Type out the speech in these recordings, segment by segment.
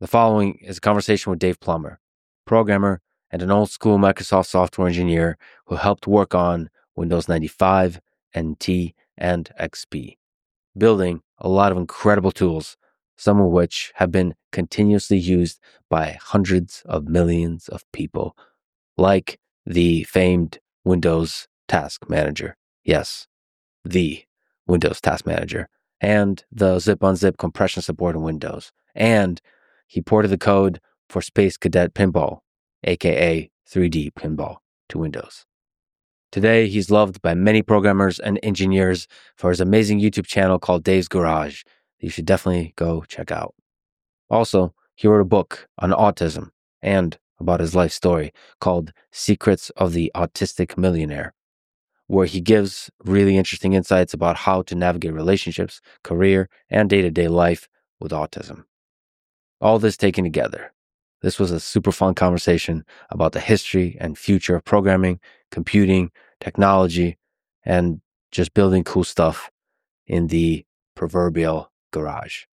The following is a conversation with Dave Plummer, programmer and an old-school Microsoft software engineer who helped work on Windows 95, NT, and XP, building a lot of incredible tools, some of which have been continuously used by hundreds of millions of people, like the famed Windows Task Manager. Yes, the Windows Task Manager, and the zip-unzip compression support in Windows. And he ported the code for Space Cadet Pinball, aka 3D Pinball, to Windows. Today, he's loved by many programmers and engineers for his amazing YouTube channel called Dave's Garage that you should definitely go check out. Also, he wrote a book on autism and about his life story called Secrets of the Autistic Millionaire, where he gives really interesting insights about how to navigate relationships, career, and day-to-day life with autism. All this taken together, this was a super fun conversation about the history and future of programming, computing, technology, and just building cool stuff in the proverbial garage.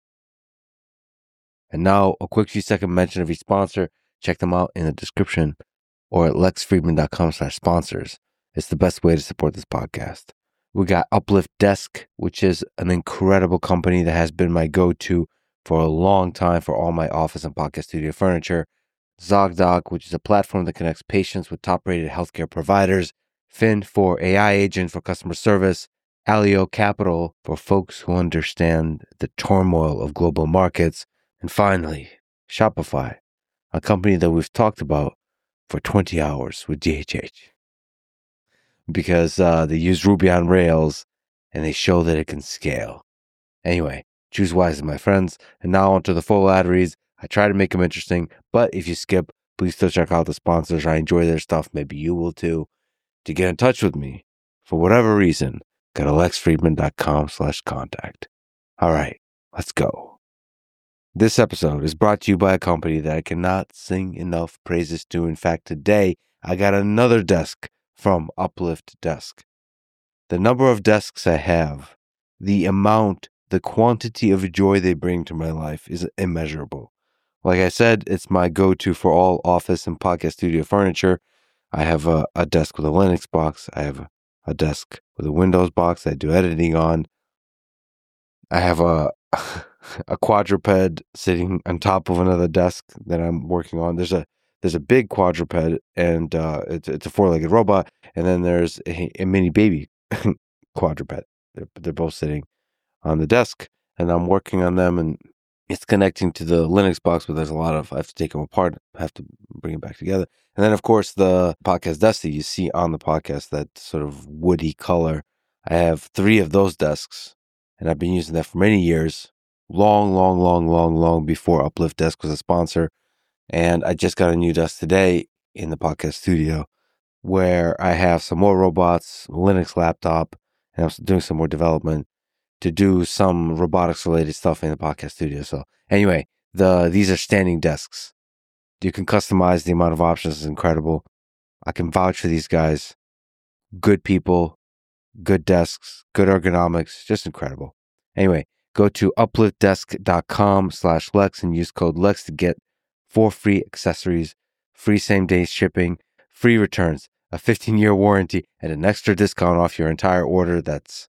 And now a quick few second mention of each sponsor. Check them out in the description or at lexfriedman.com/sponsors. It's the best way to support this podcast. We got Uplift Desk, which is an incredible company that has been my go-to for a long time for all my office and podcast studio furniture. ZocDoc, which is a platform that connects patients with top-rated healthcare providers. Fin for AI agent for customer service. Alio Capital for folks who understand the turmoil of global markets. And finally, Shopify, a company that we've talked about for 20 hours with DHH. Because they use Ruby on Rails and they show that it can scale. Anyway, choose wisely, my friends. And now onto the full ad reads. I try to make them interesting, but if you skip, please still check out the sponsors. I enjoy their stuff. Maybe you will too. To get in touch with me, for whatever reason, go to lexfriedman.com/contact. All right, let's go. This episode is brought to you by a company that I cannot sing enough praises to. In fact, today I got another desk from Uplift Desk. The number of desks I have, the amount, the quantity of joy they bring to my life is immeasurable. Like I said, it's my go-to for all office and podcast studio furniture. I have a desk with a Linux box. I have a desk with a Windows box that I do editing on. I have a quadruped sitting on top of another desk that I'm working on. There's a big quadruped and it's a four-legged robot, and then there's a mini baby quadruped. They're both sitting on the desk, and I'm working on them, and it's connecting to the Linux box, but there's a lot of, I have to take them apart, I have to bring it back together. And then, of course, the podcast desk that you see on the podcast, that sort of woody color, I have 3 of those desks, and I've been using that for many years, long before Uplift Desk was a sponsor. And I just got a new desk today in the podcast studio where I have some more robots, Linux laptop, and I'm doing some more development to do some robotics related stuff in the podcast studio. So anyway, these are standing desks. You can customize. The amount of options is incredible. I can vouch for these guys. Good people, good desks, good ergonomics, just incredible. Anyway, go to upliftdesk.com/Lex and use code Lex to get 4 free accessories, free same-day shipping, free returns, a 15-year warranty, and an extra discount off your entire order. That's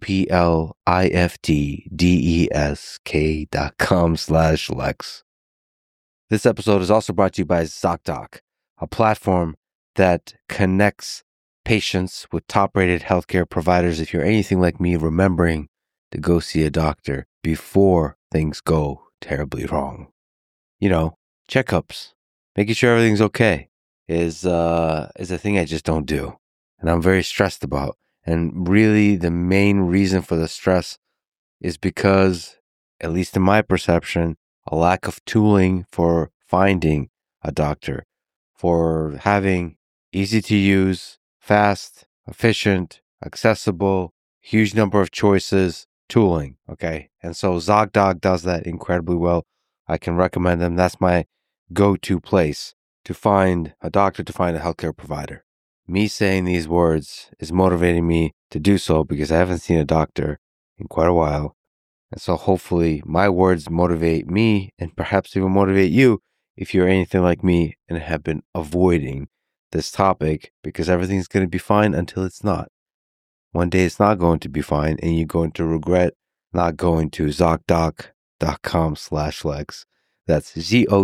upliftdesk.com/Lex. This episode is also brought to you by ZocDoc, a platform that connects patients with top-rated healthcare providers. If you're anything like me, remembering to go see a doctor before things go terribly wrong. You know, checkups, making sure everything's okay is a thing I just don't do. And I'm very stressed about. And really the main reason for the stress is because, at least in my perception, a lack of tooling for finding a doctor, for having easy to use, fast, efficient, accessible, huge number of choices, tooling, okay? And so ZocDoc does that incredibly well. I can recommend them. That's my go-to place to find a doctor, to find a healthcare provider. Me saying these words is motivating me to do so because I haven't seen a doctor in quite a while. And so hopefully my words motivate me and perhaps even motivate you if you're anything like me and have been avoiding this topic, because everything's going to be fine until it's not. One day it's not going to be fine and you're going to regret not going to ZocDoc.com/Lex. That's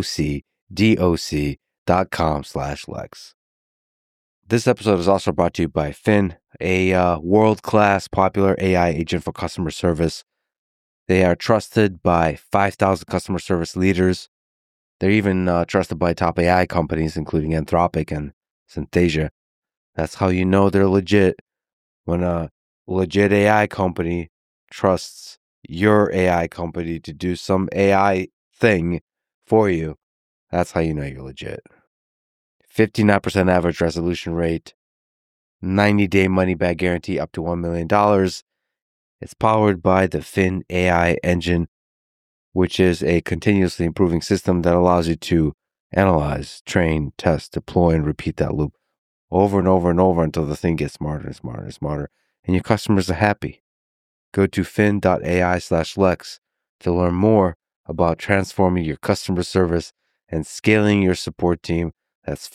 ZocDoc.com/Lex. This episode is also brought to you by Fin, a world-class popular AI agent for customer service. They are trusted by 5,000 customer service leaders. They're even trusted by top AI companies, including Anthropic and Synthesia. That's how you know they're legit. When a legit AI company trusts your AI company to do some AI thing for you, that's how you know you're legit. 59% average resolution rate, 90-day money-back guarantee up to $1 million. It's powered by the Fin AI engine, which is a continuously improving system that allows you to analyze, train, test, deploy, and repeat that loop over and over and over until the thing gets smarter and smarter and smarter, and your customers are happy. Go to fin.ai/Lex to learn more about transforming your customer service and scaling your support team. That's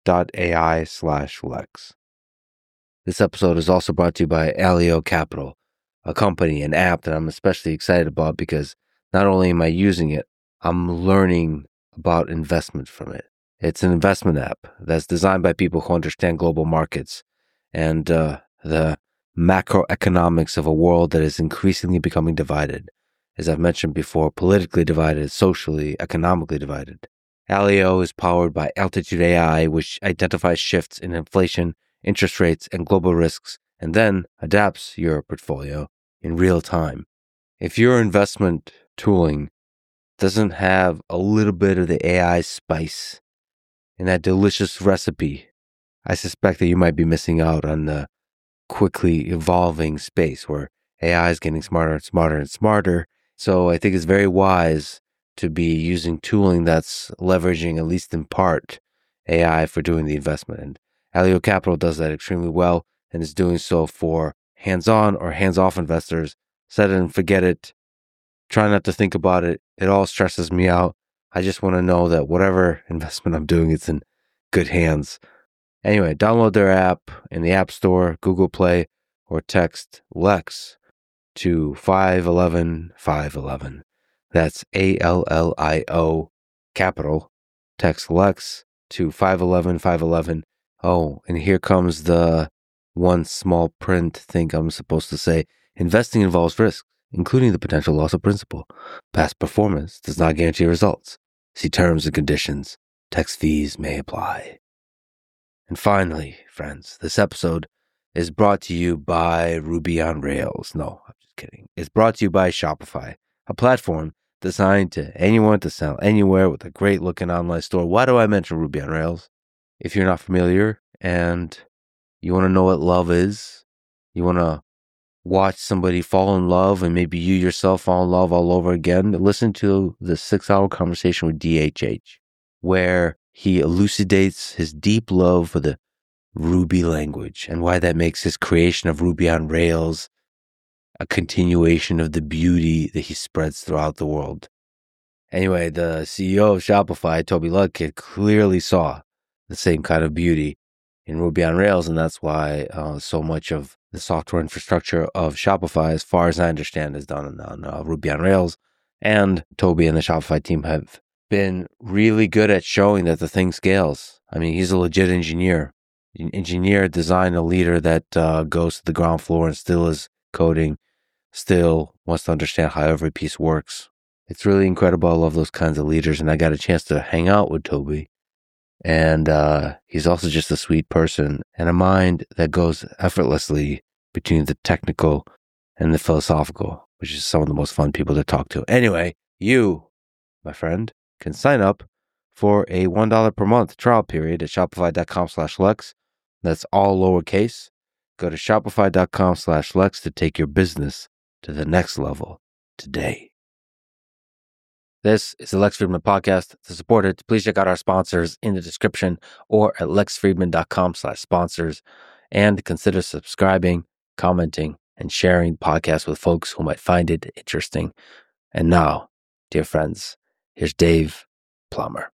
fin.ai/Lex. This episode is also brought to you by Alio Capital, a company, an app that I'm especially excited about because not only am I using it, I'm learning about investment from it. It's an investment app that's designed by people who understand global markets and the macroeconomics of a world that is increasingly becoming divided. As I've mentioned before, politically divided, socially, economically divided. Alio is powered by Altitude AI, which identifies shifts in inflation, interest rates, and global risks, and then adapts your portfolio in real time. If your investment tooling doesn't have a little bit of the AI spice in that delicious recipe, I suspect that you might be missing out on the quickly evolving space where AI is getting smarter and smarter and smarter. So I think it's very wise to be using tooling that's leveraging, at least in part, AI for doing the investment. And Alio Capital does that extremely well and is doing so for hands-on or hands-off investors. Set it and forget it. Try not to think about it. It all stresses me out. I just want to know that whatever investment I'm doing, it's in good hands. Anyway, download their app in the App Store, Google Play, or text LEX to 511-511. That's ALLIO Capital. Text LEX to 511-511. Oh, and here comes the one small print thing I'm supposed to say. Investing involves risk, including the potential loss of principal. Past performance does not guarantee results. See terms and conditions. Tax fees may apply. And finally, friends, this episode is brought to you by Ruby on Rails. No, I'm just kidding. It's brought to you by Shopify, a platform designed to anyone to sell anywhere with a great looking online store. Why do I mention Ruby on Rails? If you're not familiar and you want to know what love is, you want to watch somebody fall in love and maybe you yourself fall in love all over again, listen to the 6-hour conversation with DHH, where he elucidates his deep love for the Ruby language and why that makes his creation of Ruby on Rails a continuation of the beauty that he spreads throughout the world. Anyway, the CEO of Shopify, Toby Ludkid, clearly saw the same kind of beauty in Ruby on Rails, and that's why so much of the software infrastructure of Shopify, as far as I understand, is done on Ruby on Rails. And Toby and the Shopify team have been really good at showing that the thing scales. I mean, he's a legit engineer. An engineer, design, a leader that goes to the ground floor and still is coding, still wants to understand how every piece works. It's really incredible. I love those kinds of leaders, and I got a chance to hang out with Toby. And he's also just a sweet person and a mind that goes effortlessly between the technical and the philosophical, which is some of the most fun people to talk to. Anyway, you, my friend, can sign up for a $1 per month trial period at shopify.com/Lex. That's all lowercase. Go to shopify.com/Lex to take your business to the next level today. This is the Lex Fridman Podcast. To support it, please check out our sponsors in the description or at lexfriedman.com/sponsors and consider subscribing, commenting, and sharing podcasts with folks who might find it interesting. And now, dear friends, here's Dave Plummer.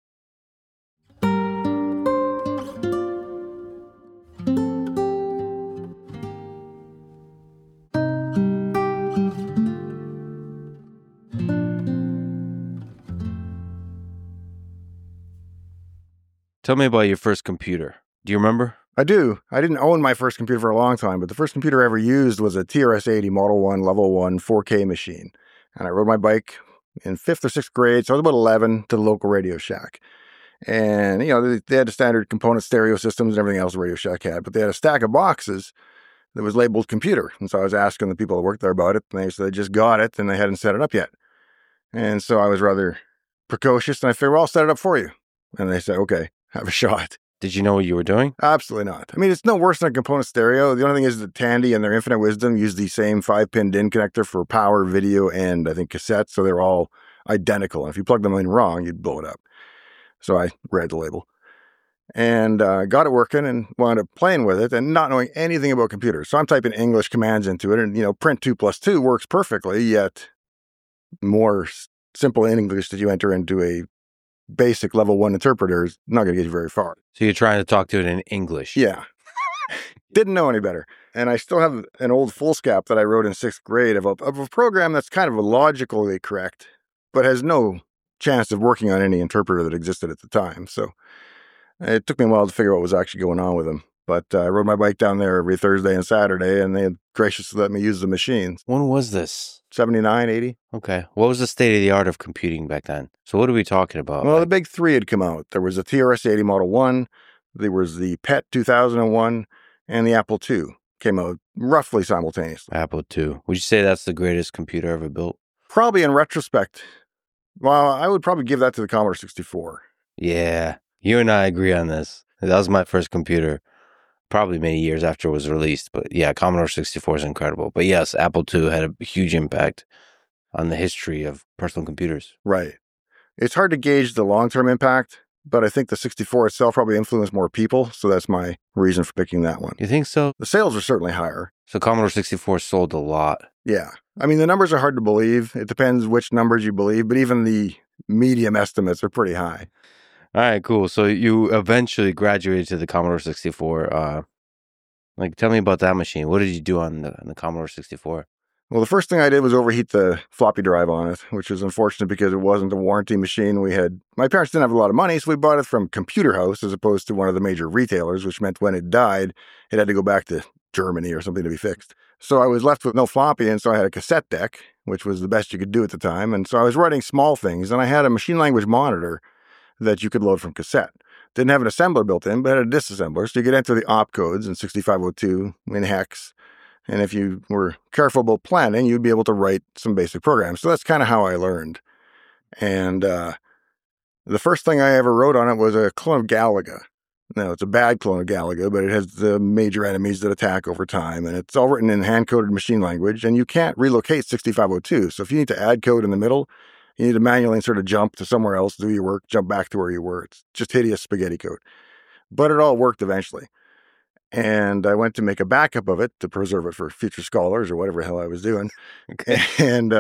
Tell me about your first computer. Do you remember? I do. I didn't own my first computer for a long time, but the first computer I ever used was a TRS-80 Model 1 Level 1 4K machine. And I rode my bike in 5th or 6th grade, so I was about 11, to the local Radio Shack. And, they had the standard component stereo systems and everything else Radio Shack had, but they had a stack of boxes that was labeled computer. And so I was asking the people that worked there about it, and they said they just got it and they hadn't set it up yet. And so I was rather precocious, and I figured, well, I'll set it up for you. And they said, okay, have a shot. Did you know what you were doing? Absolutely not. I mean, it's no worse than a component stereo. The only thing is that Tandy and their infinite wisdom use the same 5-pin DIN connector for power, video, and I think cassette. So they're all identical. And if you plug them in wrong, you'd blow it up. So I read the label and got it working and wound up playing with it and not knowing anything about computers. So I'm typing English commands into it, and, print 2 + 2 works perfectly, yet more simple English that you enter into a basic level 1 interpreter is not going to get you very far. So you're trying to talk to it in English? Yeah. Didn't know any better. And I still have an old foolscap that I wrote in 6th grade of a program that's kind of logically correct, but has no chance of working on any interpreter that existed at the time. So it took me a while to figure out what was actually going on with them. But I rode my bike down there every Thursday and Saturday, and they had graciously let me use the machines. When was this? 79, 80. Okay. What was the state of the art of computing back then? So what are we talking about? Well, the big three had come out. There was a TRS-80 Model 1, there was the PET 2001, and the Apple II came out roughly simultaneously. Apple II. Would you say that's the greatest computer ever built? Probably in retrospect. Well, I would probably give that to the Commodore 64. Yeah. You and I agree on this. That was my first computer. Probably many years after it was released. But yeah, Commodore 64 is incredible. But yes, Apple II had a huge impact on the history of personal computers. Right. It's hard to gauge the long-term impact, but I think the 64 itself probably influenced more people. So that's my reason for picking that one. You think so? The sales are certainly higher. So Commodore 64 sold a lot. Yeah. I mean, the numbers are hard to believe. It depends which numbers you believe, but even the medium estimates are pretty high. All right, cool. So you eventually graduated to the Commodore 64. Tell me about that machine. What did you do on the Commodore 64? Well, the first thing I did was overheat the floppy drive on it, which was unfortunate because it wasn't a warranty machine. My parents didn't have a lot of money, so we bought it from Computer House as opposed to one of the major retailers, which meant when it died, it had to go back to Germany or something to be fixed. So I was left with no floppy, and so I had a cassette deck, which was the best you could do at the time. And so I was writing small things, and I had a machine language monitor that you could load from cassette. Didn't have an assembler built in, but had a disassembler, so you could enter the opcodes in 6502 in hex. And if you were careful about planning, you'd be able to write some basic programs. So that's kind of how I learned. And the first thing I ever wrote on it was a clone of Galaga. Now, it's a bad clone of Galaga, but it has the major enemies that attack over time. And it's all written in hand-coded machine language, and you can't relocate 6502. So if you need to add code in the middle, you need to manually sort of jump to somewhere else, do your work, jump back to where you were. It's just hideous spaghetti code. But it all worked eventually. And I went to make a backup of it to preserve it for future scholars or whatever the hell I was doing. Okay. And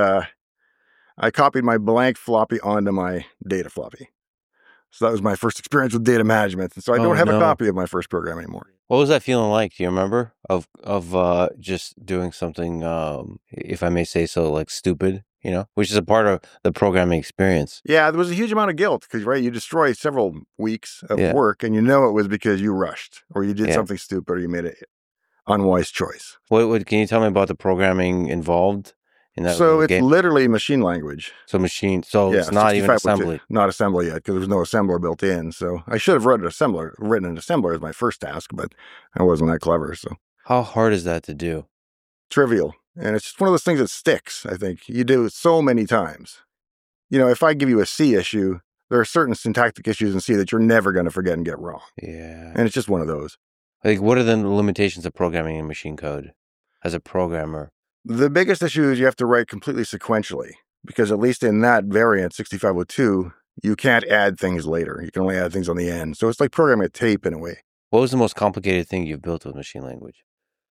I copied my blank floppy onto my data floppy. So that was my first experience with data management. And so I don't have a copy of my first program anymore. What was that feeling like? Do you remember of just doing something, if I may say so, like stupid, which is a part of the programming experience? Yeah, there was a huge amount of guilt because, right, you destroy several weeks of work and it was because you rushed or you did something stupid or you made an unwise choice. Can you tell me about the programming involved? So it's literally machine language. So it's not even assembly. Not assembly yet because there was no assembler built in. So I should have written an assembler as my first task, but I wasn't that clever. So how hard is that to do? Trivial. And it's just one of those things that sticks, I think. You do it so many times. If I give you a C issue, there are certain syntactic issues in C that you're never going to forget and get wrong. Yeah. And it's just one of those. What are the limitations of programming in machine code as a programmer? The biggest issue is you have to write completely sequentially, because at least in that variant, 6502, you can't add things later. You can only add things on the end. So it's like programming a tape in a way. What was the most complicated thing you've built with machine language?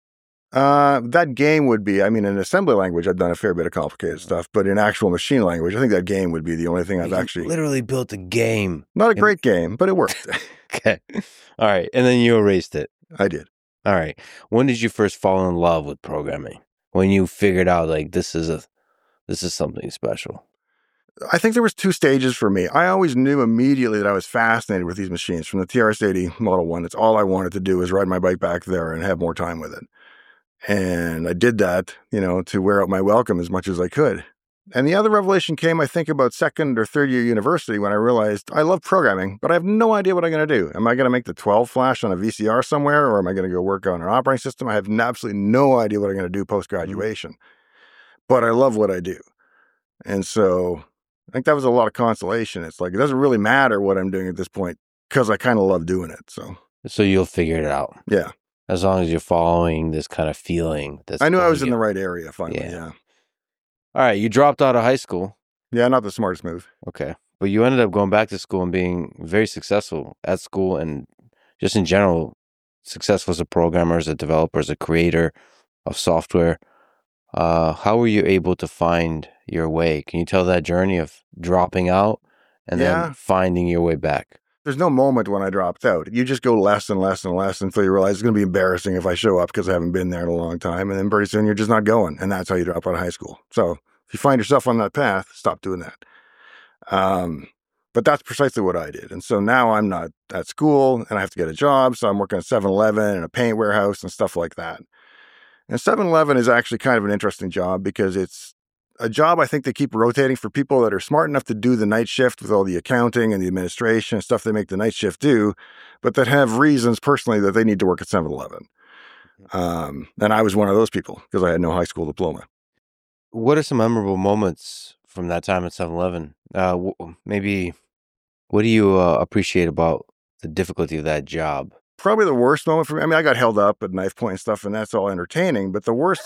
That game would be, I mean, in assembly language, I've done a fair bit of complicated stuff, but in actual machine language, I think that game would be the only thing I've actually... literally built a game. Not a great game, but it worked. Okay. All right. And then you erased it. I did. All right. When did you first fall in love with programming? When you figured out like this is something special? I think there was 2 stages for me. I always knew immediately that I was fascinated with these machines. From the TRS-80 Model 1, it's all I wanted to do was ride my bike back there and have more time with it. And I did that, to wear out my welcome as much as I could. And the other revelation came, I think, about second or third year university when I realized I love programming, but I have no idea what I'm going to do. Am I going to make the 12 flash on a VCR somewhere, or am I going to go work on an operating system? I have absolutely no idea what I'm going to do post-graduation. But I love what I do. And so I think that was a lot of consolation. It's like, it doesn't really matter what I'm doing at this point because I kind of love doing it. So you'll figure it out. Yeah. As long as you're following this kind of feeling. I knew I was in the right area finally, yeah. All right, you dropped out of high school. Yeah, not the smartest move. Okay. But you ended up going back to school and being very successful at school and just in general, successful as a programmer, as a developer, as a creator of software. How were you able to find your way? Can you tell that journey of dropping out and then finding your way back? There's no moment when I dropped out. You just go less and less and less until you realize it's going to be embarrassing if I show up because I haven't been there in a long time. And then pretty soon you're just not going. And that's how you drop out of high school. So if you find yourself on that path, stop doing that. But that's precisely what I did. And so now I'm not at school and I have to get a job. So I'm working at 7-Eleven and a paint warehouse and stuff like that. And 7-Eleven is actually kind of an interesting job because it's a job I think they keep rotating for people that are smart enough to do the night shift with all the accounting and the administration and stuff they make the night shift do, but that have reasons personally that they need to work at 7-Eleven. And I was one of those people because I had no high school diploma. What are some memorable moments from that time at 7-Eleven? Maybe what do you appreciate about the difficulty of that job? Probably the worst moment for me. I mean, I got held up at knife point and stuff, and that's all entertaining. But the worst,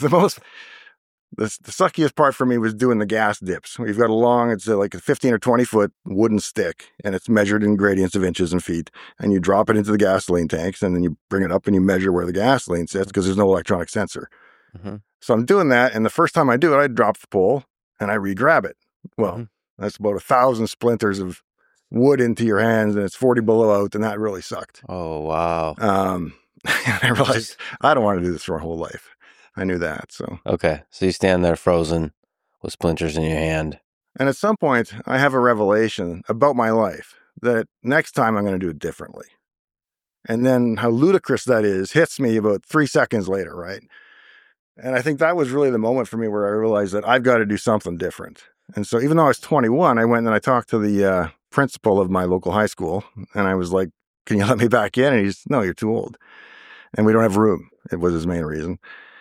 the suckiest part for me was doing the gas dips. We've got it's like a 15 or 20 foot wooden stick, and it's measured in gradients of inches and feet. And you drop it into the gasoline tanks, and then you bring it up and you measure where the gasoline sits because there's no electronic sensor. Mm-hmm. So I'm doing that, and the first time I do it, I drop the pole and I re-grab it. Well, that's about 1,000 splinters of wood into your hands, and it's 40 below out, and that really sucked. Oh, wow. And I realized I don't want to do this for my whole life. I knew that, so. Okay, so you stand there frozen with splinters in your hand. And at some point, I have a revelation about my life that next time I'm going to do it differently. And then how ludicrous that is hits me about 3 seconds later, right? And I think that was really the moment for me where I realized that I've got to do something different. And so even though I was 21, I went and I talked to the principal of my local high school, and I was like, can you let me back in? And he's, no, you're too old. And we don't have room. It was his main reason.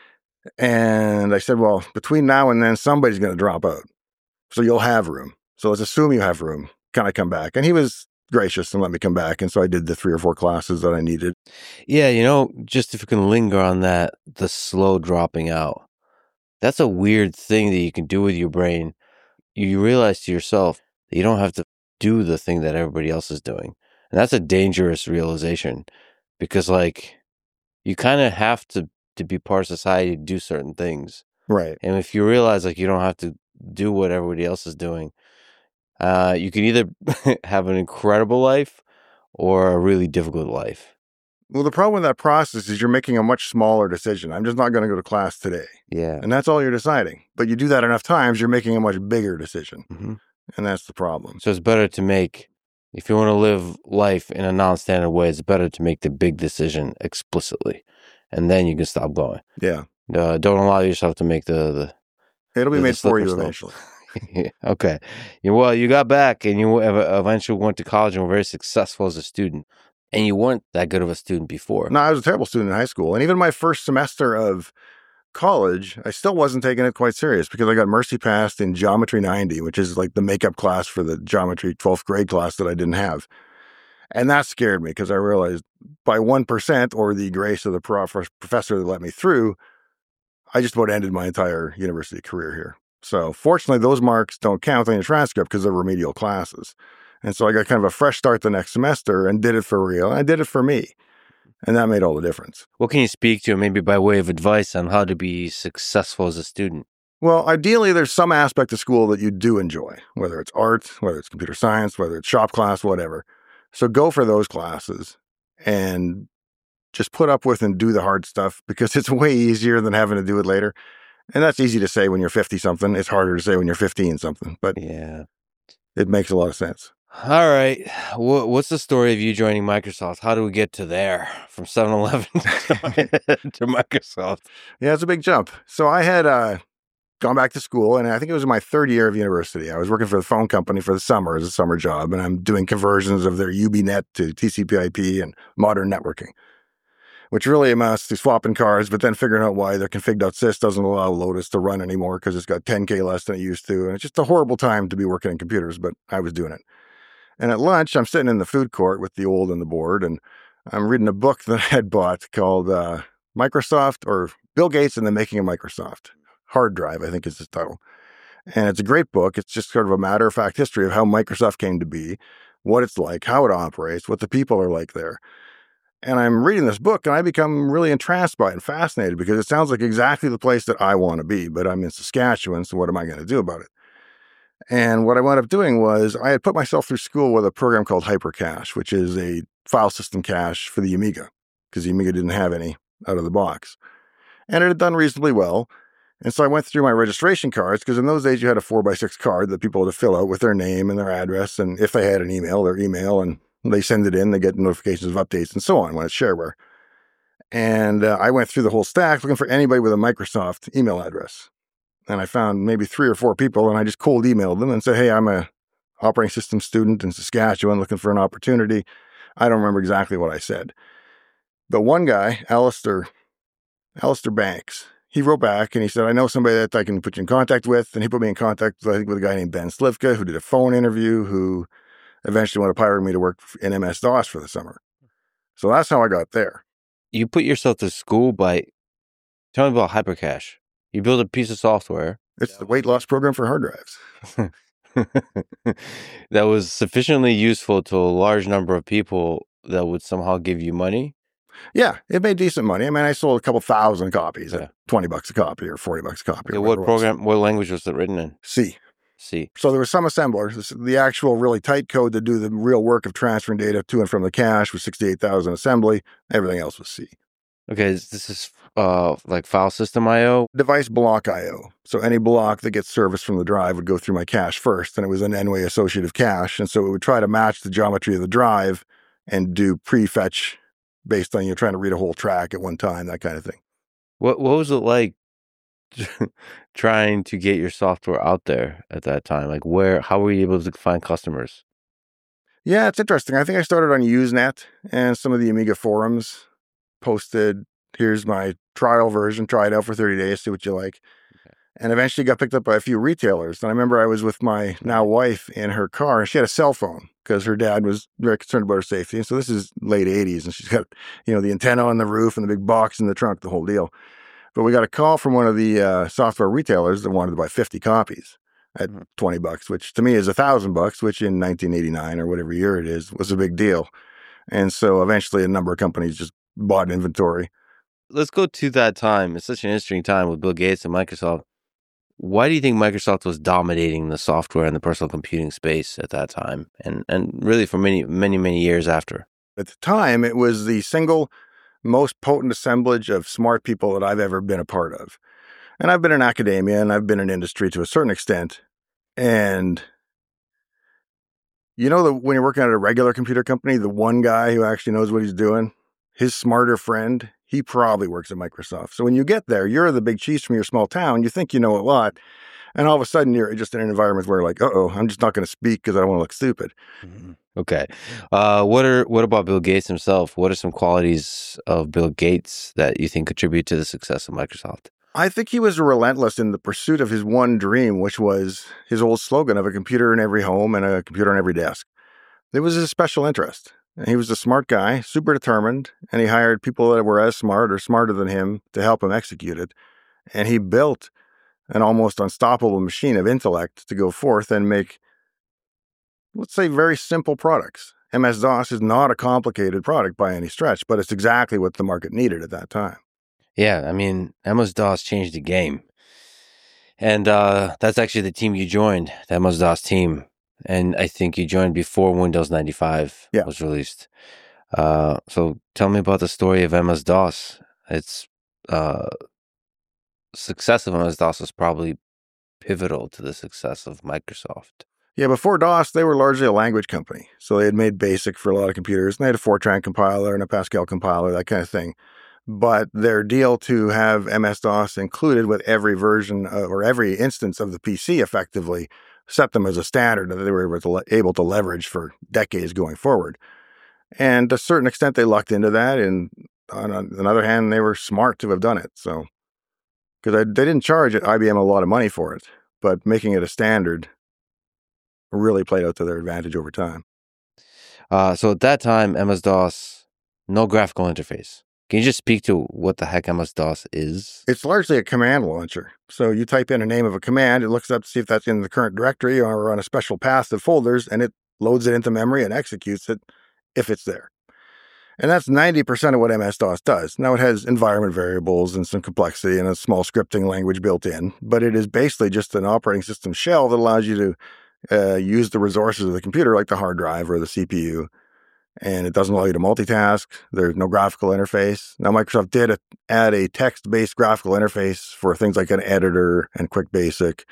And I said, well, between now and then, somebody's going to drop out. So you'll have room. So let's assume you have room. Can I come back? And he was gracious and let me come back. And so I did the 3 or 4 classes that I needed. Yeah, just if you can linger on that, the slow dropping out, that's a weird thing that you can do with your brain. You realize to yourself that you don't have to do the thing that everybody else is doing. And that's a dangerous realization because, you kind of have to be part of society to do certain things. Right. And if you realize, you don't have to do what everybody else is doing, you can either have an incredible life or a really difficult life. Well, the problem with that process is you're making a much smaller decision. I'm just not going to go to class today. Yeah. And that's all you're deciding. But you do that enough times, you're making a much bigger decision. Mm-hmm. And that's the problem. So it's better to make, if you want to live life in a non-standard way, it's better to make the big decision explicitly. And then you can stop going. Yeah. Don't allow yourself to make the It'll be made for you eventually. Okay. Well, you got back and you eventually went to college and were very successful as a student. And you weren't that good of a student before. No, I was a terrible student in high school. And even my first semester of college, I still wasn't taking it quite serious because I got mercy passed in Geometry 90, which is like the makeup class for the geometry 12th grade class that I didn't have. And that scared me because I realized by 1% or the grace of the professor that let me through, I just about ended my entire university career here. So fortunately, those marks don't count on your transcript because they're remedial classes. And so I got kind of a fresh start the next semester and did it for real. And I did it for me. And that made all the difference. What can you speak to, maybe by way of advice, on how to be successful as a student? Well, ideally, there's some aspect of school that you do enjoy, whether it's art, whether it's computer science, whether it's shop class, whatever. So go for those classes and just put up with and do the hard stuff, because it's way easier than having to do it later. And that's easy to say when you're 50 something. It's harder to say when you're 15 something, but Yeah. it makes a lot of sense. All right. What's the story of you joining Microsoft? How do we get to there from 7-Eleven to Microsoft? Yeah, it's a big jump. So I had gone back to school, and I think it was my third year of university. I was working for the phone company for the summer as a summer job, and I'm doing conversions of their UBNet to TCP/IP and modern networking, which really amounts to swapping cards, but then figuring out why their config.sys doesn't allow Lotus to run anymore because it's got 10K less than it used to. And it's just a horrible time to be working in computers, but I was doing it. And at lunch, I'm sitting in the food court with the old and the board, and I'm reading a book that I had bought called Microsoft, or Bill Gates and the Making of Microsoft. Hard Drive, I think is the title. And it's a great book. It's just sort of a matter-of-fact history of how Microsoft came to be, what it's like, how it operates, what the people are like there. And I'm reading this book, and I become really entranced by it and fascinated, because it sounds like exactly the place that I want to be, but I'm in Saskatchewan, so what am I going to do about it? And what I wound up doing was I had put myself through school with a program called HyperCache, which is a file system cache for the Amiga, because the Amiga didn't have any out of the box. And it had done reasonably well. And so I went through my registration cards, because in those days you had a 4x6 card that people had to fill out with their name and their address, and if they had an email, their email, and they send it in, they get notifications of updates and so on when it's shareware. And I went through the whole stack looking for anybody with a Microsoft email address. And I found maybe 3 or 4 people, and I just cold emailed them and said, hey, I'm a operating system student in Saskatchewan looking for an opportunity. I don't remember exactly what I said. But one guy, Alistair Banks, he wrote back and he said, I know somebody that I can put you in contact with. And he put me in contact, I think, with a guy named Ben Slivka, who did a phone interview, who eventually wanted to hire me to work in MS-DOS for the summer. So that's how I got there. You put yourself to school by... Tell me about HyperCache. You build a piece of software. It's the weight loss program for hard drives. That was sufficiently useful to a large number of people that would somehow give you money? Yeah, it made decent money. I mean, I sold a couple thousand copies at $20 a copy or $40 a copy. What program, what language was it written in? C. C. So there was some assemblers. The actual really tight code to do the real work of transferring data to and from the cache was 68,000 assembly. Everything else was C. Okay, this is like file system I/O? Device block I/O. So any block that gets service from the drive would go through my cache first, and it was an n-way associative cache. And so it would try to match the geometry of the drive and do prefetch based on you trying to read a whole track at one time, that kind of thing. What was it like trying to get your software out there at that time? Like how were you able to find customers? Yeah, it's interesting. I think I started on Usenet, and some of the Amiga forums posted, here's my trial version, try it out for 30 days, see what you like. Okay. And eventually got picked up by a few retailers. And I remember I was with my now wife in her car, and she had a cell phone because her dad was very concerned about her safety. And so this is late 80s, and she's got, the antenna on the roof and the big box in the trunk, the whole deal. But we got a call from one of the software retailers that wanted to buy 50 copies at $20, which to me is $1,000, which in 1989 or whatever year it is, was a big deal. And so eventually a number of companies just bought inventory. Let's go to that time. It's such an interesting time with Bill Gates and Microsoft. Why do you think Microsoft was dominating the software and the personal computing space at that time, and really for many, many, many years after? At the time, it was the single most potent assemblage of smart people that I've ever been a part of. And I've been in academia, and I've been in industry to a certain extent. And when you're working at a regular computer company, the one guy who actually knows what he's doing, his smarter friend, he probably works at Microsoft. So when you get there, you're the big cheese from your small town. You think you know a lot. And all of a sudden, you're just in an environment where like, I'm just not going to speak because I don't want to look stupid. Mm-hmm. Okay. What about Bill Gates himself? What are some qualities of Bill Gates that you think contribute to the success of Microsoft? I think he was relentless in the pursuit of his one dream, which was his old slogan of a computer in every home and a computer on every desk. It was his special interest. He was a smart guy, super determined, and he hired people that were as smart or smarter than him to help him execute it. And he built an almost unstoppable machine of intellect to go forth and make, let's say, very simple products. MS-DOS is not a complicated product by any stretch, but it's exactly what the market needed at that time. Yeah, I mean, MS-DOS changed the game. And that's actually the team you joined, the MS-DOS team. And I think you joined before Windows 95 was released. So tell me about the story of MS-DOS. Its success of MS-DOS was probably pivotal to the success of Microsoft. Yeah, before DOS, they were largely a language company. So they had made BASIC for a lot of computers, and they had a Fortran compiler and a Pascal compiler, that kind of thing. But their deal to have MS-DOS included with every version or every instance of the PC effectively set them as a standard that they were able to leverage for decades going forward. And to a certain extent, they lucked into that. And on the other hand, they were smart to have done it. So, because they didn't charge IBM a lot of money for it, but making it a standard really played out to their advantage over time. So at that time, MS-DOS, no graphical interface. Can you just speak to what the heck MS-DOS is? It's largely a command launcher. So you type in a name of a command, it looks up to see if that's in the current directory or on a special path of folders, and it loads it into memory and executes it if it's there. And that's 90% of what MS-DOS does. Now it has environment variables and some complexity and a small scripting language built in, but it is basically just an operating system shell that allows you to use the resources of the computer, like the hard drive or the CPU, and it doesn't allow you to multitask. There's no graphical interface. Now, Microsoft did add a text-based graphical interface for things like an editor and Quick Basic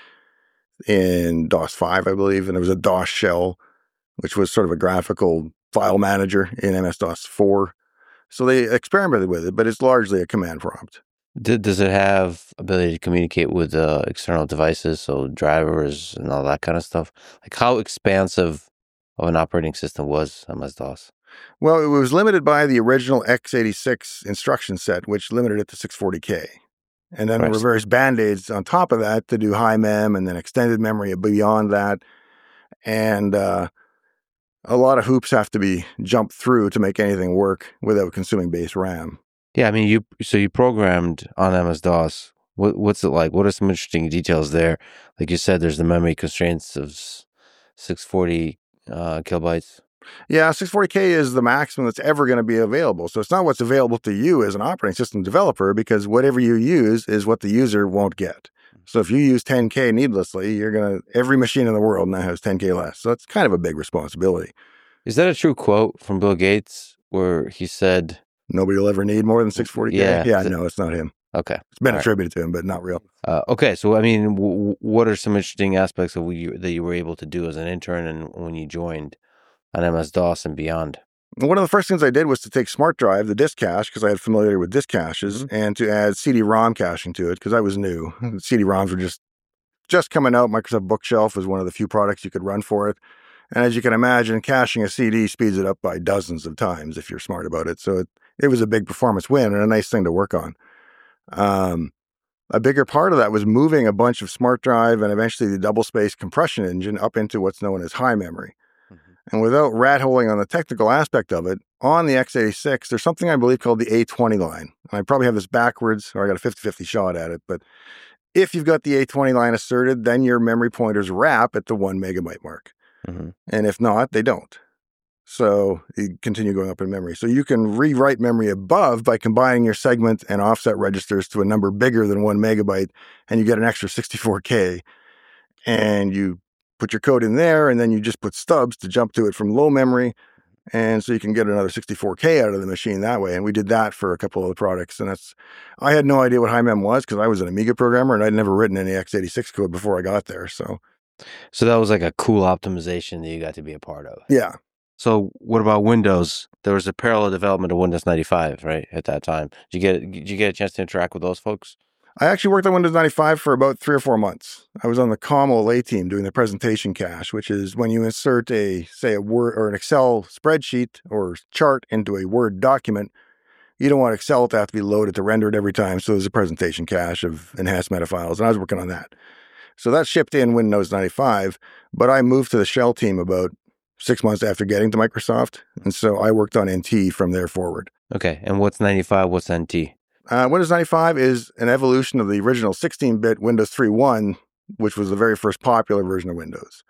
in DOS 5, I believe, and there was a DOS shell, which was sort of a graphical file manager in MS-DOS 4. So they experimented with it, but it's largely a command prompt. Does it have ability to communicate with external devices, so drivers and all that kind of stuff? Like, how expansive of an operating system was MS-DOS? Well, it was limited by the original x86 instruction set, which limited it to 640K. And then there were various band-aids on top of that to do high mem and then extended memory beyond that. And a lot of hoops have to be jumped through to make anything work without consuming base RAM. Yeah, I mean, you programmed on MS-DOS. What's it like? What are some interesting details there? Like you said, there's the memory constraints of 640 kilobytes. Yeah, 640K is the maximum that's ever going to be available. So it's not what's available to you as an operating system developer, because whatever you use is what the user won't get. So if you use 10K needlessly, every machine in the world now has 10K less. So it's kind of a big responsibility. Is that a true quote from Bill Gates where he said, nobody will ever need more than 640K? Yeah, no, it's not him. Okay. It's been attributed to him, but not real. Okay. So, I mean, what are some interesting aspects of that you were able to do as an intern and when you joined on MS-DOS and beyond? One of the first things I did was to take Smart Drive, the disk cache, because I had familiarity with disk caches, and to add CD-ROM caching to it, because I was new. CD-ROMs were just coming out. Microsoft Bookshelf was one of the few products you could run for it. And as you can imagine, caching a CD speeds it up by dozens of times if you're smart about it. So it was a big performance win and a nice thing to work on. A bigger part of that was moving a bunch of Smart Drive and eventually the double-space compression engine up into what's known as high memory. And without rat-holing on the technical aspect of it, on the x86, there's something I believe called the A20 line. And I probably have this backwards, or I got a 50-50 shot at it. But if you've got the A20 line asserted, then your memory pointers wrap at the 1 megabyte mark. Mm-hmm. And if not, they don't. So you continue going up in memory. So you can rewrite memory above by combining your segment and offset registers to a number bigger than 1 megabyte, and you get an extra 64K. And you put your code in there, and then you just put stubs to jump to it from low memory. And so you can get another 64K out of the machine that way. And we did that for a couple of the products. And I had no idea what high mem was because I was an Amiga programmer and I'd never written any x86 code before I got there. So that was like a cool optimization that you got to be a part of. Yeah. So what about Windows? There was a parallel development of Windows 95, right, at that time. Did you get a chance to interact with those folks? I actually worked on Windows 95 for about 3 or 4 months. I was on the COM-OLA team doing the presentation cache, which is when you insert a Word or an Excel spreadsheet or chart into a Word document, you don't want Excel to have to be loaded to render it every time. So there's a presentation cache of enhanced meta files, and I was working on that. So that shipped in Windows 95, but I moved to the Shell team about 6 months after getting to Microsoft. And so I worked on NT from there forward. Okay. And what's 95? What's NT? Windows 95 is an evolution of the original 16-bit Windows 3.1, which was the very first popular version of Windows.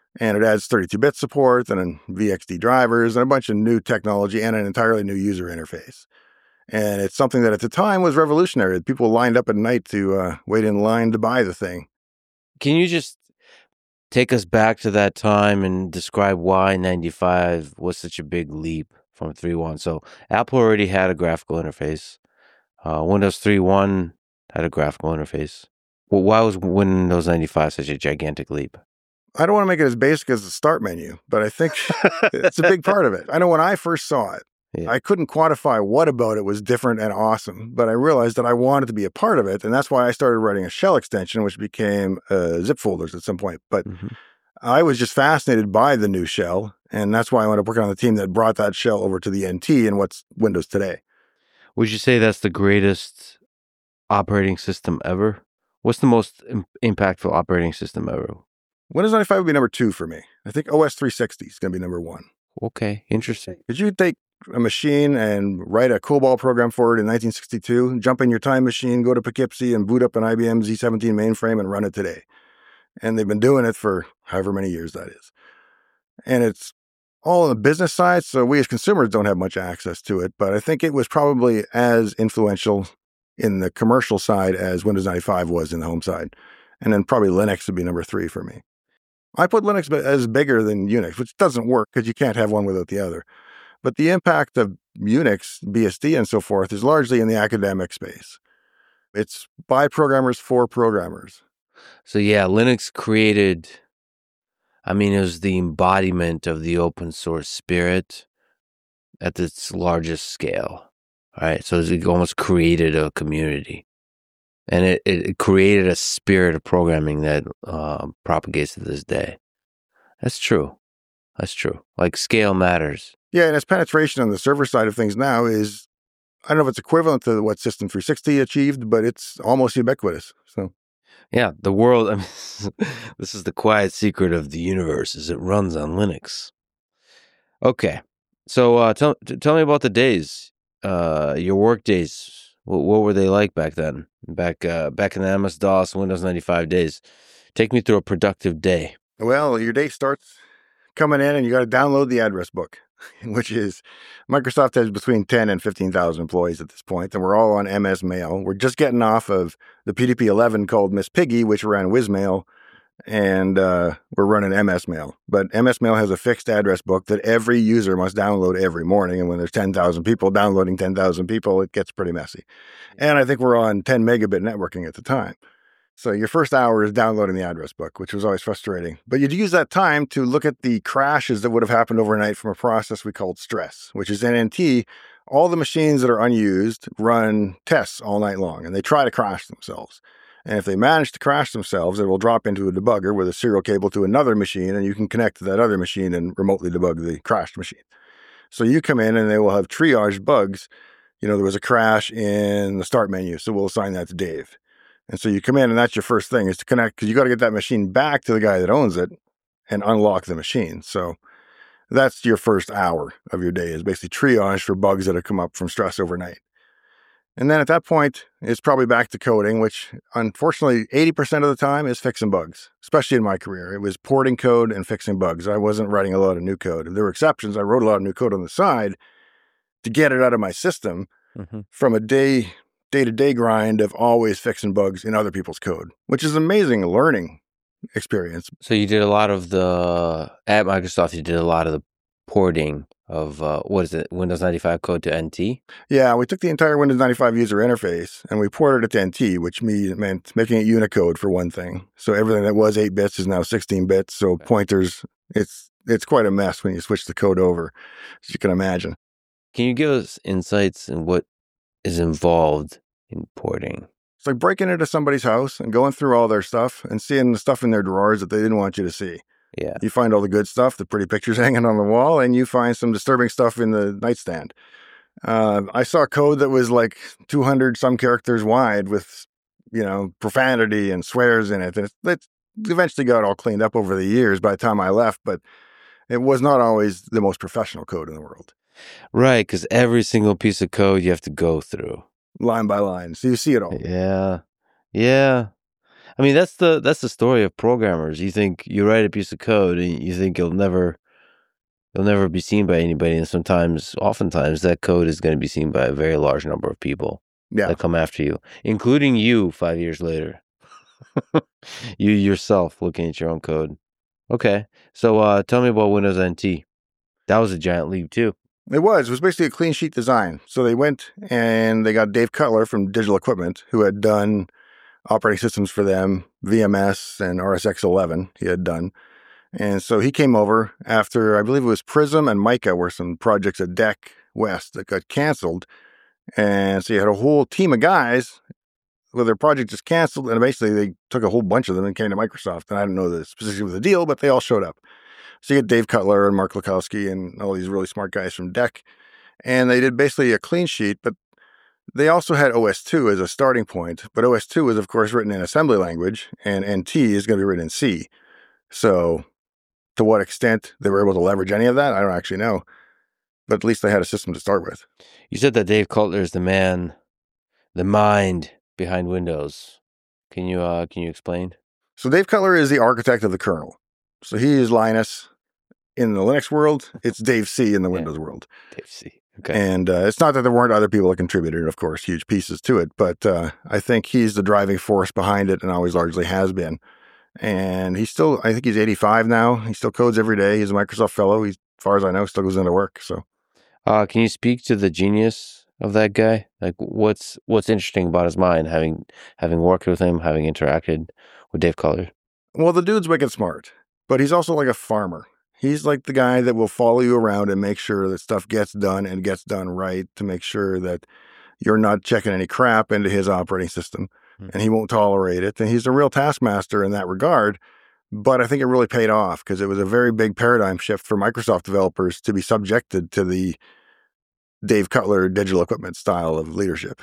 And it adds 32-bit support and VXD drivers and a bunch of new technology and an entirely new user interface. And it's something that at the time was revolutionary. People lined up at night to wait in line to buy the thing. Can you just take us back to that time and describe why 95 was such a big leap from 3.1? So Apple already had a graphical interface. Windows 3.1 had a graphical interface. Well, why was Windows 95 such a gigantic leap? I don't want to make it as basic as the start menu, but I think it's a big part of it. I know when I first saw it, I couldn't quantify what about it was different and awesome, but I realized that I wanted to be a part of it, and that's why I started writing a shell extension, which became zip folders at some point. But I was just fascinated by the new shell, and that's why I ended up working on the team that brought that shell over to the NT and what's Windows today. Would you say that's the greatest operating system ever? What's the most impactful operating system ever? Windows 95 would be number 2 for me. I think OS 360 is going to be number 1. Okay, interesting. Could you take a machine and write a COBOL program for it in 1962, jump in your time machine, go to Poughkeepsie and boot up an IBM Z17 mainframe and run it today? And they've been doing it for however many years that is. And it's all on the business side, so we as consumers don't have much access to it, but I think it was probably as influential in the commercial side as Windows 95 was in the home side. And then probably Linux would be number 3 for me. I put Linux as bigger than Unix, which doesn't work because you can't have one without the other. But the impact of Unix, BSD, and so forth is largely in the academic space. It's by programmers for programmers. So yeah, Linux created, it was the embodiment of the open source spirit at its largest scale. All right, so it almost created a community. And it created a spirit of programming that propagates to this day. That's true. Like scale matters. Yeah, and its penetration on the server side of things now is, I don't know if it's equivalent to what System 360 achieved, but it's almost ubiquitous. So, yeah, the world, this is the quiet secret of the universe, is it runs on Linux. Okay, so tell me about the days, your work days. What were they like back then? Back in the MS-DOS Windows 95 days. Take me through a productive day. Well, your day starts coming in and you got to download the address book, which is, Microsoft has between 10 and 15,000 employees at this point, and we're all on MS Mail. We're just getting off of the PDP-11 called Miss Piggy, which ran Whizmail, and we're running MS Mail. But MS Mail has a fixed address book that every user must download every morning, and when there's 10,000 people downloading 10,000 people, it gets pretty messy. And I think we're on 10 megabit networking at the time. So your first hour is downloading the address book, which was always frustrating. But you'd use that time to look at the crashes that would have happened overnight from a process we called stress, which is in NT. All the machines that are unused run tests all night long, and they try to crash themselves. And if they manage to crash themselves, it will drop into a debugger with a serial cable to another machine, and you can connect to that other machine and remotely debug the crashed machine. So you come in and they will have triaged bugs. There was a crash in the start menu, so we'll assign that to Dave. And so you come in and that's your first thing is to connect, because you got to get that machine back to the guy that owns it and unlock the machine. So that's your first hour of your day is basically triage for bugs that have come up from stress overnight. And then at that point, it's probably back to coding, which unfortunately 80% of the time is fixing bugs, especially in my career. It was porting code and fixing bugs. I wasn't writing a lot of new code. If there were exceptions, I wrote a lot of new code on the side to get it out of my system from a day-to-day grind of always fixing bugs in other people's code, which is an amazing learning experience. So you did a lot of at Microsoft, you did a lot of the porting of, Windows 95 code to NT? Yeah, we took the entire Windows 95 user interface and we ported it to NT, which meant making it Unicode for one thing. So everything that was 8 bits is now 16 bits. So pointers, it's quite a mess when you switch the code over, as you can imagine. Can you give us insights in what is involved in porting? It's like breaking into somebody's house and going through all their stuff and seeing the stuff in their drawers that they didn't want you to see. Yeah. You find all the good stuff, the pretty pictures hanging on the wall, and you find some disturbing stuff in the nightstand. I saw code that was like 200 some characters wide with, profanity and swears in it. And it eventually got all cleaned up over the years by the time I left, but it was not always the most professional code in the world. Right, because every single piece of code you have to go through. Line by line. So you see it all. Yeah. I mean, that's the story of programmers. You think you write a piece of code and you think you'll never be seen by anybody, and oftentimes, that code is going to be seen by a very large number of people that come after you, including you 5 years later. You yourself looking at your own code. Okay, so tell me about Windows NT. That was a giant leap too. It was basically a clean sheet design. So they went and they got Dave Cutler from Digital Equipment, who had done operating systems for them, VMS and RSX 11 he had done. And so he came over after, I believe it was Prism and Mica were some projects at DEC West that got canceled. And so you had a whole team of guys where their project just canceled. And basically they took a whole bunch of them and came to Microsoft. And I don't know the specifics of the deal, but they all showed up. So you get Dave Cutler and Mark Lukowski and all these really smart guys from DEC. And they did basically a clean sheet, but they also had OS2 as a starting point. But OS2 was, of course, written in assembly language, and NT is going to be written in C. So to what extent they were able to leverage any of that, I don't actually know. But at least they had a system to start with. You said that Dave Cutler is the mind behind Windows. Can you explain? So Dave Cutler is the architect of the kernel. So he is Linus in the Linux world. It's Dave C in the Windows world. Dave C. Okay. And it's not that there weren't other people that contributed, of course, huge pieces to it. But I think he's the driving force behind it and always largely has been. And I think he's 85 now. He still codes every day. He's a Microsoft fellow. He, as far as I know, still goes into work. So, can you speak to the genius of that guy? Like, what's interesting about his mind, having worked with him, having interacted with Dave Cutler? Well, the dude's wicked smart, but he's also like a farmer. He's like the guy that will follow you around and make sure that stuff gets done and gets done right, to make sure that you're not checking any crap into his operating system. And he won't tolerate it. And he's a real taskmaster in that regard. But I think it really paid off because it was a very big paradigm shift for Microsoft developers to be subjected to the Dave Cutler Digital Equipment style of leadership.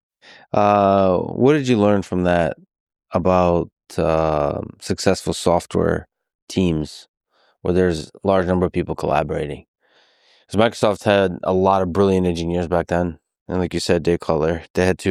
What did you learn from that about successful software teams where there's a large number of people collaborating? Because Microsoft had a lot of brilliant engineers back then. And like you said, Dave Cutler, they had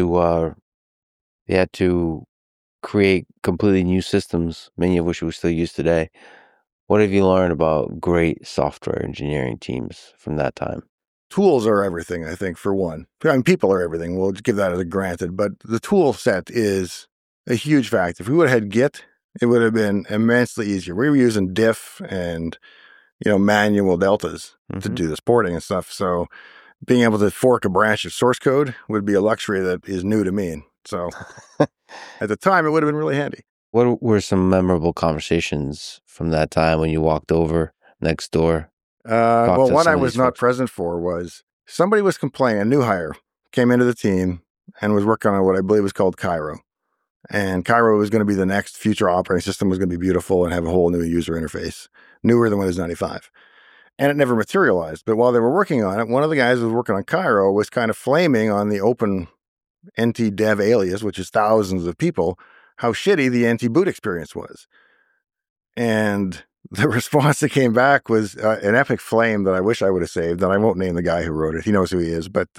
to create completely new systems, many of which we still use today. What have you learned about great software engineering teams from that time? Tools are everything, I think, for one. I mean, people are everything. We'll give that as a granted. But the tool set is a huge fact. If we would have had Git, it would have been immensely easier. We were using diff and, manual deltas to do this porting and stuff. So being able to fork a branch of source code would be a luxury that is new to me. So at the time, it would have been really handy. What were some memorable conversations from that time when you walked over next door? Well, one I was not present for was somebody was complaining, a new hire came into the team and was working on what I believe was called Cairo. And Cairo was going to be the next future operating system, was going to be beautiful and have a whole new user interface, newer than Windows 95. And it never materialized. But while they were working on it, one of the guys who was working on Cairo was kind of flaming on the open NT dev alias, which is thousands of people, how shitty the NT boot experience was. And the response that came back was an epic flame that I wish I would have saved. And I won't name the guy who wrote it. He knows who he is. But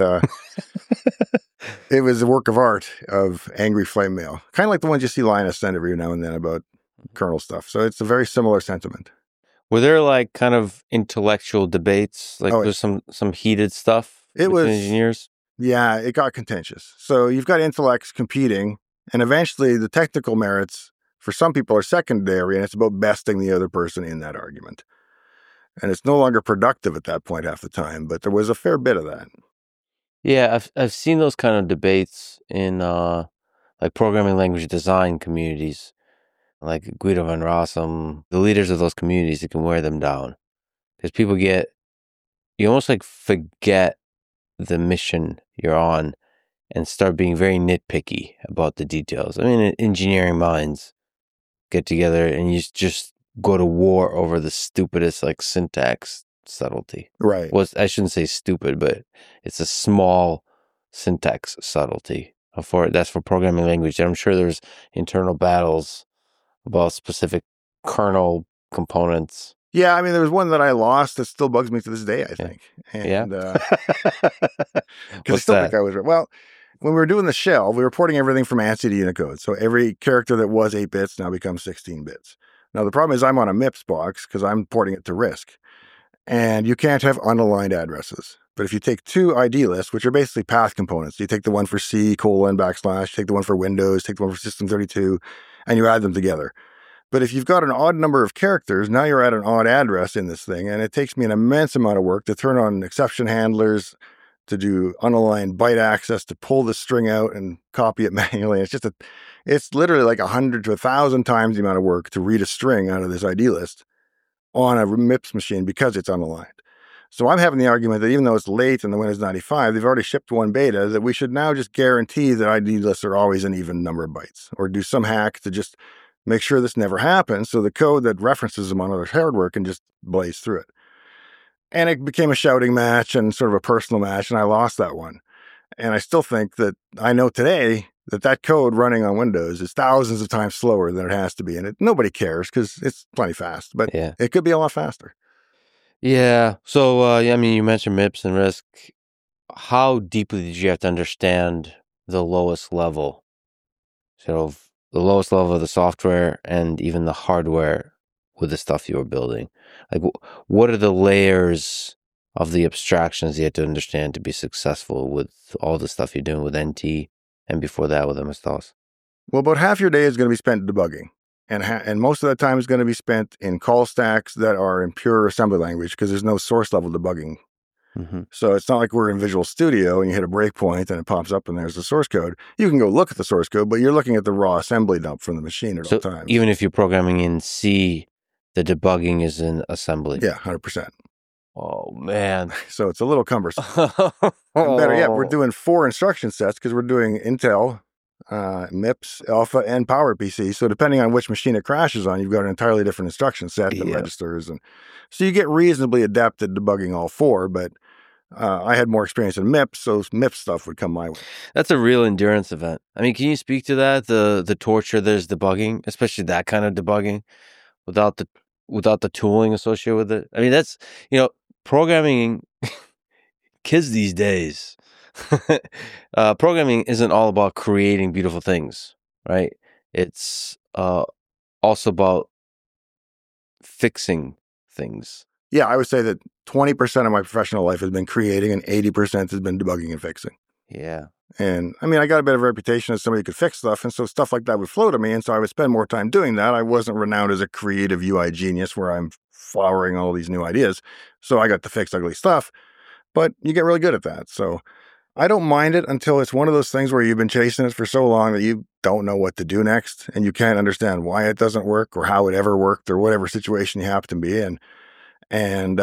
it was a work of art of angry flame mail. Kind of like the ones you see Linus send every now and then about kernel stuff. So it's a very similar sentiment. Were there like kind of intellectual debates? Like there's some heated stuff between engineers? Yeah, it got contentious. So you've got intellects competing, and eventually the technical merits for some people are secondary, and it's about besting the other person in that argument. And it's no longer productive at that point half the time, but there was a fair bit of that. Yeah, I've seen those kind of debates in like programming language design communities, like Guido van Rossum, the leaders of those communities. You can wear them down because you almost like forget the mission you're on and start being very nitpicky about the details. I mean, engineering minds get together and you just go to war over the stupidest like syntax subtlety. Right. Well, I shouldn't say stupid, but it's a small syntax subtlety. That's for programming language. I'm sure there's internal battles about specific kernel components. Yeah, I mean, there was one that I lost that still bugs me to this day, I think. And, yeah? Because I still think I was right. Well, when we were doing the shell, we were porting everything from ANSI to Unicode. So every character that was 8 bits now becomes 16 bits. Now, the problem is I'm on a MIPS box because I'm porting it to RISC. And you can't have unaligned addresses. But if you take two ID lists, which are basically path components, you take the one for C, colon, backslash, take the one for Windows, take the one for System32, and you add them together. But if you've got an odd number of characters, now you're at an odd address in this thing, and it takes me an immense amount of work to turn on exception handlers, to do unaligned byte access, to pull the string out and copy it manually. It's literally like 100 to 1,000 times the amount of work to read a string out of this ID list on a MIPS machine because it's unaligned. So I'm having the argument that even though it's late in the Windows 95, they've already shipped one beta, that we should now just guarantee that ID lists are always an even number of bytes, or do some hack to just make sure this never happens so the code that references them on other hardware can just blaze through it. And it became a shouting match and sort of a personal match, and I lost that one. And I still think that I know today that code running on Windows is thousands of times slower than it has to be. And nobody cares because it's plenty fast, but it could be a lot faster. Yeah. So, I mean, you mentioned MIPS and RISC. How deeply did you have to understand the lowest level? So, the lowest level of the software and even the hardware with the stuff you were building? Like, what are the layers of the abstractions you had to understand to be successful with all the stuff you're doing with NT and before that with MS-DOS? Well, about half your day is going to be spent debugging. And most of that time is going to be spent in call stacks that are in pure assembly language because there's no source level debugging. Mm-hmm. So it's not like we're in Visual Studio and you hit a breakpoint and it pops up and there's the source code. You can go look at the source code, but you're looking at the raw assembly dump from the machine at all times. Even if you're programming in C, the debugging is in assembly. Yeah, 100%. Oh, man. So it's a little cumbersome. And better yet, we're doing 4 instruction sets because we're doing Intel, MIPS, Alpha, and PowerPC. So depending on which machine it crashes on, you've got an entirely different instruction set that registers. And so you get reasonably adept at debugging all 4, but I had more experience in MIPS, so MIPS stuff would come my way. That's a real endurance event. I mean, can you speak to that? The torture there's debugging, especially that kind of debugging, without the tooling associated with it. I mean, that's, programming kids these days. Programming isn't all about creating beautiful things, right? It's also about fixing things. Yeah, I would say that 20% of my professional life has been creating and 80% has been debugging and fixing. Yeah. And I mean, I got a bit of a reputation as somebody who could fix stuff. And so stuff like that would flow to me. And so I would spend more time doing that. I wasn't renowned as a creative UI genius where I'm flowering all these new ideas. So I got to fix ugly stuff. But you get really good at that. So I don't mind it until it's one of those things where you've been chasing it for so long that you don't know what to do next. And you can't understand why it doesn't work or how it ever worked or whatever situation you happen to be in. And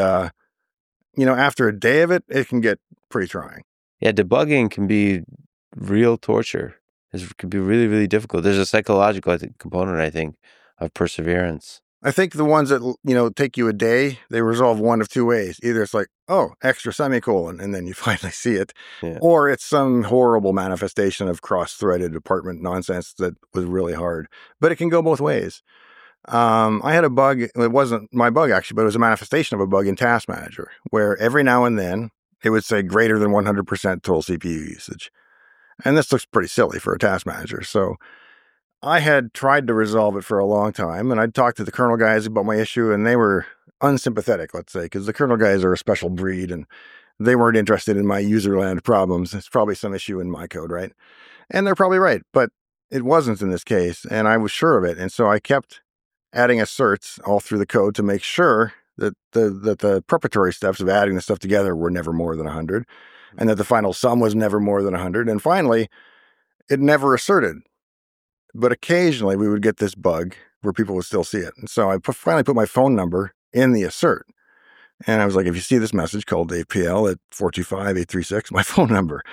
after a day of it, it can get pretty trying. Yeah, debugging can be real torture. It can be really, really difficult. There's a psychological component, I think, of perseverance. I think the ones that, take you a day, they resolve one of 2 ways. Either it's like, oh, extra semicolon, and then you finally see it. Yeah. Or it's some horrible manifestation of cross-threaded department nonsense that was really hard. But it can go both ways. I had a bug. It wasn't my bug, actually, but it was a manifestation of a bug in Task Manager, where every now and then it would say greater than 100% total CPU usage. And this looks pretty silly for a Task Manager. So I had tried to resolve it for a long time, and I'd talked to the kernel guys about my issue, and they were unsympathetic, let's say, because the kernel guys are a special breed, and they weren't interested in my userland problems. It's probably some issue in my code, right? And they're probably right, but it wasn't in this case, and I was sure of it. And so I kept adding asserts all through the code to make sure that the preparatory steps of adding the stuff together were never more than 100, and that the final sum was never more than 100. And finally, it never asserted. But occasionally we would get this bug where people would still see it. And so I finally put my phone number in the assert. And I was like, if you see this message, call Dave PL at 425-836, my phone number.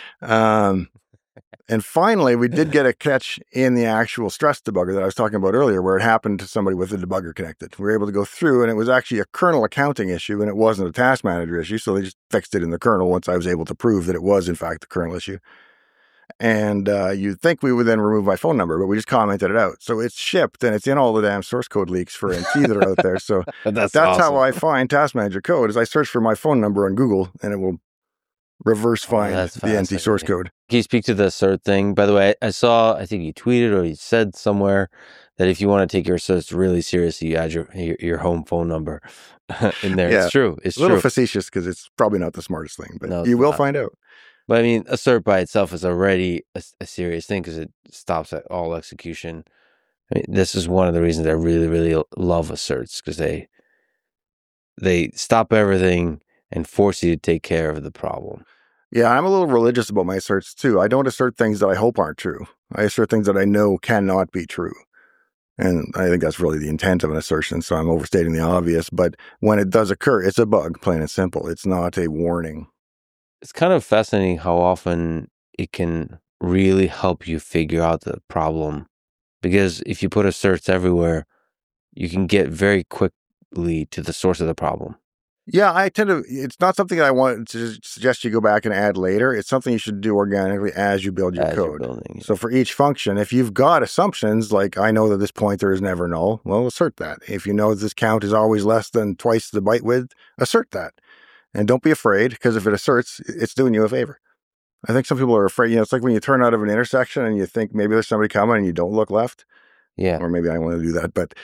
And finally, we did get a catch in the actual stress debugger that I was talking about earlier, where it happened to somebody with the debugger connected. We were able to go through, and it was actually a kernel accounting issue, and it wasn't a Task Manager issue. So they just fixed it in the kernel once I was able to prove that it was, in fact, the kernel issue. And you'd think we would then remove my phone number, but we just commented it out. So it's shipped, and it's in all the damn source code leaks for NT that are out there. So that's awesome. How I find Task Manager code is I search for my phone number on Google, and it will reverse Oh, find that's the NT source fascinating. code. Can you speak to the cert thing? By the way, I think you tweeted or you said somewhere that if you want to take your certs really seriously, you add your home phone number in there. Yeah. It's true. It's A little true. facetious because it's probably not the smartest thing, but No, it's you will not. find out. But I mean, a cert by itself is already a serious thing because it stops at all execution. I mean, this is one of the reasons I really, really love asserts because they stop everything and force you to take care of the problem. Yeah, I'm a little religious about my asserts too. I don't assert things that I hope aren't true. I assert things that I know cannot be true. And I think that's really the intent of an assertion, so I'm overstating the obvious. But when it does occur, it's a bug, plain and simple. It's not a warning. It's kind of fascinating how often it can really help you figure out the problem. Because if you put asserts everywhere, you can get very quickly to the source of the problem. Yeah, it's not something I want to suggest you go back and add later. It's something you should do organically as you build your As you're code. building. So for each function, if you've got assumptions like I know that this pointer is never null, well, assert that. If you know this count is always less than twice the byte width, assert that. And don't be afraid, because if it asserts, it's doing you a favor. I think some people are afraid. It's like when you turn out of an intersection and you think maybe there's somebody coming and you don't look left. Yeah. Or maybe I want to do that, but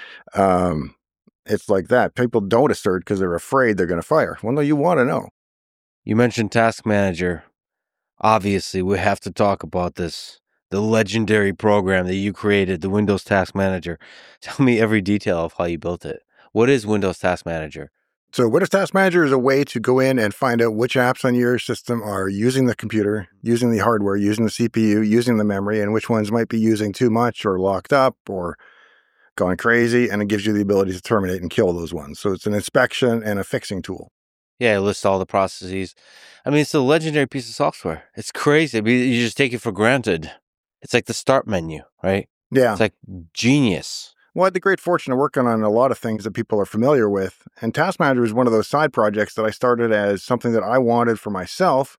it's like that. People don't assert because they're afraid they're going to fire. Well, no, you want to know. You mentioned Task Manager. Obviously, we have to talk about this. The legendary program that you created, the Windows Task Manager. Tell me every detail of how you built it. What is Windows Task Manager? So Windows Task Manager is a way to go in and find out which apps on your system are using the computer, using the hardware, using the CPU, using the memory, and which ones might be using too much or locked up or going crazy, and it gives you the ability to terminate and kill those ones. So it's an inspection and a fixing tool. Yeah, it lists all the processes. I mean, it's a legendary piece of software. It's crazy. I mean, you just take it for granted. It's like the start menu, right? Yeah. It's like genius. Well, I had the great fortune of working on a lot of things that people are familiar with. And Task Manager is one of those side projects that I started as something that I wanted for myself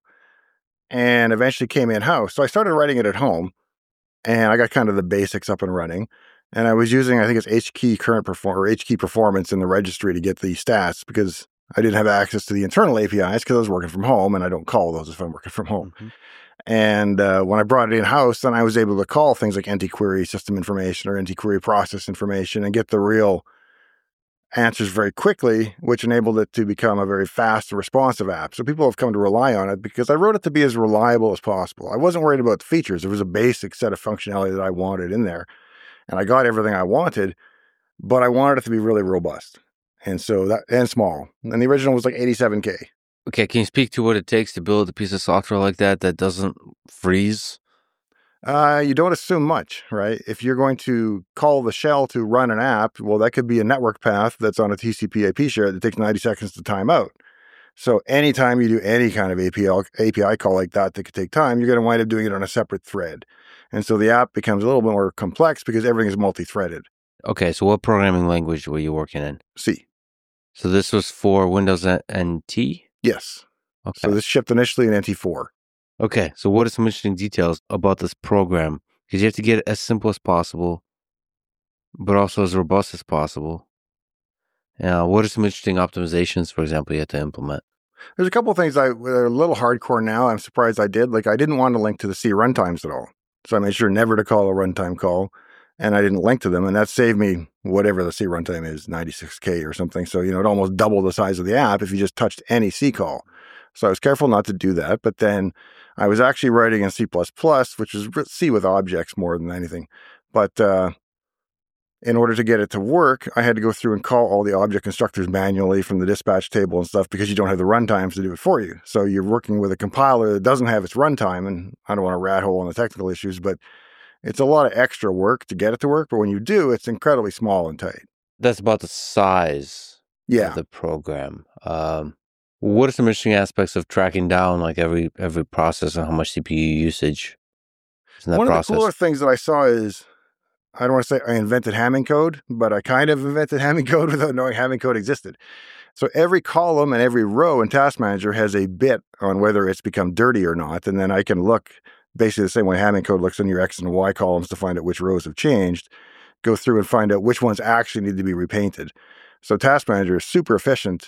and eventually came in-house. So I started writing it at home, and I got kind of the basics up and running. And I was using, I think it's HKey Performance in the registry to get the stats because I didn't have access to the internal APIs because I was working from home, and I don't call those if I'm working from home. Mm-hmm. And when I brought it in-house, then I was able to call things like NT-query system information or NT-query process information and get the real answers very quickly, which enabled it to become a very fast and responsive app. So people have come to rely on it because I wrote it to be as reliable as possible. I wasn't worried about the features. There was a basic set of functionality that I wanted in there. And I got everything I wanted, but I wanted it to be really robust. And small. And the original was like 87K. Okay, can you speak to what it takes to build a piece of software like that doesn't freeze? You don't assume much, right? If you're going to call the shell to run an app, well, that could be a network path that's on a TCP IP share that takes 90 seconds to time out. So anytime you do any kind of API call like that could take time, you're going to wind up doing it on a separate thread. And so the app becomes a little bit more complex because everything is multi-threaded. Okay, so what programming language were you working in? C. So this was for Windows NT? Yes. Okay. So this shipped initially in NT4. Okay, so what are some interesting details about this program? Because you have to get it as simple as possible, but also as robust as possible. What are some interesting optimizations, for example, you had to implement? There's a couple of things that are a little hardcore now. I'm surprised I did. Like, I didn't want to link to the C runtimes at all. So I made sure never to call a runtime call, and I didn't link to them. And that saved me whatever the C runtime is, 96K or something. So, it almost doubled the size of the app if you just touched any C call. So I was careful not to do that. But then I was actually writing in C++, which is C with objects more than anything. But in order to get it to work, I had to go through and call all the object constructors manually from the dispatch table and stuff because you don't have the runtimes to do it for you. So you're working with a compiler that doesn't have its runtime, and I don't want to rat hole on the technical issues, but it's a lot of extra work to get it to work. But when you do, it's incredibly small and tight. That's about the size of the program. What are some interesting aspects of tracking down like every process and how much CPU usage is in that process? One of the cooler things that I saw is, I don't want to say I invented Hamming code, but I kind of invented Hamming code without knowing Hamming code existed. So every column and every row in Task Manager has a bit on whether it's become dirty or not. And then I can look basically the same way Hamming code looks in your X and Y columns to find out which rows have changed, go through and find out which ones actually need to be repainted. So Task Manager is super efficient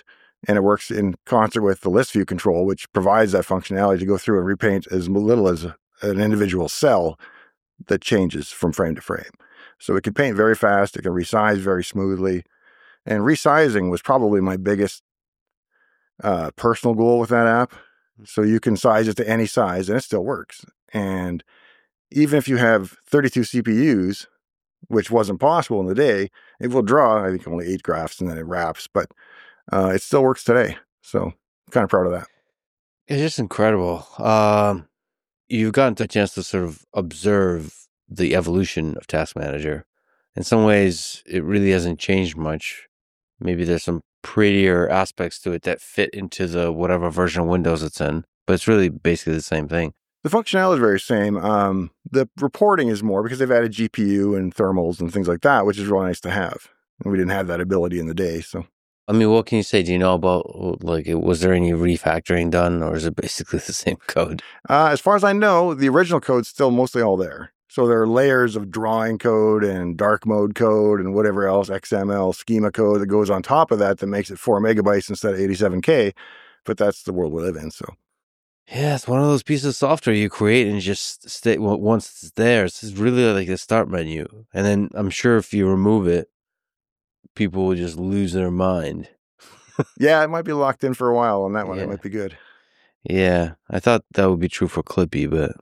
And it works in concert with the list view control, which provides that functionality to go through and repaint as little as an individual cell that changes from frame to frame. So it can paint very fast. It can resize very smoothly. And resizing was probably my biggest personal goal with that app. So you can size it to any size and it still works. And even if you have 32 CPUs, which wasn't possible in the day, it will draw, I think, only 8 graphs and then it wraps, but it still works today. So I'm kind of proud of that. It's just incredible. You've gotten a chance to sort of observe the evolution of Task Manager. In some ways, it really hasn't changed much. Maybe there's some prettier aspects to it that fit into the whatever version of Windows it's in, but it's really basically the same thing. The functionality is very same. The reporting is more because they've added GPU and thermals and things like that, which is really nice to have. And we didn't have that ability in the day, so. I mean, what can you say? Do you know about, like, was there any refactoring done, or is it basically the same code? As far as I know, the original code's still mostly all there. So there are layers of drawing code and dark mode code and whatever else, XML schema code that goes on top of that makes it 4 megabytes instead of 87K. But that's the world we live in, so. Yeah, it's one of those pieces of software you create and just stay. Well, once it's there, it's really like the start menu. And then I'm sure if you remove it, people will just lose their mind. Yeah, it might be locked in for a while on that one. Yeah. It might be good. Yeah, I thought that would be true for Clippy, but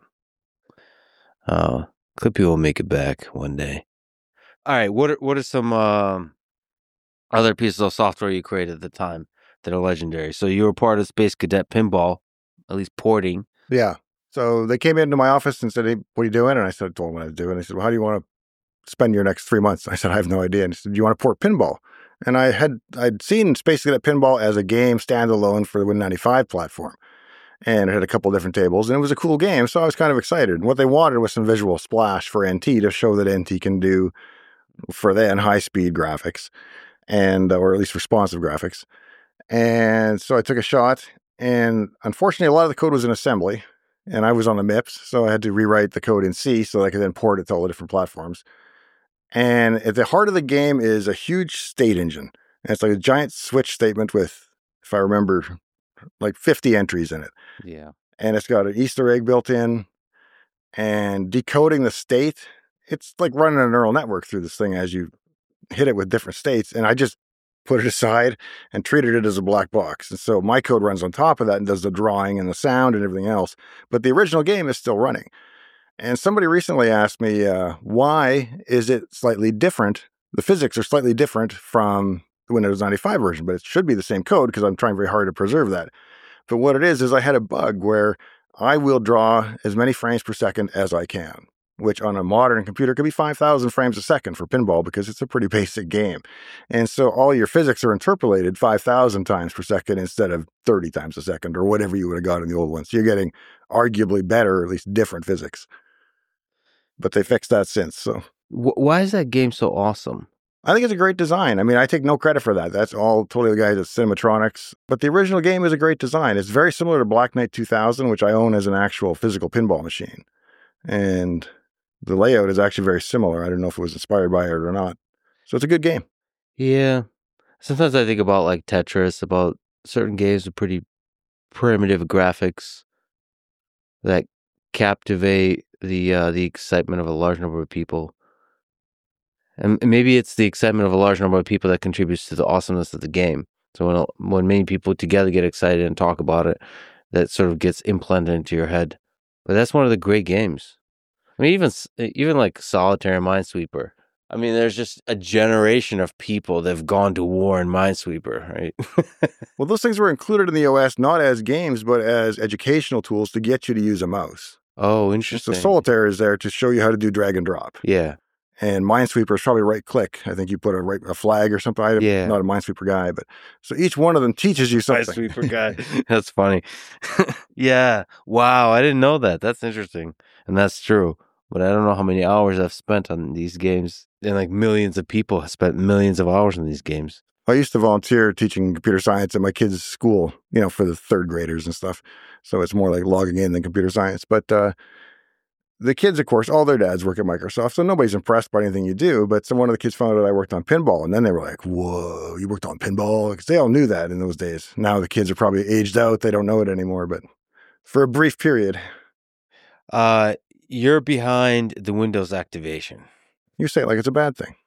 Clippy will make it back one day. All right, what are some other pieces of software you created at the time that are legendary? So you were part of Space Cadet Pinball, at least porting. Yeah. So they came into my office and said, "Hey, what are you doing?" And I told them what I was doing. They said, "Well, how do you want to spend your next 3 months?" I said, "I have no idea." And he said, "Do you want to port pinball?" And I'd seen Space Cadet Pinball as a game standalone for the Win95 platform. And it had a couple different tables, and it was a cool game, so I was kind of excited. And what they wanted was some visual splash for NT to show that NT can do, for then, high-speed graphics, and or at least responsive graphics. And so I took a shot, and unfortunately, a lot of the code was in assembly, and I was on the MIPS, so I had to rewrite the code in C so I could then port it to all the different platforms. And at the heart of the game is a huge state engine. And it's like a giant switch statement with, if I remember, like 50 entries in it. Yeah. And it's got an Easter egg built in, and decoding the state. It's like running a neural network through this thing as you hit it with different states. And I just put it aside and treated it as a black box. And so my code runs on top of that and does the drawing and the sound and everything else. But the original game is still running. And somebody recently asked me, why is it slightly different? The physics are slightly different from the Windows 95 version, but it should be the same code because I'm trying very hard to preserve that. But what it is I had a bug where I will draw as many frames per second as I can, which on a modern computer could be 5,000 frames a second for pinball because it's a pretty basic game. And so all your physics are interpolated 5,000 times per second instead of 30 times a second or whatever you would have got in the old ones. So you're getting arguably better, or at least different physics. But they fixed that since. So why is that game so awesome? I think it's a great design. I mean, I take no credit for that. That's all totally the guys at Cinematronics. But the original game is a great design. It's very similar to Black Knight 2000, which I own as an actual physical pinball machine. And the layout is actually very similar. I don't know if it was inspired by it or not. So it's a good game. Yeah. Sometimes I think about like Tetris, about certain games with pretty primitive graphics that captivate the excitement of a large number of people. And maybe it's the excitement of a large number of people that contributes to the awesomeness of the game. So when many people together get excited and talk about it, that sort of gets implanted into your head. But that's one of the great games. I mean, even like Solitaire and Minesweeper. I mean, there's just a generation of people that have gone to war in Minesweeper, right? Well, those things were included in the OS not as games, but as educational tools to get you to use a mouse. Oh, interesting. So Solitaire is there to show you how to do drag and drop. Yeah. And Minesweeper is probably right click. I think you put a flag or something. I'm not a Minesweeper guy, but so each one of them teaches you something. Minesweeper guy. That's funny. Yeah. Wow. I didn't know that. That's interesting. And that's true. But I don't know how many hours I've spent on these games. And like millions of people have spent millions of hours on these games. I used to volunteer teaching computer science at my kids' school, for the third graders and stuff. So it's more like logging in than computer science. But the kids, of course, all their dads work at Microsoft, so nobody's impressed by anything you do. But one of the kids found out I worked on pinball, and then they were like, "Whoa, you worked on pinball?" Because they all knew that in those days. Now the kids are probably aged out; they don't know it anymore. But for a brief period, you're behind the Windows activation. You say it like it's a bad thing.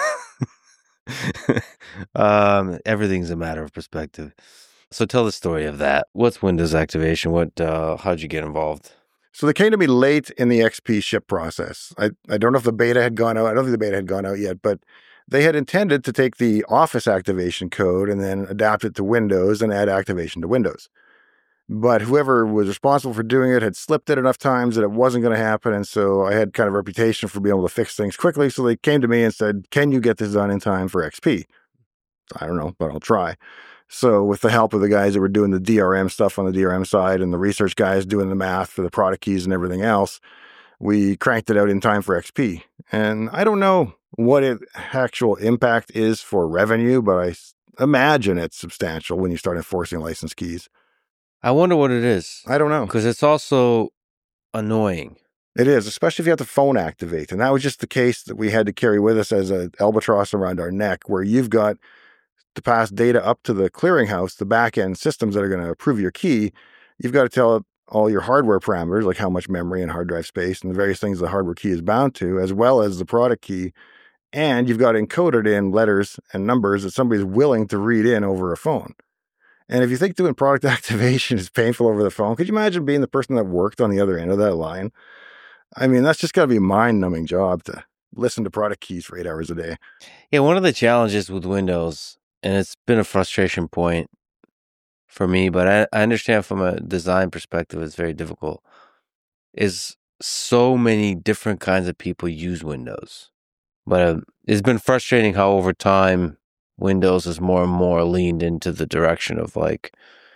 Everything's a matter of perspective. So tell the story of that. What's Windows activation? How'd you get involved? So they came to me late in the XP ship process. I don't know if the beta had gone out. I don't think the beta had gone out yet, but they had intended to take the Office activation code and then adapt it to Windows and add activation to Windows. But whoever was responsible for doing it had slipped it enough times that it wasn't going to happen. And so I had kind of a reputation for being able to fix things quickly. So they came to me and said, "Can you get this done in time for XP?" I don't know, but I'll try. So with the help of the guys that were doing the DRM stuff on the DRM side and the research guys doing the math for the product keys and everything else, we cranked it out in time for XP. And I don't know what its actual impact is for revenue, but I imagine it's substantial when you start enforcing license keys. I wonder what it is. I don't know. Because it's also annoying. It is, especially if you have to phone activate. And that was just the case that we had to carry with us as an albatross around our neck, where you've got to pass data up to the clearinghouse, the back-end systems that are going to approve your key. You've got to tell it all your hardware parameters, like how much memory and hard drive space and the various things the hardware key is bound to, as well as the product key. And you've got to encode it in letters and numbers that somebody's willing to read in over a phone. And if you think doing product activation is painful over the phone, could you imagine being the person that worked on the other end of that line? I mean, that's just got to be a mind-numbing job to listen to product keys for 8 hours a day. Yeah, one of the challenges with Windows, and it's been a frustration point for me, but I understand from a design perspective it's very difficult, is so many different kinds of people use Windows. But it's been frustrating how over time Windows is more and more leaned into the direction of like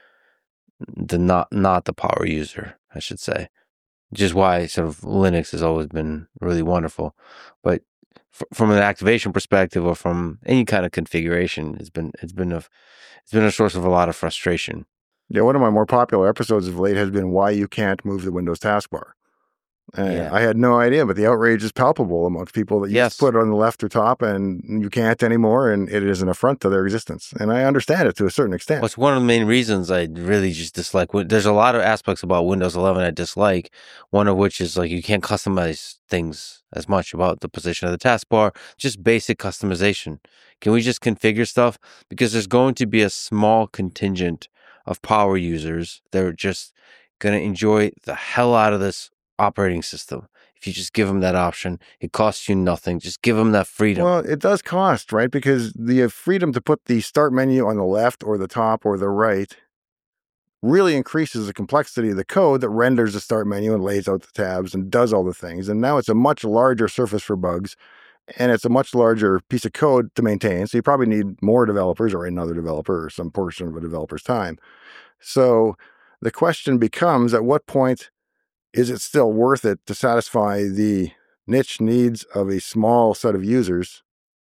the not the power user, I should say. Which is why sort of Linux has always been really wonderful. But from an activation perspective or from any kind of configuration, it's been a source of a lot of frustration. Yeah, one of my more popular episodes of late has been why you can't move the Windows taskbar. Yeah. I had no idea, but the outrage is palpable amongst people that you just put it on the left or top and you can't anymore, and it is an affront to their existence. And I understand it to a certain extent. Well, it's one of the main reasons I really just dislike. There's a lot of aspects about Windows 11 I dislike, one of which is like you can't customize things as much about the position of the taskbar, just basic customization. Can we just configure stuff? Because there's going to be a small contingent of power users that are just going to enjoy the hell out of this operating system. If you just give them that option, it costs you nothing. Just give them that freedom. Well, it does cost, right? Because the freedom to put the start menu on the left or the top or the right really increases the complexity of the code that renders the start menu and lays out the tabs and does all the things. And now it's a much larger surface for bugs, and it's a much larger piece of code to maintain. So you probably need more developers or another developer or some portion of a developer's time. So the question becomes, at what point is it still worth it to satisfy the niche needs of a small set of users?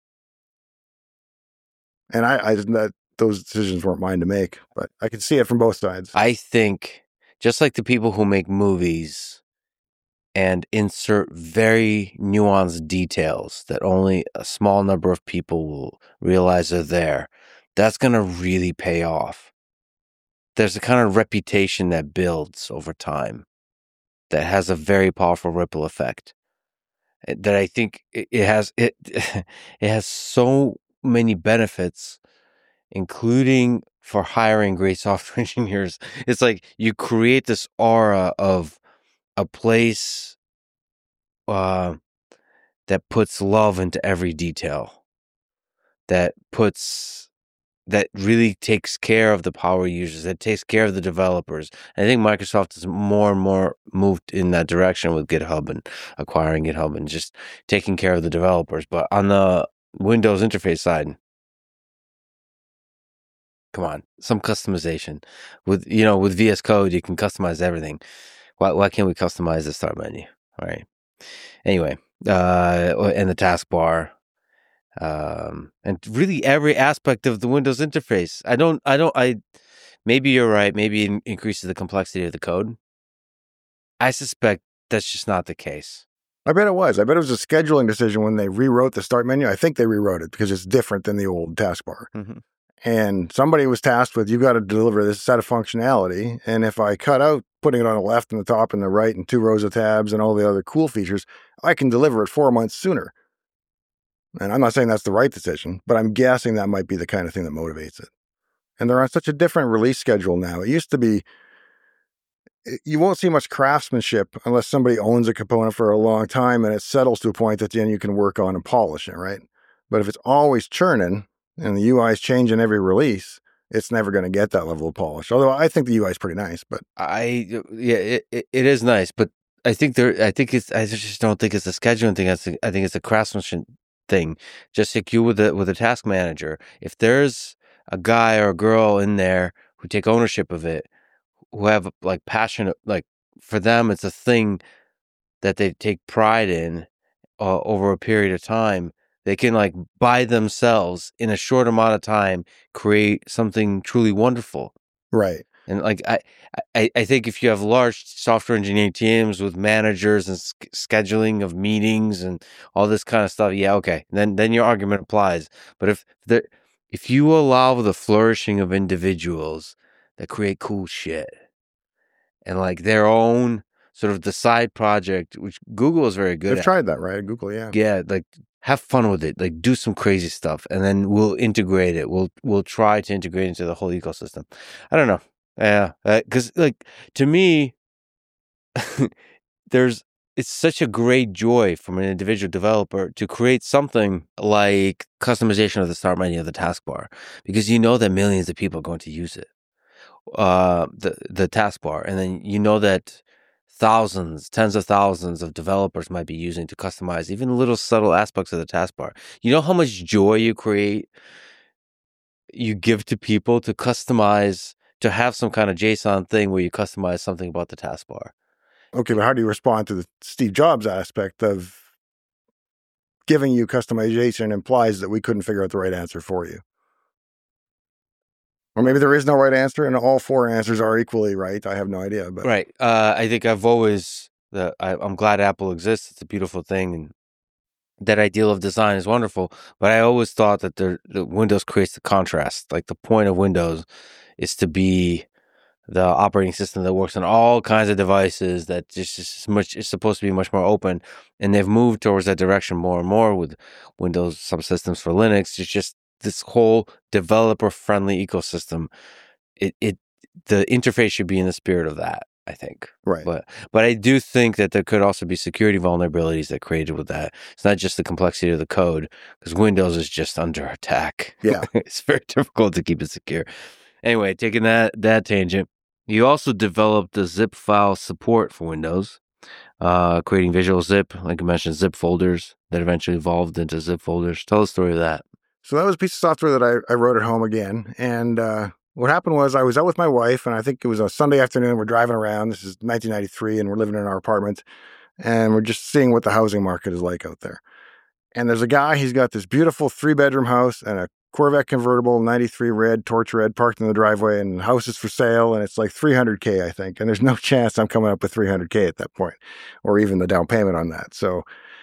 And those decisions weren't mine to make, but I can see it from both sides. I think just like the people who make movies and insert very nuanced details that only a small number of people will realize are there, that's going to really pay off. There's a kind of reputation that builds over time that has a very powerful ripple effect that I think it has so many benefits, including for hiring great software engineers. It's like you create this aura of a place that puts love into every detail, that really takes care of the power users, that takes care of the developers. I think Microsoft has more and more moved in that direction with GitHub and acquiring GitHub and just taking care of the developers. But on the Windows interface side, come on, some customization. With VS Code, you can customize everything. Why can't we customize the start menu? All right. Anyway, and the taskbar. And really every aspect of the Windows interface. Maybe you're right. Maybe it increases the complexity of the code. I suspect that's just not the case. I bet it was. I bet it was a scheduling decision when they rewrote the start menu. I think they rewrote it because it's different than the old taskbar. Mm-hmm. And somebody was tasked with, you've got to deliver this set of functionality. And if I cut out putting it on the left and the top and the right and 2 rows of tabs and all the other cool features, I can deliver it 4 months sooner. And I'm not saying that's the right decision, but I'm guessing that might be the kind of thing that motivates it. And they're on such a different release schedule now. It used to be, you won't see much craftsmanship unless somebody owns a component for a long time and it settles to a point that then you can work on and polish it, right? But if it's always churning and the UI is changing every release, it's never going to get that level of polish. Although I think the UI is pretty nice, but it is nice, but I just don't think it's a scheduling thing. I think it's a craftsmanship thing. Just like you with a task manager, if there's a guy or a girl in there who take ownership of it, who have like passion, like for them, it's a thing that they take pride in over a period of time. They can like by themselves in a short amount of time create something truly wonderful. Right. And like I think if you have large software engineering teams with managers and scheduling of meetings and all this kind of stuff, yeah, okay, then your argument applies. But if you allow the flourishing of individuals that create cool shit and like their own sort of the side project, which Google is very good at. They've tried that, right? Google, yeah. Yeah, like have fun with it, like do some crazy stuff, and then we'll integrate it. We'll try to integrate into the whole ecosystem. I don't know. Yeah, because like to me, it's such a great joy from an individual developer to create something like customization of the start menu of the taskbar, because you know that millions of people are going to use it, the taskbar, and then you know that thousands, tens of thousands of developers might be using to customize even little subtle aspects of the taskbar. You know how much joy you give to people to customize, to have some kind of JSON thing where you customize something about the taskbar. Okay, but how do you respond to the Steve Jobs aspect of giving you customization implies that we couldn't figure out the right answer for you? Or maybe there is no right answer and all 4 answers are equally right. I have no idea. But right. I think I'm glad Apple exists. It's a beautiful thing. And that ideal of design is wonderful. But I always thought that the Windows creates the contrast. Like the point of Windows is to be the operating system that works on all kinds of devices, that just is supposed to be much more open. And they've moved towards that direction more and more with Windows subsystems for Linux. It's just this whole developer-friendly ecosystem. The interface should be in the spirit of that, I think. Right. But I do think that there could also be security vulnerabilities that created with that. It's not just the complexity of the code, because Windows is just under attack. Yeah. It's very difficult to keep it secure. Anyway, taking that tangent, you also developed the zip file support for Windows, creating Visual Zip, like you mentioned, zip folders that eventually evolved into zip folders. Tell the story of that. So that was a piece of software that I wrote at home again. And what happened was I was out with my wife, and I think it was a Sunday afternoon. We're driving around. This is 1993, and we're living in our apartment. And we're just seeing what the housing market is like out there. And there's a guy, he's got this beautiful 3-bedroom house and a Corvette convertible, 93 red, torch red, parked in the driveway, and the house is for sale, and it's like $300K, I think. And there's no chance I'm coming up with $300K at that point, or even the down payment on that. So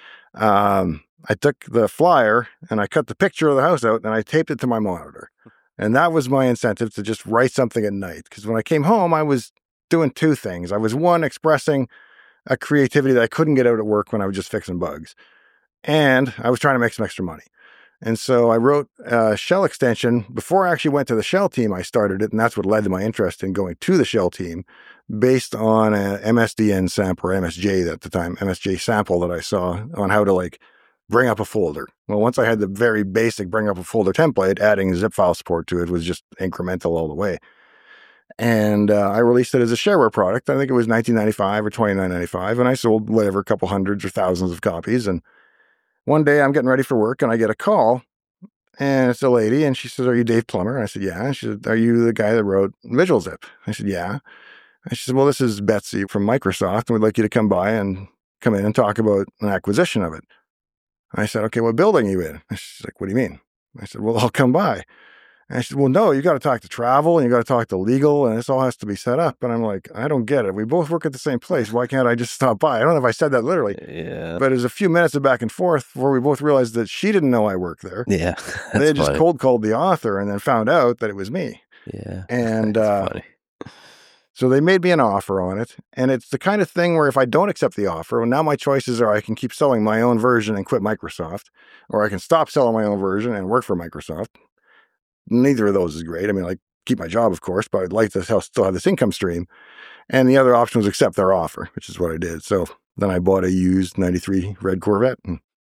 I took the flyer and I cut the picture of the house out and I taped it to my monitor. And that was my incentive to just write something at night. Because when I came home, I was doing 2 things. I was, one, expressing a creativity that I couldn't get out at work when I was just fixing bugs. And I was trying to make some extra money. And so I wrote a shell extension. Before I actually went to the shell team, I started it. And that's what led to my interest in going to the shell team, based on a MSDN sample, or MSJ at the time, MSJ sample that I saw on how to like bring up a folder. Well, once I had the very basic bring up a folder template, adding zip file support to it was just incremental all the way. And I released it as a shareware product. I think it was $19.95 or $29.95. And I sold whatever, a couple hundreds or thousands of copies. And one day I'm getting ready for work and I get a call, and it's a lady, and she says, "Are you Dave Plummer?" And I said, "Yeah." And she said, "Are you the guy that wrote Visual Zip?" I said, "Yeah." And she said, "Well, this is Betsy from Microsoft, and we'd like you to come by and come in and talk about an acquisition of it." I said, "Okay, what building are you in?" And she's like, "What do you mean?" I said, "Well, I'll come by." And she said, well, no, you got to talk to travel and you got to talk to legal and this all has to be set up. And I'm like, I don't get it. We both work at the same place. Why can't I just stop by? I don't know if I said that literally, but there's a few minutes of back and forth where we both realized that she didn't know I worked there. Yeah. They had just cold called the author and then found out that it was me. Yeah. And so they made me an offer on it. And it's the kind of thing where if I don't accept the offer, well, now my choices are I can keep selling my own version and quit Microsoft, or I can stop selling my own version and work for Microsoft. Neither of those is great. I mean, I keep my job, of course, but I'd like to still have this income stream. And the other option was accept their offer, which is what I did. So then I bought a used 93 red Corvette.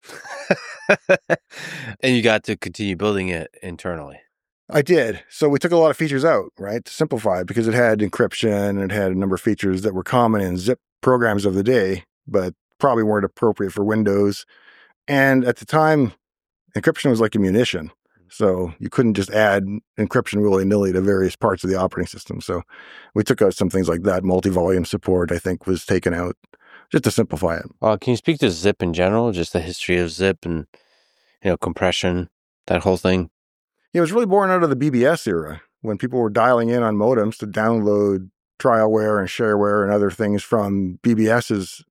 And you got to continue building it internally. I did. So we took a lot of features out, right, to simplify it because it had encryption and it had a number of features that were common in zip programs of the day, but probably weren't appropriate for Windows. And at the time, encryption was like a munition. So you couldn't just add encryption willy-nilly to various parts of the operating system. So we took out some things like that. Multi-volume support, I think, was taken out just to simplify it. Can you speak to zip in general, just the history of zip and, compression, that whole thing? It was really born out of the BBS era when people were dialing in on modems to download trialware and shareware and other things from BBSs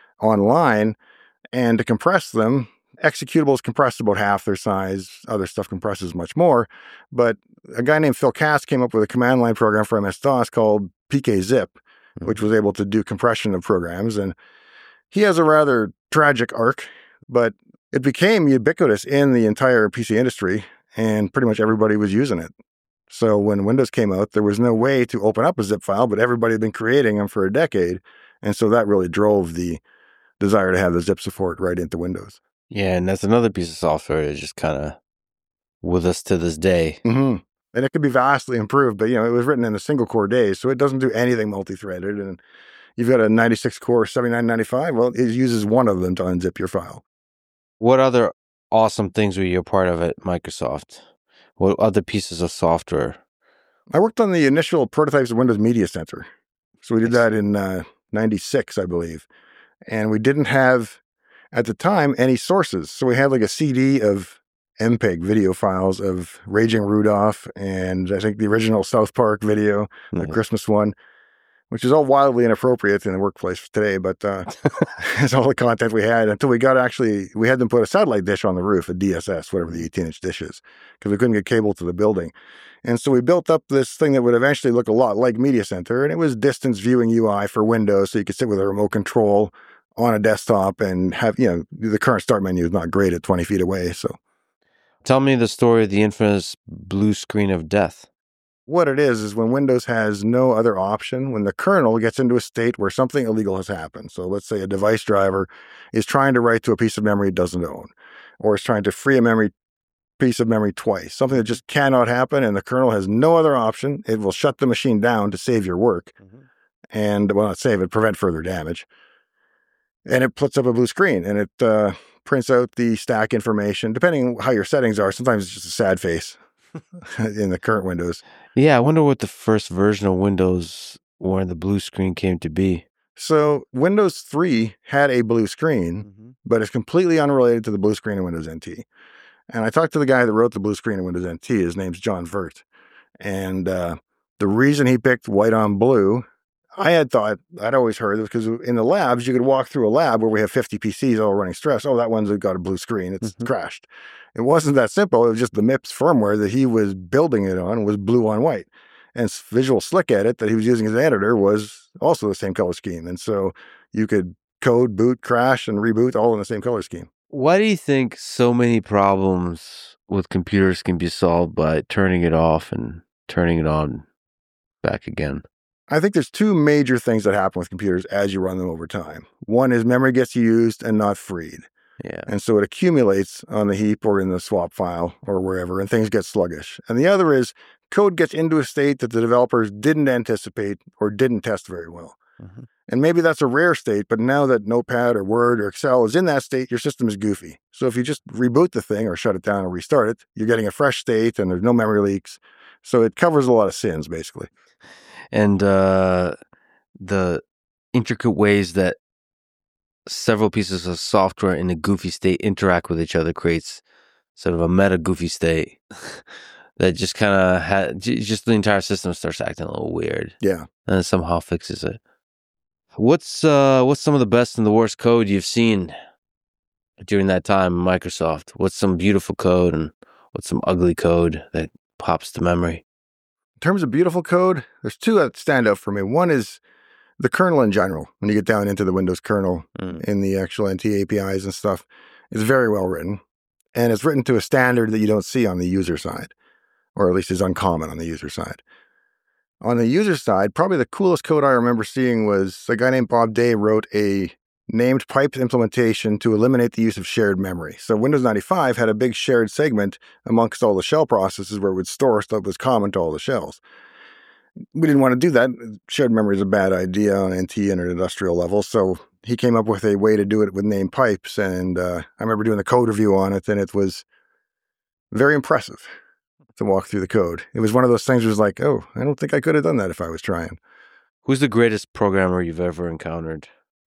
online and to compress them. Executables compress about half their size. Other stuff compresses much more. But a guy named Phil Cass came up with a command line program for MS-DOS called PKZip, which was able to do compression of programs. And he has a rather tragic arc, but it became ubiquitous in the entire PC industry, and pretty much everybody was using it. So when Windows came out, there was no way to open up a zip file, but everybody had been creating them for a decade. And so that really drove the desire to have the zip support right into Windows. Yeah, and that's another piece of software that's just kind of with us to this day. Mm-hmm. And it could be vastly improved, but, it was written in a single core days, so it doesn't do anything multi-threaded. And you've got a 96 core 7995, well, it uses one of them to unzip your file. What other awesome things were you a part of at Microsoft? What other pieces of software? I worked on the initial prototypes of Windows Media Center. So we did that in 96, I believe. And we didn't have, at the time, any sources. So we had like a CD of MPEG video files of Raging Rudolph and I think the original South Park video, the Christmas one, which is all wildly inappropriate in the workplace today, but it's all the content we had until we had them put a satellite dish on the roof, a DSS, whatever the 18-inch dish is, because we couldn't get cable to the building. And so we built up this thing that would eventually look a lot like Media Center, and it was distance viewing UI for Windows, so you could sit with a remote control on a desktop and have, the current start menu is not great at 20 feet away. So, tell me the story of the infamous blue screen of death. What it is when Windows has no other option, when the kernel gets into a state where something illegal has happened. So let's say a device driver is trying to write to a piece of memory it doesn't own, or is trying to free a piece of memory twice, something that just cannot happen, and the kernel has no other option. It will shut the machine down to save your work, and, well, not save it, prevent further damage. And it puts up a blue screen, and it prints out the stack information, depending how your settings are. Sometimes it's just a sad face in the current Windows. Yeah, I wonder what the first version of Windows where the blue screen came to be. So Windows 3 had a blue screen, but it's completely unrelated to the blue screen in Windows NT. And I talked to the guy that wrote the blue screen in Windows NT. His name's John Vert. And the reason he picked white on blue, I'd always heard it because in the labs, you could walk through a lab where we have 50 PCs all running stress. Oh, that one's got a blue screen. It's crashed. It wasn't that simple. It was just the MIPS firmware that he was building it on was blue on white. And Visual Slick Edit that he was using as an editor was also the same color scheme. And so you could code, boot, crash, and reboot all in the same color scheme. Why do you think so many problems with computers can be solved by turning it off and turning it on back again? I think there's two major things that happen with computers as you run them over time. One is memory gets used and not freed. Yeah. And so it accumulates on the heap or in the swap file or wherever, and things get sluggish. And the other is code gets into a state that the developers didn't anticipate or didn't test very well. And maybe that's a rare state, but now that Notepad or Word or Excel is in that state, your system is goofy. So if you just reboot the thing or shut it down or restart it, you're getting a fresh state and there's no memory leaks. So it covers a lot of sins, basically. And the intricate ways that several pieces of software in a goofy state interact with each other creates sort of a meta goofy state that just kind of just the entire system starts acting a little weird. Yeah. And it somehow fixes it. What's some of the best and the worst code you've seen during that time in Microsoft? What's some beautiful code and what's some ugly code that pops to memory? In terms of beautiful code, there's two that stand out for me. One is the kernel in general. When you get down into the Windows kernel in the actual NT APIs and stuff, it's very well written. And it's written to a standard that you don't see on the user side, or at least is uncommon on the user side. On the user side, probably the coolest code I remember seeing was a guy named Bob Day wrote a named pipes implementation to eliminate the use of shared memory. So Windows 95 had a big shared segment amongst all the shell processes where it would store stuff that was common to all the shells. We didn't want to do that. Shared memory is a bad idea on NT and an industrial level. So he came up with a way to do it with named pipes. And I remember doing the code review on it, and it was very impressive to walk through the code. It was one of those things where it was like, oh, I don't think I could have done that if I was trying. Who's the greatest programmer you've ever encountered?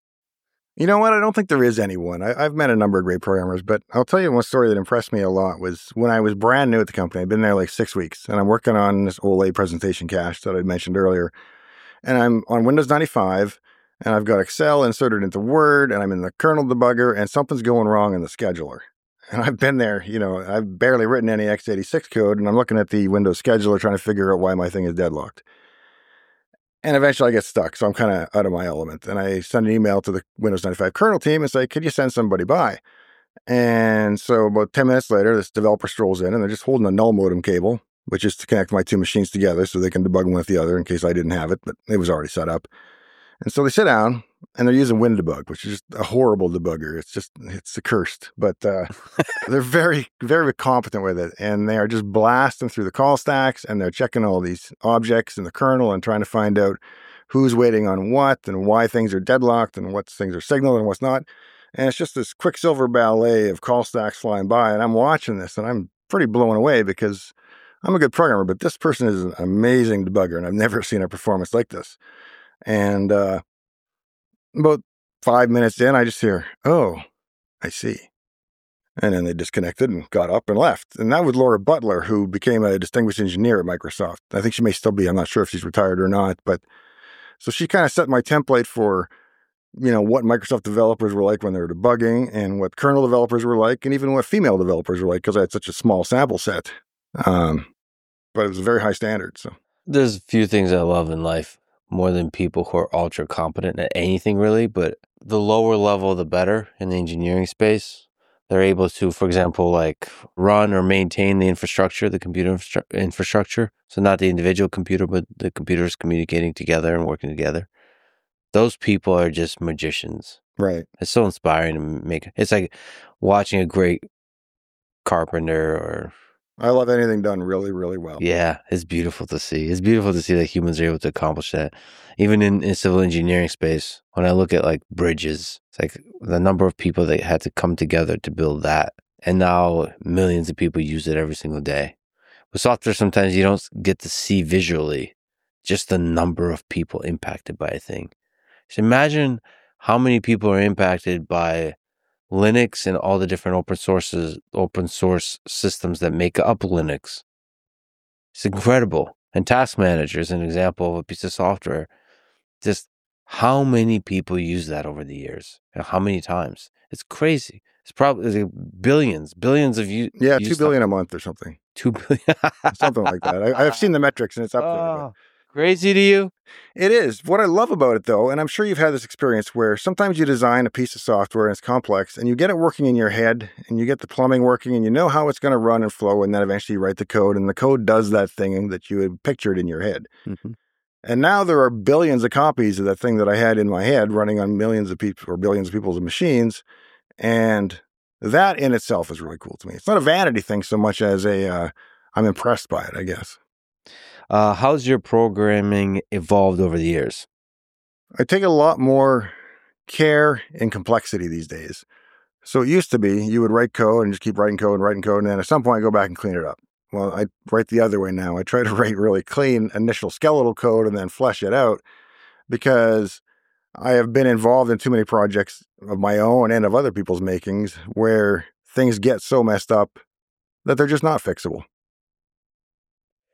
You know what? I don't think there is anyone. I've met a number of great programmers, but I'll tell you one story that impressed me a lot was when I was brand new at the company. I'd been there like 6 weeks, and I'm working on this OLE presentation cache that I mentioned earlier. And I'm on Windows 95, and I've got Excel inserted into Word, and I'm in the kernel debugger, and something's going wrong in the scheduler. And I've been there, I've barely written any x86 code, and I'm looking at the Windows scheduler trying to figure out why my thing is deadlocked. And eventually I get stuck, so I'm kind of out of my element. And I send an email to the Windows 95 kernel team and say, could you send somebody by? And so about 10 minutes later, this developer strolls in, and they're just holding a null modem cable, which is to connect my two machines together so they can debug one with the other in case I didn't have it, but it was already set up. And so they sit down, and they're using WinDebug, which is just a horrible debugger. It's accursed. But they're very, very competent with it. And they are just blasting through the call stacks, and they're checking all these objects in the kernel and trying to find out who's waiting on what and why things are deadlocked and what things are signaled and what's not. And it's just this Quicksilver ballet of call stacks flying by. And I'm watching this, and I'm pretty blown away because I'm a good programmer, but this person is an amazing debugger, and I've never seen a performance like this. And about 5 minutes in, I just hear, oh, I see. And then they disconnected and got up and left. And that was Laura Butler, who became a distinguished engineer at Microsoft. I think she may still be. I'm not sure if she's retired or not. But so she kind of set my template for, what Microsoft developers were like when they were debugging and what kernel developers were like and even what female developers were like because I had such a small sample set. But it was a very high standard. So there's a few things I love in life more than people who are ultra competent at anything really, but the lower level, the better in the engineering space. They're able to, for example, like run or maintain the infrastructure, the computer infrastructure. So not the individual computer, but the computers communicating together and working together. Those people are just magicians. Right. It's so inspiring to it's like watching a great carpenter or... I love anything done really, really well. Yeah, it's beautiful to see. It's beautiful to see that humans are able to accomplish that. Even in civil engineering space, when I look at like bridges, it's like the number of people that had to come together to build that. And now millions of people use it every single day. With software, sometimes you don't get to see visually just the number of people impacted by a thing. So imagine how many people are impacted by Linux and all the different open source systems that make up Linux. It's incredible. And Task Manager is an example of a piece of software. Just how many people use that over the years and how many times. It's crazy. It's probably billions of you. Yeah, 2 billion a month or something. 2 billion. Something like that. I've seen the metrics and it's up there. But... Crazy to you? It is. What I love about it, though, and I'm sure you've had this experience where sometimes you design a piece of software and it's complex and you get it working in your head and you get the plumbing working and you know how it's going to run and flow, and then eventually you write the code and the code does that thing that you had pictured in your head. Mm-hmm. And now there are billions of copies of that thing that I had in my head running on millions of people or billions of people's machines. And that in itself is really cool to me. It's not a vanity thing so much as I'm impressed by it, I guess. How's your programming evolved over the years? I take a lot more care in complexity these days. So it used to be you would write code and just keep writing code, and then at some point go back and clean it up. Well, I write the other way now. I try to write really clean initial skeletal code and then flesh it out because I have been involved in too many projects of my own and of other people's makings where things get so messed up that they're just not fixable.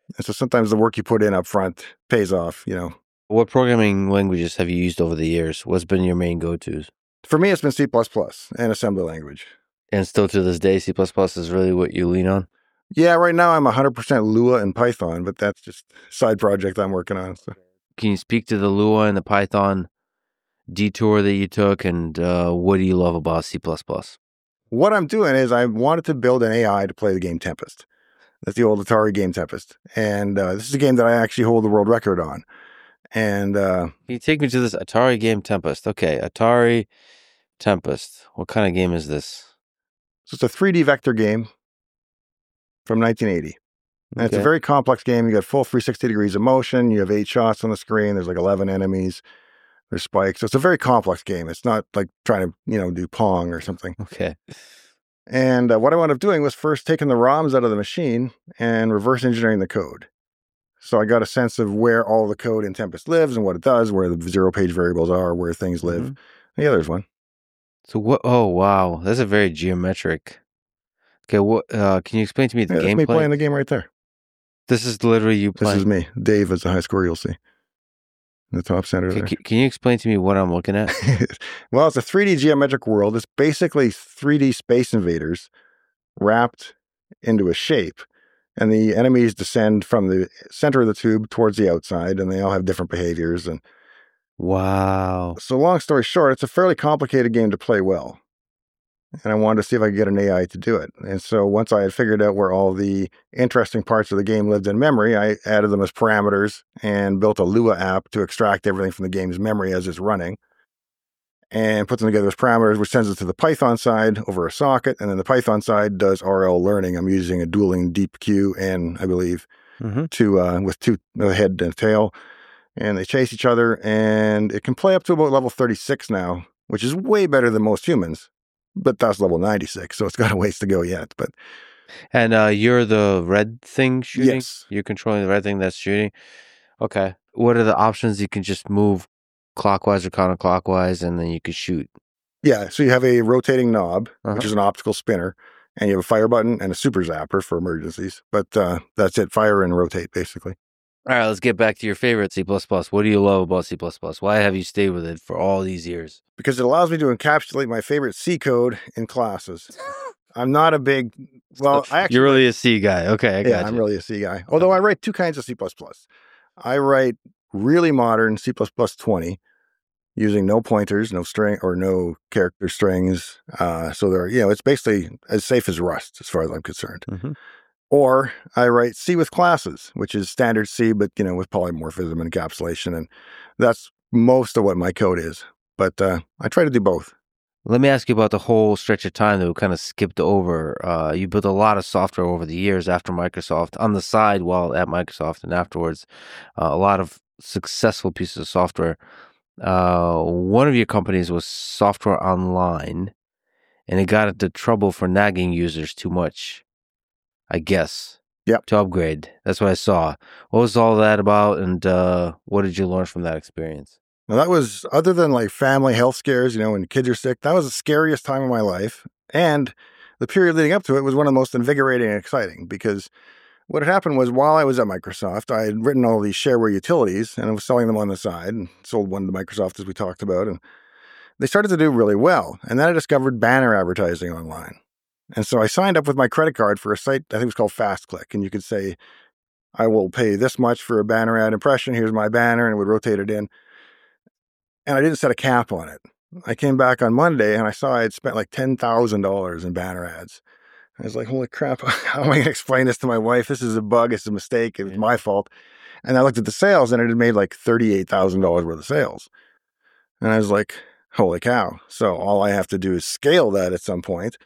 And so sometimes the work you put in up front pays off, What programming languages have you used over the years? What's been your main go-tos? For me, it's been C++ and assembly language. And still to this day, C++ is really what you lean on? Yeah, right now I'm 100% Lua and Python, but that's just a side project I'm working on. So. Can you speak to the Lua and the Python detour that you took, and what do you love about C++? What I'm doing is I wanted to build an AI to play the game Tempest. That's the old Atari game Tempest. And this is a game that I actually hold the world record on. And can you take me to this Atari game Tempest? Okay, Atari Tempest. What kind of game is this? So it's a 3D vector game from 1980. And it's a very complex game. You got full 360 degrees of motion. You have 8 shots on the screen. There's like 11 enemies. There's spikes. So it's a very complex game. It's not like trying to, do Pong or something. Okay. And what I wound up doing was first taking the ROMs out of the machine and reverse engineering the code. So I got a sense of where all the code in Tempest lives and what it does, where the 0-page variables are, where things live. Mm-hmm. Yeah, there's one. So what? Oh, wow. That's a very geometric. Okay, what? Can you explain to me the gameplay? That's me playing the game right there. This is literally you playing? This is me. Dave is the high score you'll see. In the top center there. Can you explain to me what I'm looking at? Well, it's a 3D geometric world. It's basically 3D Space Invaders wrapped into a shape. And the enemies descend from the center of the tube towards the outside, and they all have different behaviors. And wow. So long story short, it's a fairly complicated game to play well. And I wanted to see if I could get an AI to do it. And so once I had figured out where all the interesting parts of the game lived in memory, I added them as parameters and built a Lua app to extract everything from the game's memory as it's running and put them together as parameters, which sends it to the Python side over a socket. And then the Python side does RL learning. I'm using a dueling DeepQ, I believe, with two, a head and a tail. And they chase each other. And it can play up to about level 36 now, which is way better than most humans. But that's level 96, so it's got a ways to go yet. But and you're the red thing shooting? Yes. You're controlling the red thing that's shooting? Okay. What are the options? You can just move clockwise or counterclockwise, and then you can shoot. Yeah, so you have a rotating knob, which is an optical spinner, and you have a fire button and a super zapper for emergencies. But that's it, fire and rotate, basically. All right, let's get back to your favorite C++. What do you love about C++? Why have you stayed with it for all these years? Because it allows me to encapsulate my favorite C code in classes. I'm not a big... Well, You're really a C guy. Okay, I got you. I'm really a C guy. Although I write two kinds of C++. I write really modern C++ 20 using no pointers, no string, or no character strings. So there, it's basically as safe as Rust as far as I'm concerned. Mm-hmm. Or I write C with classes, which is standard C, but, with polymorphism and encapsulation. And that's most of what my code is. But I try to do both. Let me ask you about the whole stretch of time that we kind of skipped over. You built a lot of software over the years after Microsoft, on the side while at Microsoft, and afterwards. A lot of successful pieces of software. One of your companies was Software Online, and it got into trouble for nagging users too much, I guess. Yep. To upgrade. That's what I saw. What was all that about, and what did you learn from that experience? Now, that was, other than like family health scares, when kids are sick, that was the scariest time of my life. And the period leading up to it was one of the most invigorating and exciting, because what had happened was, while I was at Microsoft, I had written all these shareware utilities and I was selling them on the side, and sold one to Microsoft, as we talked about. And they started to do really well. And then I discovered banner advertising online. And so I signed up with my credit card for a site, I think it was called FastClick. And you could say, I will pay this much for a banner ad impression. Here's my banner. And it would rotate it in. And I didn't set a cap on it. I came back on Monday and I saw I had spent like $10,000 in banner ads. I was like, holy crap, how am I going to explain this to my wife? This is a bug. It's a mistake. It was my fault. And I looked at the sales and it had made like $38,000 worth of sales. And I was like, holy cow. So all I have to do is scale that at some point,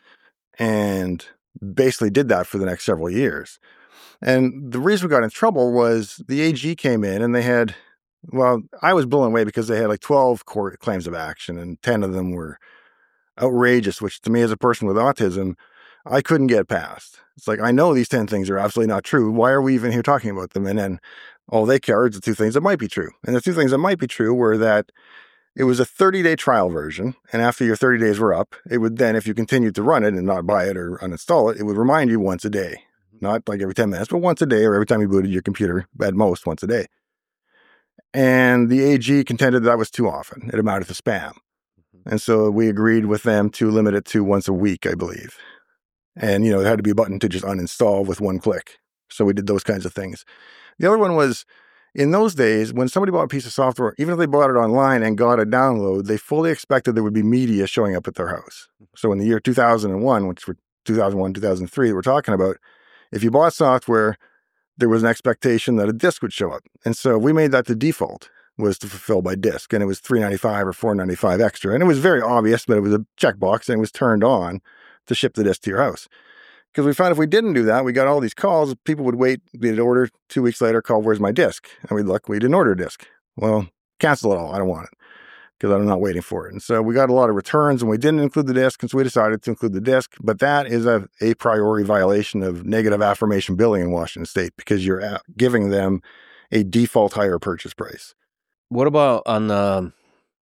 and basically did that for the next several years. And the reason we got in trouble was the AG came in and they had... Well, I was blown away because they had like 12 court claims of action, and 10 of them were outrageous, which to me, as a person with autism, I couldn't get past. It's like, I know these 10 things are absolutely not true. Why are we even here talking about them? And then all they cared the two things that might be true. And the two things that might be true were that it was a 30-day trial version. And after your 30 days were up, it would then, if you continued to run it and not buy it or uninstall it, it would remind you once a day not like every 10 minutes, but once a day or every time you booted your computer, at most once a day. And the AG contended that was too often. It amounted to spam. And so we agreed with them to limit it to once a week, I believe. And, there had to be a button to just uninstall with one click. So we did those kinds of things. The other one was, in those days, when somebody bought a piece of software, even if they bought it online and got a download, they fully expected there would be media showing up at their house. So in the year 2001, which were 2001, 2003, we're talking about, if you bought software, there was an expectation that a disk would show up. And so we made that the default was to fulfill by disk. And it was $3.95 or $4.95 extra. And it was very obvious, but it was a checkbox and it was turned on to ship the disk to your house. Because we found if we didn't do that, we got all these calls. People would wait, they'd order 2 weeks later, call, where's my disk? And we'd look, we didn't order a disk. Well, cancel it all. I don't want it because I'm not waiting for it. And so we got a lot of returns and we didn't include the disk. And so we decided to include the disk. But that is a priori violation of negative affirmation billing in Washington State because you're giving them a default higher purchase price. What about on the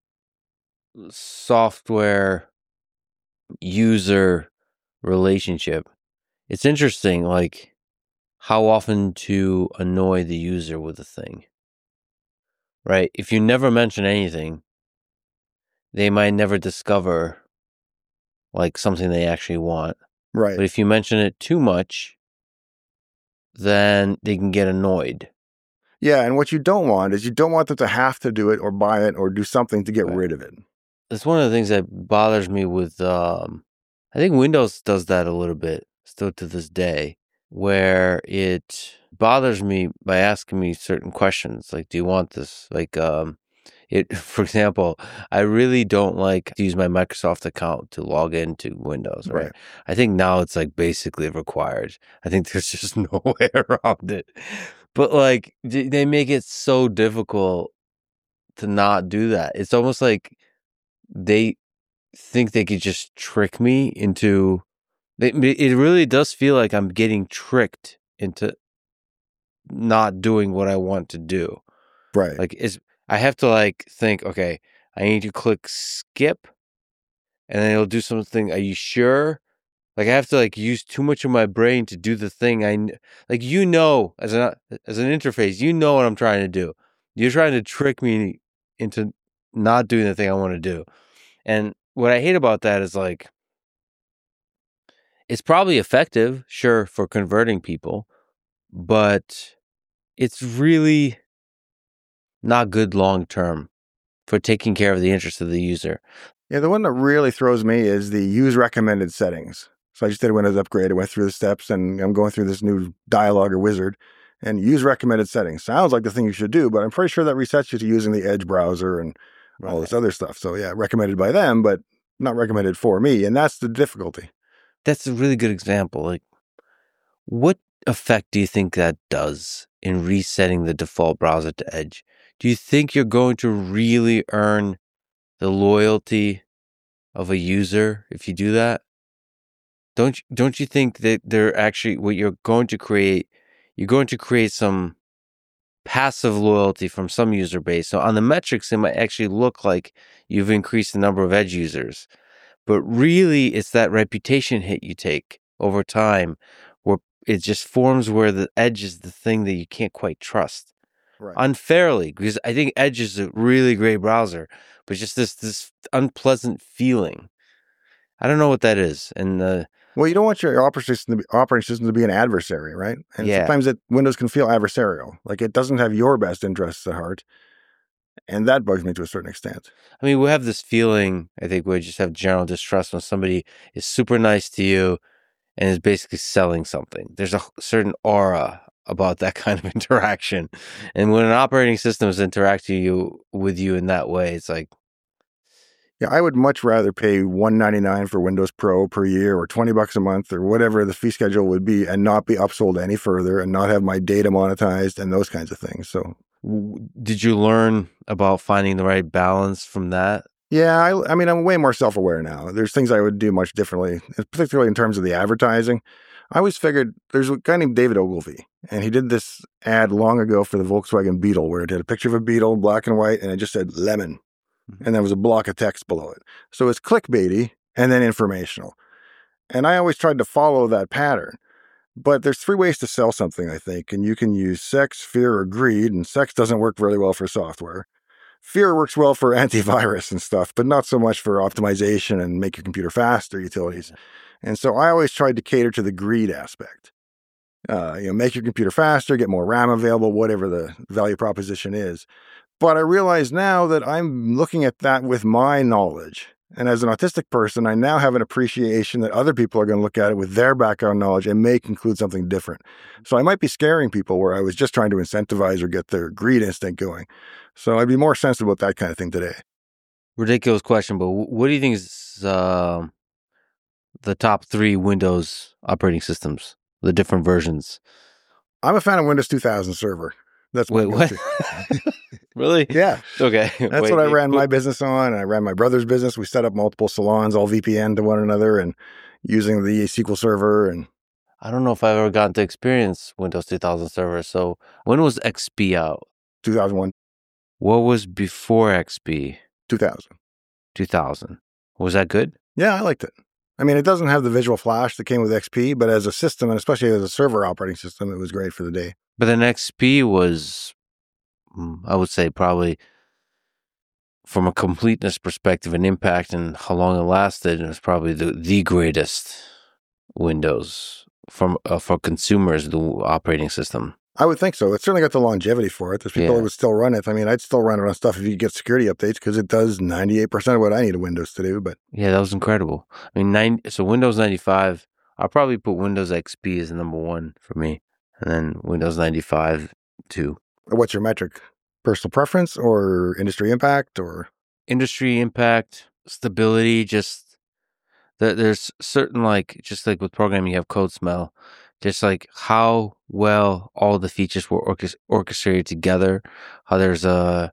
software user relationship? It's interesting, like, how often to annoy the user with a thing, right? If you never mention anything, they might never discover, like, something they actually want. Right. But if you mention it too much, then they can get annoyed. Yeah, and what you don't want is you don't want them to have to do it or buy it or do something to get rid of it. That's one of the things that bothers me with, I think Windows does that a little bit, still to this day, where it bothers me by asking me certain questions. Like, do you want this? Like, for example, I really don't like to use my Microsoft account to log into Windows, right? I think now it's like basically required. I think there's just no way around it. But like, they make it so difficult to not do that. It's almost like they think they could just trick me into. It really does feel like I'm getting tricked into not doing what I want to do. Right. Like, I have to like think, okay, I need to click skip, and then it'll do something. Are you sure? Like, I have to like use too much of my brain to do the thing. As an interface, you know what I'm trying to do. You're trying to trick me into not doing the thing I want to do. And what I hate about that is like, it's probably effective, sure, for converting people, but it's really not good long term for taking care of the interests of the user. Yeah, the one that really throws me is the use recommended settings. So I just did a Windows upgrade. I went through the steps and I'm going through this new dialog or wizard, and use recommended settings. Sounds like the thing you should do, but I'm pretty sure that resets you to using the Edge browser and all this other stuff. So yeah, recommended by them, but not recommended for me. And that's the difficulty. That's a really good example. Like, what effect do you think that does in resetting the default browser to Edge? Do you think you're going to really earn the loyalty of a user if you do that? Don't you think that they're actually what you're going to create? You're going to create some passive loyalty from some user base. So on the metrics, it might actually look like you've increased the number of Edge users. But really, it's that reputation hit you take over time where it just forms where the Edge is the thing that you can't quite trust. Right. Unfairly, because I think Edge is a really great browser, but just this unpleasant feeling. I don't know what that is. And well, you don't want your operating system to be an adversary, right? And sometimes Windows can feel adversarial. Like it doesn't have your best interests at heart. And that bugs me to a certain extent. I mean, we have this feeling, I think, we just have general distrust when somebody is super nice to you and is basically selling something. There's a certain aura about that kind of interaction. And when an operating system is interacting with you in that way, it's like... Yeah, I would much rather pay $199 for Windows Pro per year or $20 a month or whatever the fee schedule would be and not be upsold any further and not have my data monetized and those kinds of things. So, did you learn about finding the right balance from that? Yeah, I mean, I'm way more self-aware now. There's things I would do much differently, particularly in terms of the advertising. I always figured there's a guy named David Ogilvy, and he did this ad long ago for the Volkswagen Beetle where it had a picture of a Beetle, black and white, and it just said lemon. And there was a block of text below it. So it's clickbaity and then informational. And I always tried to follow that pattern. But there's three ways to sell something, I think, and you can use sex, fear, or greed, and sex doesn't work very well for software. Fear works well for antivirus and stuff, but not so much for optimization and make your computer faster utilities. And so I always tried to cater to the greed aspect. Make your computer faster, get more RAM available, whatever the value proposition is. But I realize now that I'm looking at that with my knowledge. And as an autistic person, I now have an appreciation that other people are going to look at it with their background knowledge and may conclude something different. So I might be scaring people where I was just trying to incentivize or get their greed instinct going. So I'd be more sensitive about that kind of thing today. Ridiculous question, but what do you think is the top 3 Windows operating systems, the different versions? I'm a fan of Windows 2000 Server. That's Wait, what? Really? Yeah. Okay. That's what I ran my business on. I ran my brother's business. We set up multiple salons, all VPN to one another and using the SQL Server. And I don't know if I've ever gotten to experience Windows 2000 Server. So when was XP out? 2001. What was before XP? 2000. 2000. Was that good? Yeah, I liked it. I mean, it doesn't have the visual flash that came with XP, but as a system, and especially as a server operating system, it was great for the day. But then XP was, I would say, probably from a completeness perspective and impact and how long it lasted, it was probably the greatest Windows for consumers, the operating system. I would think so. It certainly got the longevity for it. There's people who would still run it. I mean, I'd still run it on stuff if you get security updates because it does 98% of what I need a Windows to do. But yeah, that was incredible. I mean, so Windows 95, I'll probably put Windows XP as number 1 for me, and then Windows 95 2. What's your metric? Personal preference or industry impact or? Industry impact, stability, just there's certain, like, just like with programming, you have code smell. Just like how well all the features were orchestrated together, how there's a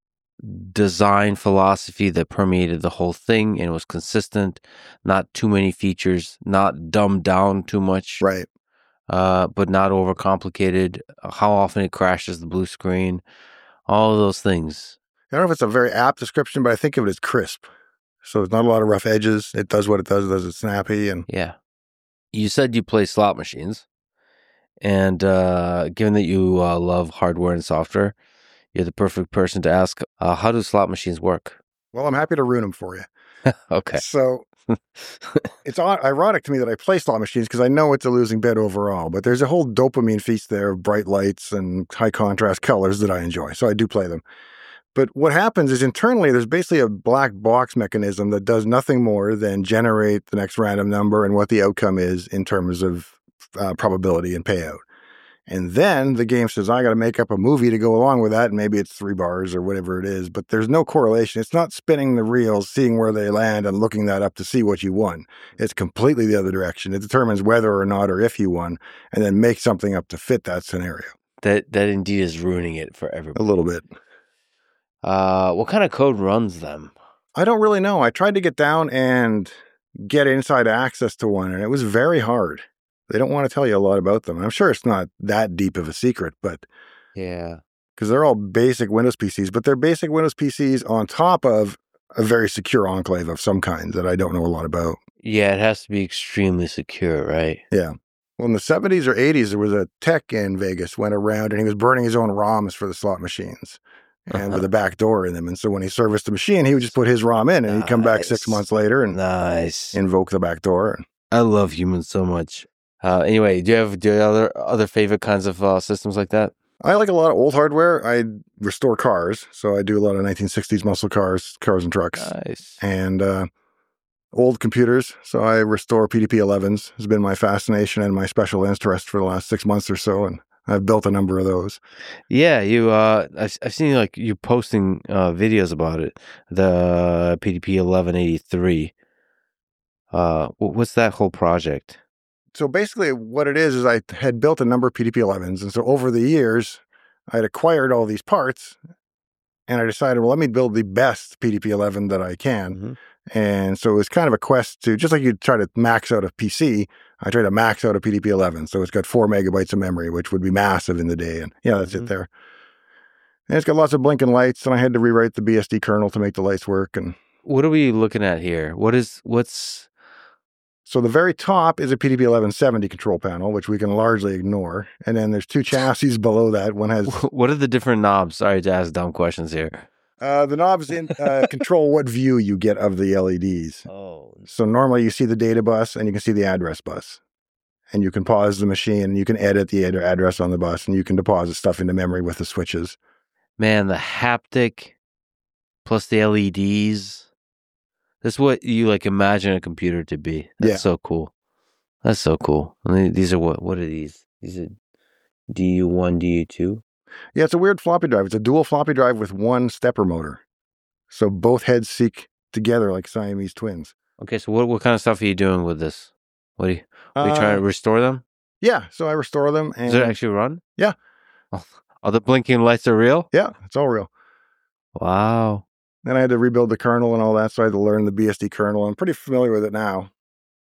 design philosophy that permeated the whole thing and was consistent, not too many features, not dumbed down too much. Right. But not overcomplicated, how often it crashes the blue screen, all of those things. I don't know if it's a very apt description, but I think of it as crisp. So there's not a lot of rough edges. It does what it does it snappy. And yeah. You said you play slot machines, and given that you love hardware and software, you're the perfect person to ask, how do slot machines work? Well, I'm happy to ruin them for you. Okay. So it's ironic to me that I play slot machines because I know it's a losing bet overall, but there's a whole dopamine feast there of bright lights and high contrast colors that I enjoy. So I do play them. But what happens is internally, there's basically a black box mechanism that does nothing more than generate the next random number and what the outcome is in terms of probability and payout. And then the game says, I got to make up a movie to go along with that. And maybe it's 3 bars or whatever it is, but there's no correlation. It's not spinning the reels, seeing where they land and looking that up to see what you won. It's completely the other direction. It determines whether or not or if you won and then make something up to fit that scenario. That indeed is ruining it for everybody. A little bit. What kind of code runs them? I don't really know. I tried to get down and get inside access to one, and it was very hard. They don't want to tell you a lot about them. I'm sure it's not that deep of a secret, but yeah, because they're all basic Windows PCs, but they're basic Windows PCs on top of a very secure enclave of some kind that I don't know a lot about. Yeah, it has to be extremely secure, right? Yeah. Well, in the 70s or 80s, there was a tech in Vegas went around and he was burning his own ROMs for the slot machines. And with a back door in them. And so when he serviced the machine, he would just put his ROM in and he'd come back 6 months later and invoke the back door. I love humans so much. Anyway, do you have other favorite kinds of systems like that? I like a lot of old hardware. I restore cars. So I do a lot of 1960s muscle cars and trucks. Nice. And old computers. So I restore PDP-11s. Has been my fascination and my special interest for the last 6 months or so. And I've built a number of those. Yeah, you. I've seen like you posting videos about it. The PDP 1183. What's that whole project? So basically, what it is I had built a number of PDP-11s, and so over the years, I had acquired all these parts, and I decided, well, let me build the best PDP-11 that I can. Mm-hmm. And so it was kind of a quest to, just like you try to max out a PC, I try to max out a PDP-11. So it's got 4 megabytes of memory, which would be massive in the day. And yeah, that's it there. And it's got lots of blinking lights, and I had to rewrite the BSD kernel to make the lights work. And what are we looking at here? So the very top is a PDP 1170 control panel, which we can largely ignore. And then there's two chassis below that. One has... What are the different knobs? Sorry to ask dumb questions here. The knobs control what view you get of the LEDs. Oh. So normally you see the data bus and you can see the address bus. And you can pause the machine and you can edit the address on the bus and you can deposit stuff into memory with the switches. Man, the haptic plus the LEDs. That's what you like imagine a computer to be. That's so cool. That's so cool. I mean, these are what are these? These are DU1, DU2? Yeah, it's a weird floppy drive. It's a dual floppy drive with one stepper motor. So both heads seek together like Siamese twins. Okay, so what kind of stuff are you doing with this? Are you trying to restore them? Yeah, so I restore them. And... Does it actually run? Yeah. Oh, the blinking lights are real? Yeah, it's all real. Wow. Then I had to rebuild the kernel and all that, so I had to learn the BSD kernel. I'm pretty familiar with it now.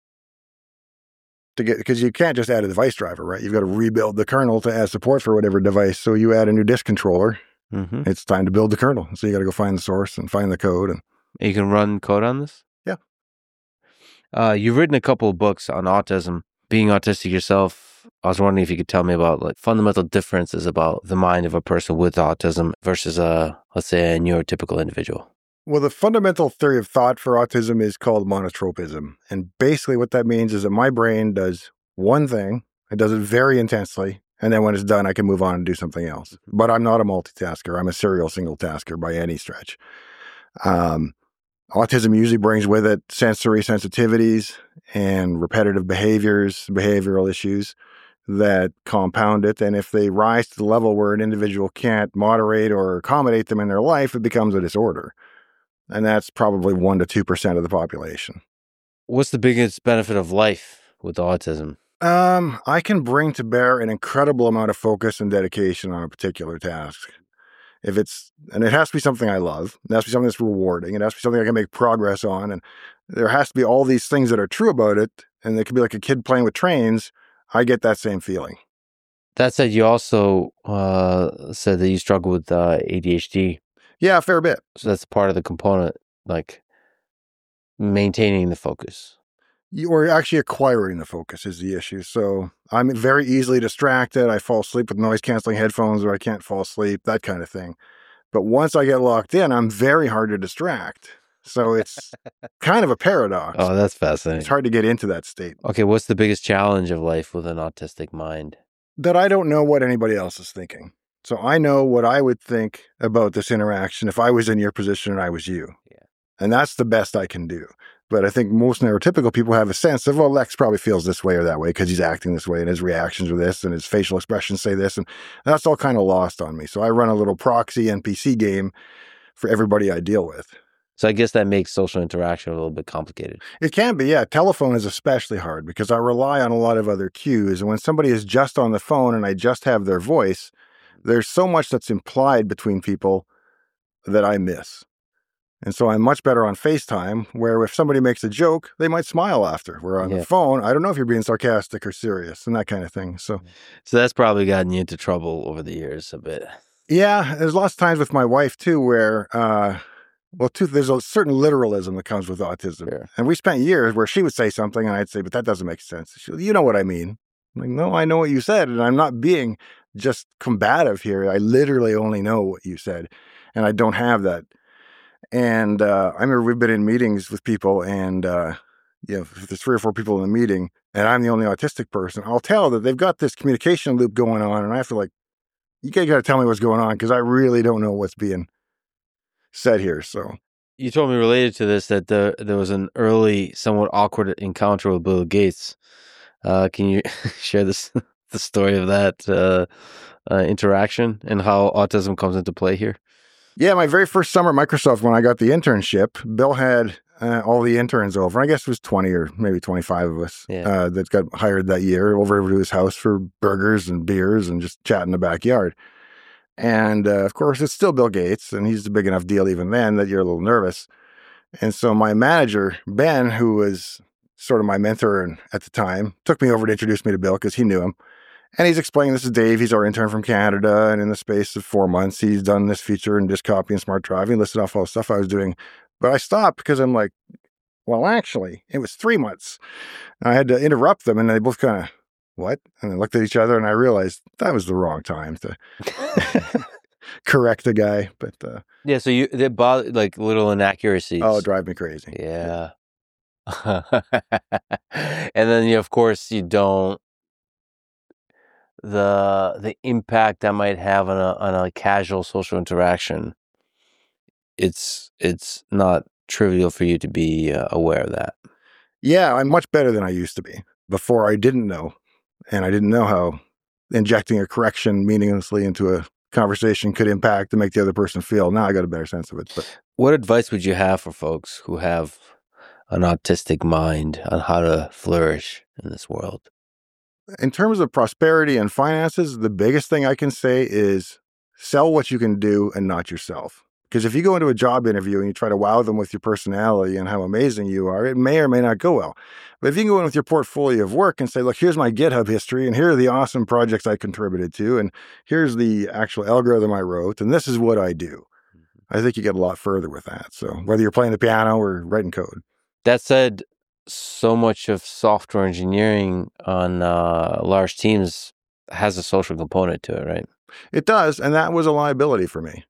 Because you can't just add a device driver, right? You've got to rebuild the kernel to add support for whatever device. So you add a new disk controller. Mm-hmm. It's time to build the kernel. So you got to go find the source and find the code. And you can run code on this? Yeah. You've written a couple of books on autism. Being autistic yourself, I was wondering if you could tell me about like fundamental differences about the mind of a person with autism versus let's say a neurotypical individual. Well, the fundamental theory of thought for autism is called monotropism. And basically what that means is that my brain does one thing, it does it very intensely, and then when it's done, I can move on and do something else. But I'm not a multitasker. I'm a serial single tasker by any stretch. Autism usually brings with it sensory sensitivities and repetitive behavioral issues that compound it. And if they rise to the level where an individual can't moderate or accommodate them in their life, it becomes a disorder. And that's probably 1% to 2% of the population. What's the biggest benefit of life with autism? I can bring to bear an incredible amount of focus and dedication on a particular task. And it has to be something I love. It has to be something that's rewarding. It has to be something I can make progress on. And there has to be all these things that are true about it. And it could be like a kid playing with trains. I get that same feeling. That said, you also said that you struggle with ADHD. Yeah, a fair bit. So that's part of the component, like maintaining the focus. Or actually acquiring the focus is the issue. So I'm very easily distracted. I fall asleep with noise-canceling headphones or I can't fall asleep, that kind of thing. But once I get locked in, I'm very hard to distract. So it's kind of a paradox. Oh, that's fascinating. It's hard to get into that state. Okay, what's the biggest challenge of life with an autistic mind? That I don't know what anybody else is thinking. So I know what I would think about this interaction if I was in your position and I was you. Yeah. And that's the best I can do. But I think most neurotypical people have a sense of, well, Lex probably feels this way or that way because he's acting this way and his reactions are this and his facial expressions say this. And that's all kind of lost on me. So I run a little proxy NPC game for everybody I deal with. So I guess that makes social interaction a little bit complicated. It can be, yeah. Telephone is especially hard because I rely on a lot of other cues. And when somebody is just on the phone and I just have their voice, there's so much that's implied between people that I miss. And so I'm much better on FaceTime, where if somebody makes a joke, they might smile after. Where on the phone, I don't know if you're being sarcastic or serious and that kind of thing. So that's probably gotten you into trouble over the years a bit. Yeah, there's lots of times with my wife, too, where, there's a certain literalism that comes with autism. Sure. And we spent years where she would say something and I'd say, but that doesn't make sense. She would, you know what I mean? I'm like, no, I know what you said. And I'm not being just combative here. I literally only know what you said. And I don't have that. And I remember we've been in meetings with people and, if there's 3 or 4 people in the meeting and I'm the only autistic person, I'll tell that they've got this communication loop going on. And I have to you got to tell me what's going on because I really don't know what's being said here. So you told me related to this that there was an early, somewhat awkward encounter with Bill Gates. Can you share the story of that interaction and how autism comes into play here? Yeah, my very first summer at Microsoft when I got the internship, Bill had all the interns over. I guess it was 20 or maybe 25 of us that got hired that year over to his house for burgers and beers and just chat in the backyard. And of course, it's still Bill Gates, and he's a big enough deal even then that you're a little nervous. And so my manager, Ben, who was sort of my mentor at the time, took me over to introduce me to Bill because he knew him. And he's explaining, this is Dave, he's our intern from Canada, and in the space of 4 months, he's done this feature and disk copy and smart driving, listed off all the stuff I was doing. But I stopped because I'm like, well, actually, it was 3 months. I had to interrupt them, and they both kind of, what? And they looked at each other, and I realized that was the wrong time to correct the guy. But Yeah, so they bother like little inaccuracies. oh, it drive me crazy. Yeah. And then of course you don't the impact that might have on a casual social interaction. It's not trivial for you to be aware of that. Yeah, I'm much better than I used to be. Before I didn't know, and I didn't know how injecting a correction meaninglessly into a conversation could impact and make the other person feel. Now I got a better sense of it. But what advice would you have for folks who have an autistic mind on how to flourish in this world? In terms of prosperity and finances, the biggest thing I can say is sell what you can do and not yourself. Because if you go into a job interview and you try to wow them with your personality and how amazing you are, it may or may not go well. But if you can go in with your portfolio of work and say, look, here's my GitHub history, and here are the awesome projects I contributed to, and here's the actual algorithm I wrote, and this is what I do, I think you get a lot further with that. So whether you're playing the piano or writing code. That said, so much of software engineering on large teams has a social component to it, right? It does, and that was a liability for me.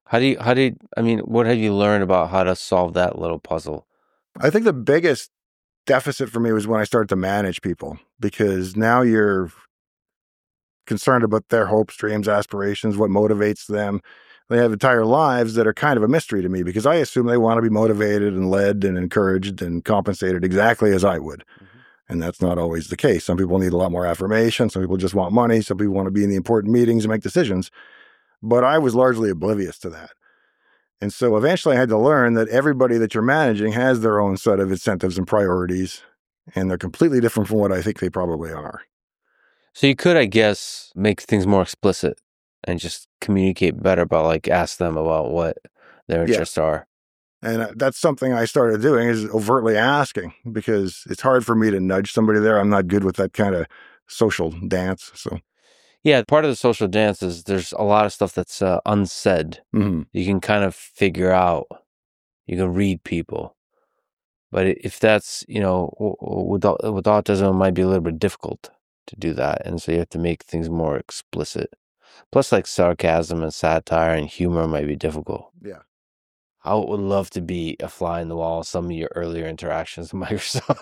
What have you learned about how to solve that little puzzle? I think the biggest deficit for me was when I started to manage people, because now you're concerned about their hopes, dreams, aspirations, what motivates them. They have entire lives that are kind of a mystery to me, because I assume they want to be motivated and led and encouraged and compensated exactly as I would. Mm-hmm. And that's not always the case. Some people need a lot more affirmation. Some people just want money. Some people want to be in the important meetings and make decisions. But I was largely oblivious to that. And so eventually I had to learn that everybody that you're managing has their own set of incentives and priorities, and they're completely different from what I think they probably are. So you could, I guess, make things more explicit and just communicate better about, ask them about what their interests are. And that's something I started doing, is overtly asking, because it's hard for me to nudge somebody there. I'm not good with that kind of social dance. So, yeah, part of the social dance is there's a lot of stuff that's unsaid. Mm-hmm. You can kind of figure out. You can read people. But if that's, with autism, it might be a little bit difficult to do that. And so you have to make things more explicit. Plus, sarcasm and satire and humor might be difficult. Yeah. I would love to be a fly in the wall of some of your earlier interactions with Microsoft.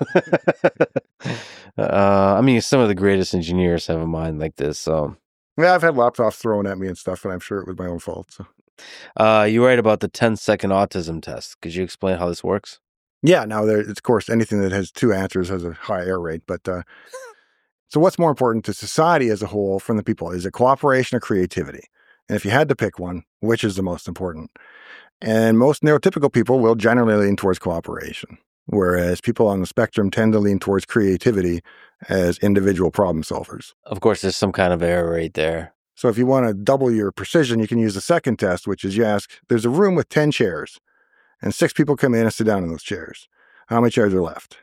Some of the greatest engineers have a mind like this. So, yeah, I've had laptops thrown at me and stuff, and I'm sure it was my own fault. So, you write about the 10-second autism test. Could you explain how this works? Yeah. Now, of course, anything that has 2 answers has a high error rate. But so, what's more important to society as a whole from the people? Is it cooperation or creativity? And if you had to pick one, which is the most important? And most neurotypical people will generally lean towards cooperation, whereas people on the spectrum tend to lean towards creativity as individual problem solvers. Of course, there's some kind of error rate there. So if you want to double your precision, you can use the second test, which is you ask, there's a room with 10 chairs, and 6 people come in and sit down in those chairs. How many chairs are left?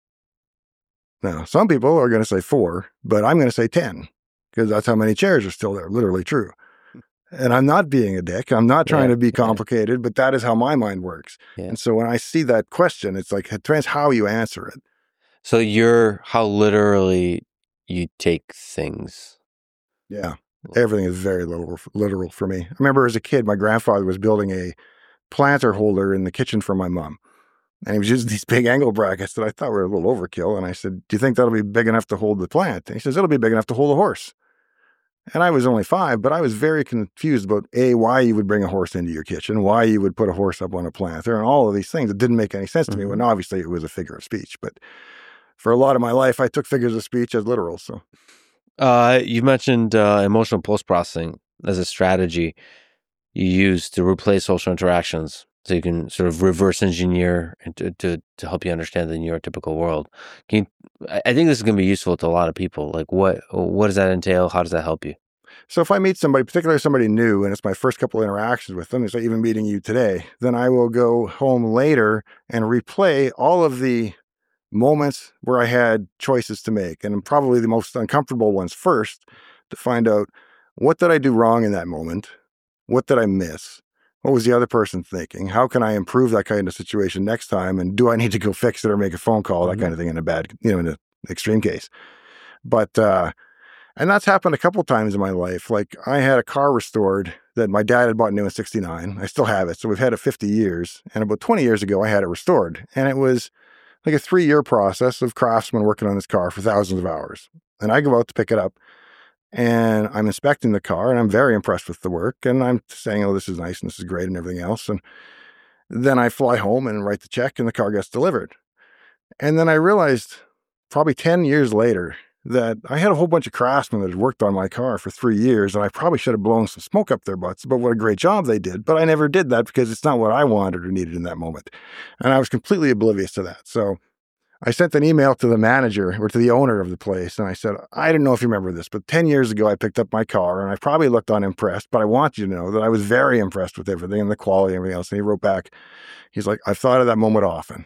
Now, some people are going to say 4, but I'm going to say 10, because that's how many chairs are still there, literally true. And I'm not being a dick. I'm not trying to be complicated, but that is how my mind works. Yeah. And so when I see that question, it's like, it depends how you answer it. So how literally you take things. Yeah. Everything is very literal for me. I remember as a kid, my grandfather was building a planter holder in the kitchen for my mom. And he was using these big angle brackets that I thought were a little overkill. And I said, do you think that'll be big enough to hold the plant? And he says, it'll be big enough to hold a horse. And I was only 5, but I was very confused about, why you would bring a horse into your kitchen, why you would put a horse up on a planter, and all of these things that didn't make any sense to me, when obviously it was a figure of speech. But for a lot of my life, I took figures of speech as literal. So, you mentioned emotional post-processing as a strategy you use to replace social interactions, so you can sort of reverse engineer to help you understand the neurotypical world. I think this is going to be useful to a lot of people. What does that entail? How does that help you? So if I meet somebody, particularly somebody new, and it's my first couple of interactions with them, it's like even meeting you today, then I will go home later and replay all of the moments where I had choices to make, and probably the most uncomfortable ones first, to find out, what did I do wrong in that moment? What did I miss? What was the other person thinking? How can I improve that kind of situation next time? And do I need to go fix it or make a phone call? That kind of thing in a bad, in an extreme case. But, and that's happened a couple of times in my life. Like I had a car restored that my dad had bought new in 69. I still have it. So we've had it 50 years. And about 20 years ago, I had it restored. And it was like a 3-year process of craftsmen working on this car for thousands of hours. And I go out to pick it up and I'm inspecting the car and I'm very impressed with the work. And I'm saying, oh, this is nice and this is great and everything else. And then I fly home and write the check and the car gets delivered. And then I realized probably 10 years later that I had a whole bunch of craftsmen that had worked on my car for 3 years, and I probably should have blown some smoke up their butts about what a great job they did, but I never did that because it's not what I wanted or needed in that moment. And I was completely oblivious to that. So I sent an email to the manager or to the owner of the place, and I said, I don't know if you remember this, but 10 years ago I picked up my car, and I probably looked unimpressed, but I want you to know that I was very impressed with everything and the quality and everything else. And he wrote back, he's like, I've thought of that moment often.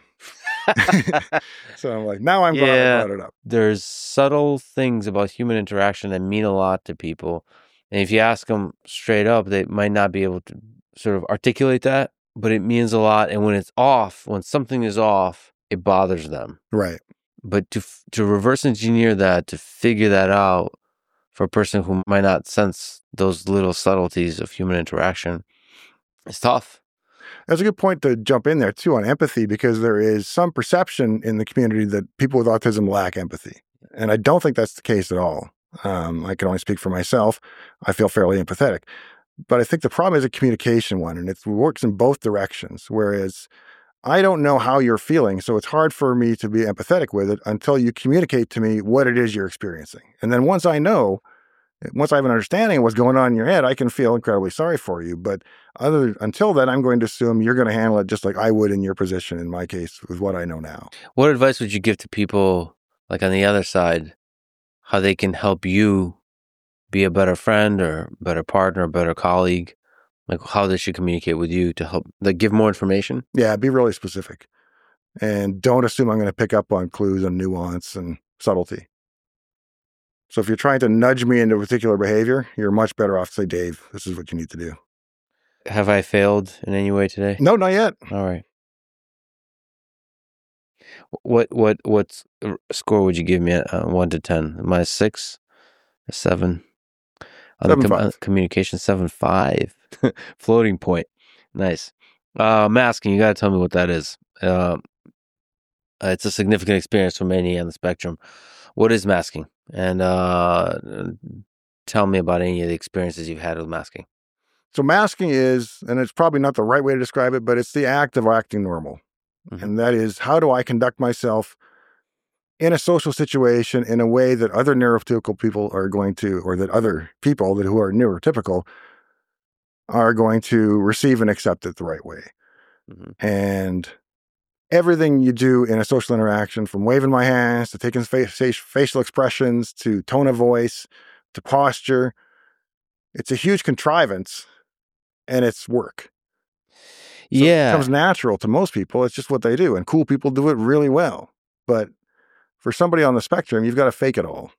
So I'm like, now I'm glad I brought it up. There's subtle things about human interaction that mean a lot to people. And if you ask them straight up, they might not be able to sort of articulate that, but it means a lot. And when it's off, when something is off, it bothers them. Right. But to reverse engineer that, to figure that out for a person who might not sense those little subtleties of human interaction, it's tough. That's a good point to jump in there, too, on empathy, because there is some perception in the community that people with autism lack empathy. And I don't think that's the case at all. I can only speak for myself. I feel fairly empathetic. But I think the problem is a communication one, and it works in both directions, whereas I don't know how you're feeling, so it's hard for me to be empathetic with it until you communicate to me what it is you're experiencing. And then once I know, once I have an understanding of what's going on in your head, I can feel incredibly sorry for you. But until then, I'm going to assume you're going to handle it just like I would in your position, in my case, with what I know now. What advice would you give to people, like on the other side, how they can help you be a better friend or better partner, better colleague? Like how they should communicate with you to help, like give more information? Yeah, be really specific. And don't assume I'm going to pick up on clues and nuance and subtlety. So if you're trying to nudge me into a particular behavior, you're much better off to say, Dave, this is what you need to do. Have I failed in any way today? No, not yet. All right. What score would you give me 1 to 10? Am I a 6, a 7? On 7.5. Communication, 7.5. Floating point. Nice. Masking, you got to tell me what that is. It's a significant experience for many on the spectrum. What is masking? And tell me about any of the experiences you've had with masking. So masking is, and it's probably not the right way to describe it, but it's the act of acting normal. Mm-hmm. And that is, how do I conduct myself in a social situation in a way that other neurotypical people are going to, or that other people who are neurotypical are going to receive and accept it the right way. Mm-hmm. And everything you do in a social interaction, from waving my hands to taking facial expressions to tone of voice to posture, it's a huge contrivance and it's work. So it becomes natural to most people. It's just what they do. And cool people do it really well. But for somebody on the spectrum, you've got to fake it all.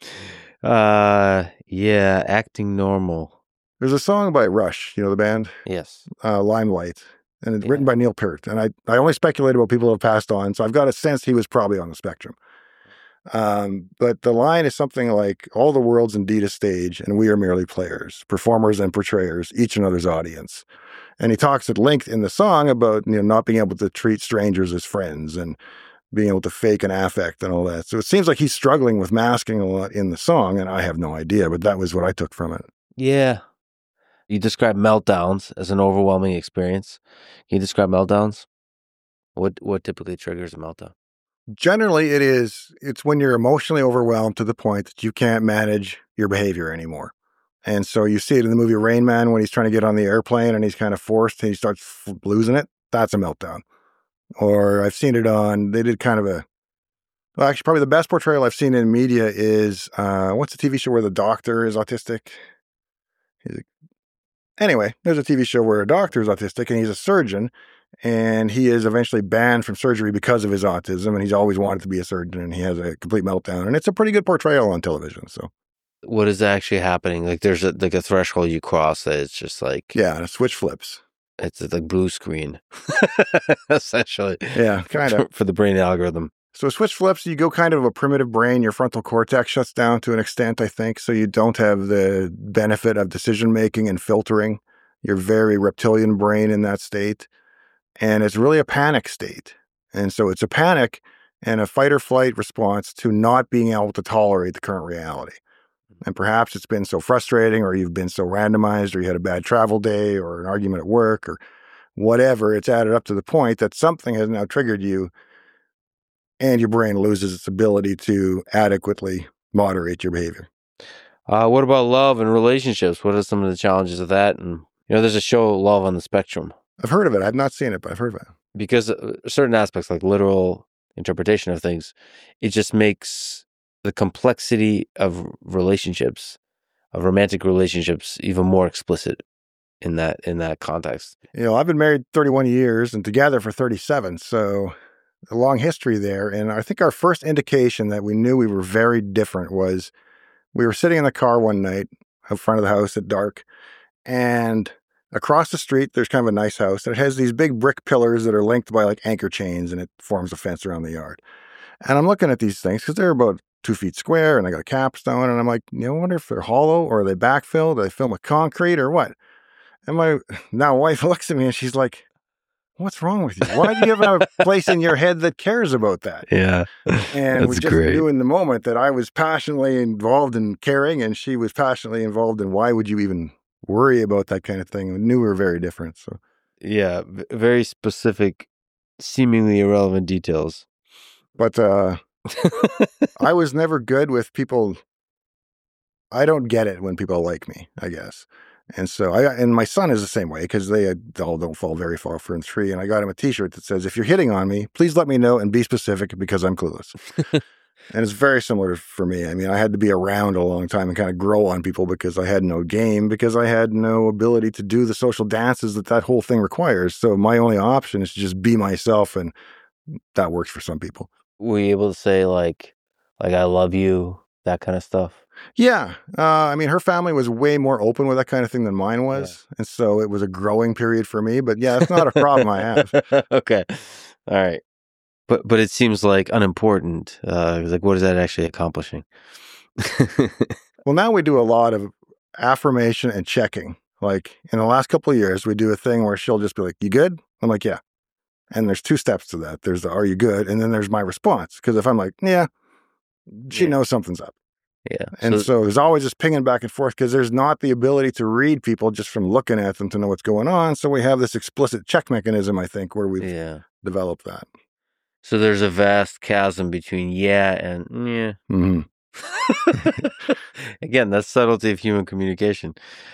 Acting normal. There's a song by Rush, you know the band? Yes. Limelight. And it's written by Neil Peart. And I only speculate about people who have passed on, so I've got a sense he was probably on the spectrum. But the line is something like, all the world's indeed a stage, and we are merely players, performers and portrayers, each another's audience. And he talks at length in the song about not being able to treat strangers as friends and being able to fake an affect and all that. So it seems like he's struggling with masking a lot in the song, and I have no idea, but that was what I took from it. Yeah. You describe meltdowns as an overwhelming experience. Can you describe meltdowns? What typically triggers a meltdown? Generally, it's when you're emotionally overwhelmed to the point that you can't manage your behavior anymore. And so you see it in the movie Rain Man when he's trying to get on the airplane and he's kind of forced and he starts losing it. That's a meltdown. Or I've seen it they did kind of actually probably the best portrayal I've seen in media is, what's the TV show where the doctor is autistic? Anyway, there's a TV show where a doctor is autistic and he's a surgeon and he is eventually banned from surgery because of his autism, and he's always wanted to be a surgeon, and he has a complete meltdown, and it's a pretty good portrayal on television. So what is actually happening? Like there's a threshold you cross that it's just like... Yeah, a switch flips. It's like blue screen, essentially. Yeah, kind of. For the brain algorithm. So switch flips, you go kind of a primitive brain. Your frontal cortex shuts down to an extent, I think. So you don't have the benefit of decision making and filtering. You're very reptilian brain in that state. And it's really a panic state. And so it's a panic and a fight or flight response to not being able to tolerate the current reality. And perhaps it's been so frustrating, or you've been so randomized, or you had a bad travel day, or an argument at work, or whatever. It's added up to the point that something has now triggered you, and your brain loses its ability to adequately moderate your behavior. What about love and relationships? What are some of the challenges of that? And, there's a show, Love on the Spectrum. I've heard of it. I've not seen it, but I've heard of it. Because certain aspects, like literal interpretation of things, it just makes the complexity of relationships, of romantic relationships, even more explicit in that context. I've been married 31 years and together for 37, so a long history there. And I think our first indication that we knew we were very different was we were sitting in the car one night out front of the house at dark, and across the street, there's kind of a nice house. It has these big brick pillars that are linked by like anchor chains, and it forms a fence around the yard. And I'm looking at these things because they're about 2 feet square, and I got a capstone, and I'm like, I wonder if they're hollow, or are they backfilled? Are they filled with concrete, or what? And my now wife looks at me and she's like, what's wrong with you? Why do you have a place in your head that cares about that? Yeah. And we just knew in the moment that I was passionately involved in caring, and she was passionately involved in why would you even worry about that kind of thing. We knew we were very different. So yeah, very specific, seemingly irrelevant details. But I was never good with people. I don't get it when people like me, I guess. And so and my son is the same way, because they all don't fall very far from the tree. And I got him a t-shirt that says, if you're hitting on me, please let me know and be specific, because I'm clueless. And it's very similar for me. I mean, I had to be around a long time and kind of grow on people because I had no game, because I had no ability to do the social dances that whole thing requires. So my only option is to just be myself, and that works for some people. Were you able to say like I love you, that kind of stuff? Yeah. I mean, her family was way more open with that kind of thing than mine was. Yeah. And so it was a growing period for me. But yeah, it's not a problem I have. Okay. All right. But it seems like unimportant. Like, what is that actually accomplishing? Well, now we do a lot of affirmation and checking. Like in the last couple of years, we do a thing where she'll just be like, you good? I'm like, yeah. And there's 2 steps to that. There's the, are you good? And then there's my response. Because if I'm like, yeah, she knows something's up. Yeah. And so there's always just pinging back and forth, because there's not the ability to read people just from looking at them to know what's going on. So we have this explicit check mechanism, I think, where we've developed that. So there's a vast chasm between yeah and yeah. Mm-hmm. Again, that's subtlety of human communication.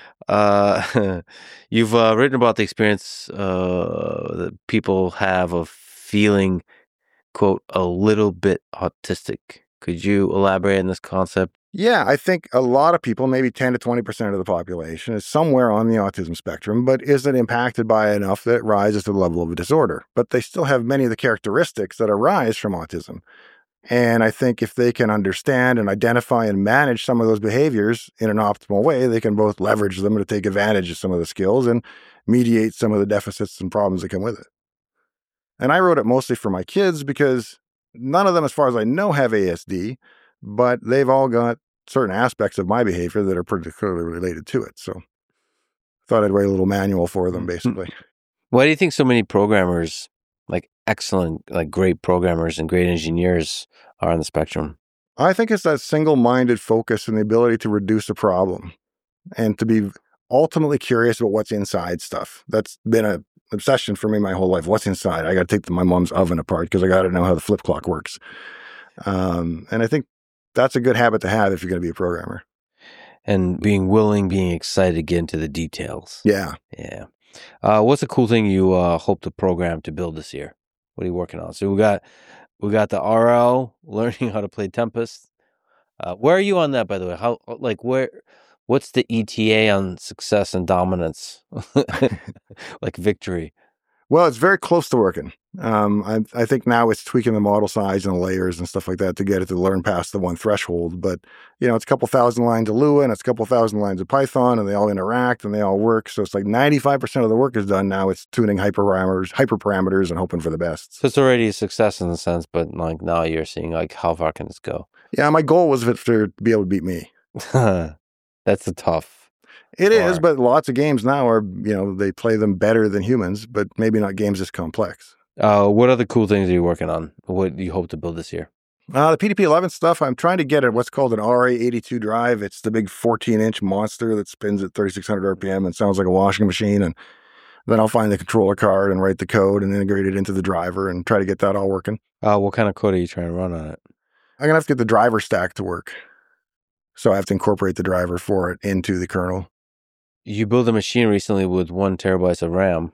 You've written about the experience that people have of feeling, quote, a little bit autistic. Could you elaborate on this concept? Yeah, I think a lot of people, maybe 10 to 20% of the population, is somewhere on the autism spectrum, but isn't impacted by it enough that it rises to the level of a disorder. But they still have many of the characteristics that arise from autism. And I think if they can understand and identify and manage some of those behaviors in an optimal way, they can both leverage them to take advantage of some of the skills and mediate some of the deficits and problems that come with it. And I wrote it mostly for my kids, because none of them, as far as I know, have ASD, but they've all got certain aspects of my behavior that are particularly related to it. So I thought I'd write a little manual for them, basically. Why do you think so many programmers, like excellent, like great programmers and great engineers, are on the spectrum? I think it's that single-minded focus and the ability to reduce a problem and to be ultimately curious about what's inside stuff. That's been an obsession for me my whole life. What's inside? I got to take my mom's oven apart because I got to know how the flip clock works. And I think that's a good habit to have if you're going to be a programmer. And being willing, being excited to get into the details. Yeah. Yeah. What's a cool thing you hope to program to build this year? What are you working on? So we got the RL, learning how to play Tempest. Where are you on that, by the way? What's the ETA on success and dominance? Like victory? Well, it's very close to working. I think now it's tweaking the model size and the layers and stuff like that to get it to learn past the one threshold. But, it's a couple thousand lines of Lua and it's a couple thousand lines of Python, and they all interact and they all work. So it's like 95% of the work is done now. It's tuning hyperparameters and hoping for the best. So it's already a success in a sense, but like now you're seeing like how far can this go? Yeah, my goal was to be able to beat me. That's a tough. It is, but lots of games now are, they play them better than humans, but maybe not games this complex. What other cool things are you working on? What do you hope to build this year? The PDP-11 stuff, I'm trying to get at what's called an RA82 drive. It's the big 14-inch monster that spins at 3,600 RPM and sounds like a washing machine. And then I'll find the controller card and write the code and integrate it into the driver and try to get that all working. What kind of code are you trying to run on it? I'm going to have to get the driver stack to work. So I have to incorporate the driver for it into the kernel. You built a machine recently with 1 terabyte of RAM.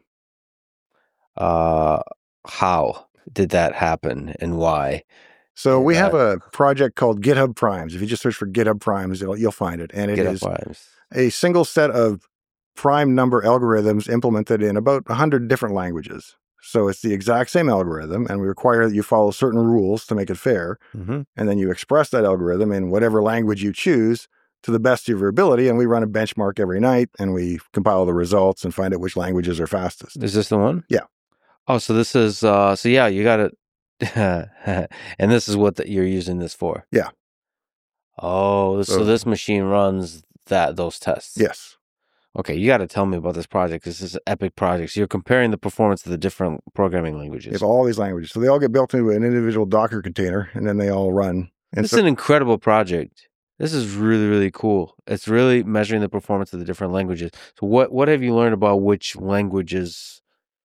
How did that happen and why? So we have a project called GitHub Primes. If you just search for GitHub Primes, you'll find it. And it is a single set of prime number algorithms implemented in about 100 different languages. So it's the exact same algorithm, and we require that you follow certain rules to make it fair. Mm-hmm. And then you express that algorithm in whatever language you choose to the best of your ability. And we run a benchmark every night, and we compile the results and find out which languages are fastest. Is this the one? Yeah. Oh, so this is, so yeah, you got it. And this is what you're using this for? Yeah. Oh, so this machine runs those tests? Yes. Okay, you got to tell me about this project. This is an epic project. So you're comparing the performance of the different programming languages. You have all these languages. So they all get built into an individual Docker container, and then they all run. And this is an incredible project. This is really, really cool. It's really measuring the performance of the different languages. So what have you learned about which languages,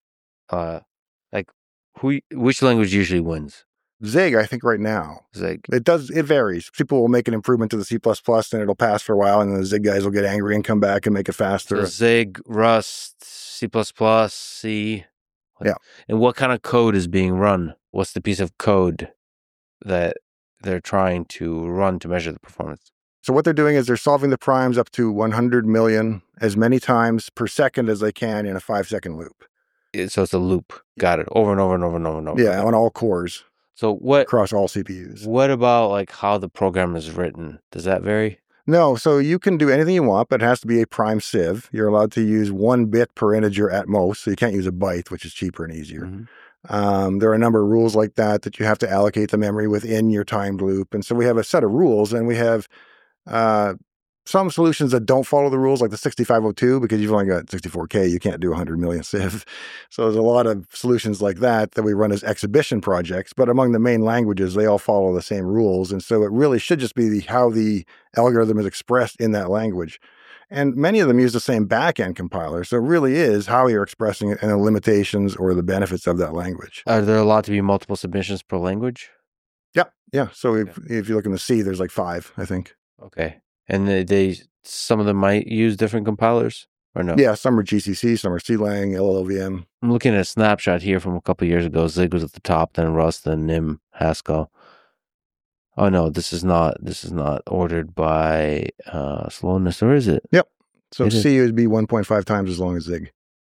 which language usually wins? Zig, I think right now. Zig. It varies. People will make an improvement to the C++ and it'll pass for a while, and then the Zig guys will get angry and come back and make it faster. So Zig, Rust, C++, C. Yeah. And what kind of code is being run? What's the piece of code that they're trying to run to measure the performance? So what they're doing is they're solving the primes up to 100 million as many times per second as they can in a 5-second loop. So it's a loop. Got it. Over and over and over and over and over. Yeah, on all cores. So across all CPUs. What about like how the program is written? Does that vary? No, so you can do anything you want, but it has to be a prime sieve. You're allowed to use 1 bit per integer at most, so you can't use a byte, which is cheaper and easier. Mm-hmm. There are a number of rules like that you have to allocate the memory within your timed loop. And so we have a set of rules, and we have some solutions that don't follow the rules, like the 6502, because you've only got 64K, you can't do 100 million civ. So there's a lot of solutions like that we run as exhibition projects, but among the main languages, they all follow the same rules. And so it really should just be how the algorithm is expressed in that language. And many of them use the same backend compiler. So it really is how you're expressing it and the limitations or the benefits of that language. Are there allowed to be multiple submissions per language? Yeah. So if you look in the C, there's like 5, I think. Okay. And some of them might use different compilers or no? Yeah, some are GCC, some are CLang, LLVM. I'm looking at a snapshot here from a couple of years ago. Zig was at the top, then Rust, then Nim, Haskell. Oh no, this is not ordered by slowness, or is it? Yep. So C would be 1.5 times as long as Zig.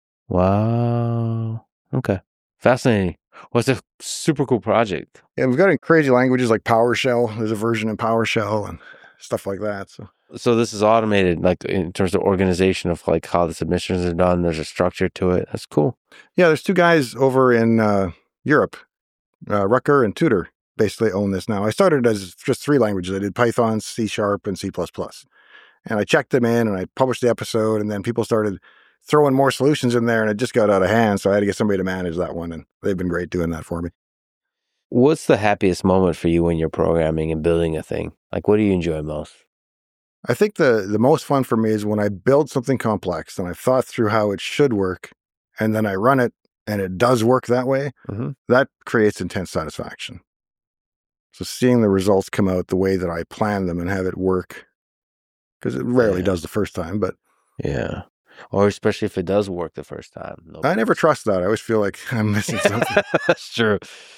Wow. Okay. Fascinating. Well, it's a super cool project. Yeah, we've got crazy languages like PowerShell. There's a version in PowerShell and stuff like that. So this is automated, like in terms of organization of like how the submissions are done. There's a structure to it. That's cool. Yeah, there's 2 guys over in Europe, Rucker and Tudor, basically own this now. I started as just 3 languages. I did Python, C#, and C++. And I checked them in and I published the episode, and then people started throwing more solutions in there, and it just got out of hand. So I had to get somebody to manage that one, and they've been great doing that for me. What's the happiest moment for you when you're programming and building a thing? Like, what do you enjoy most? I think the most fun for me is when I build something complex and I've thought through how it should work, and then I run it and it does work that way. Mm-hmm. That creates intense satisfaction. So seeing the results come out the way that I plan them and have it work, because it rarely does the first time, but... Yeah. Or especially if it does work the first time. I never trust that. I always feel like I'm missing something. That's true.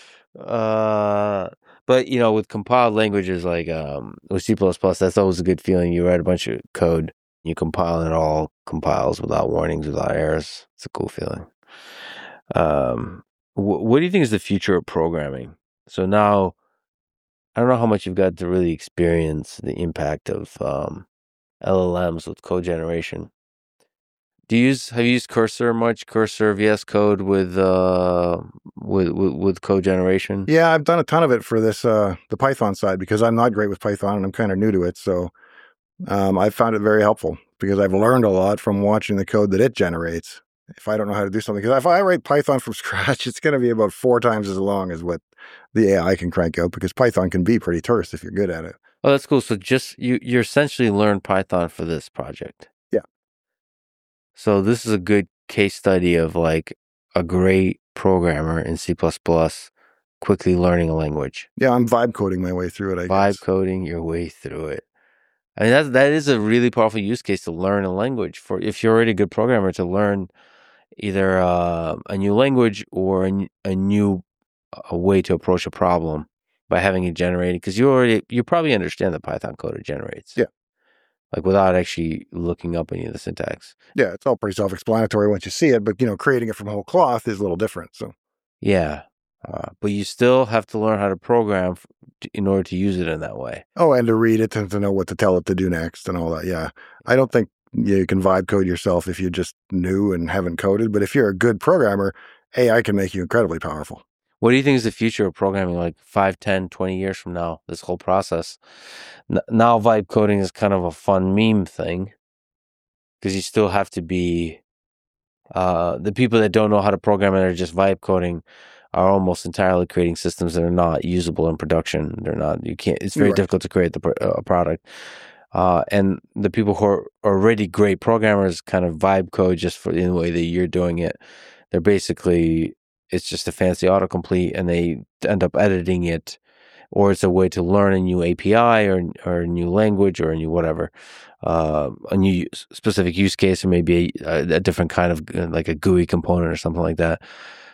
But with compiled languages like with C++, that's always a good feeling. You write a bunch of code, you compile, and it all compiles without warnings, without errors. It's a cool feeling. what do you think is the future of programming? So now, I don't know how much you've got to really experience the impact of LLMs with code generation. Have you used Cursor much? Cursor, VS Code with code generation? Yeah, I've done a ton of it for this the Python side because I'm not great with Python and I'm kind of new to it. So I found it very helpful because I've learned a lot from watching the code that it generates. If I don't know how to do something, because if I write Python from scratch, it's going to be about 4 times as long as what the AI can crank out because Python can be pretty terse if you're good at it. Oh, that's cool. So just you essentially learned Python for this project. Yeah. So this is a good case study of like a great programmer in C++ quickly learning a language. Yeah, I'm vibe coding my way through it, I guess. Vibe coding your way through it. I mean, that is a really powerful use case to learn a language for if you're already a good programmer to learn either a new language or a new way to approach a problem by having it generated because you probably understand the Python code it generates. Yeah. Like without actually looking up any of the syntax. Yeah, it's all pretty self-explanatory once you see it, but creating it from whole cloth is a little different. So yeah, but you still have to learn how to program in order to use it in that way. Oh, and to read it and to know what to tell it to do next and all that. Yeah, I don't think you can vibe code yourself if you're just new and haven't coded. But if you're a good programmer, AI can make you incredibly powerful. What do you think is the future of programming, like 5, 10, 20 years from now, this whole process? Now vibe coding is kind of a fun meme thing because you still have to be, the people that don't know how to program and are just vibe coding are almost entirely creating systems that are not usable in production. It's very difficult to create a product. And the people who are already great programmers kind of vibe code just in the way that you're doing it. They're basically, it's just a fancy autocomplete and they end up editing it, or it's a way to learn a new API or a new language or a new whatever, a new specific use case, or maybe a different kind of like a GUI component or something like that.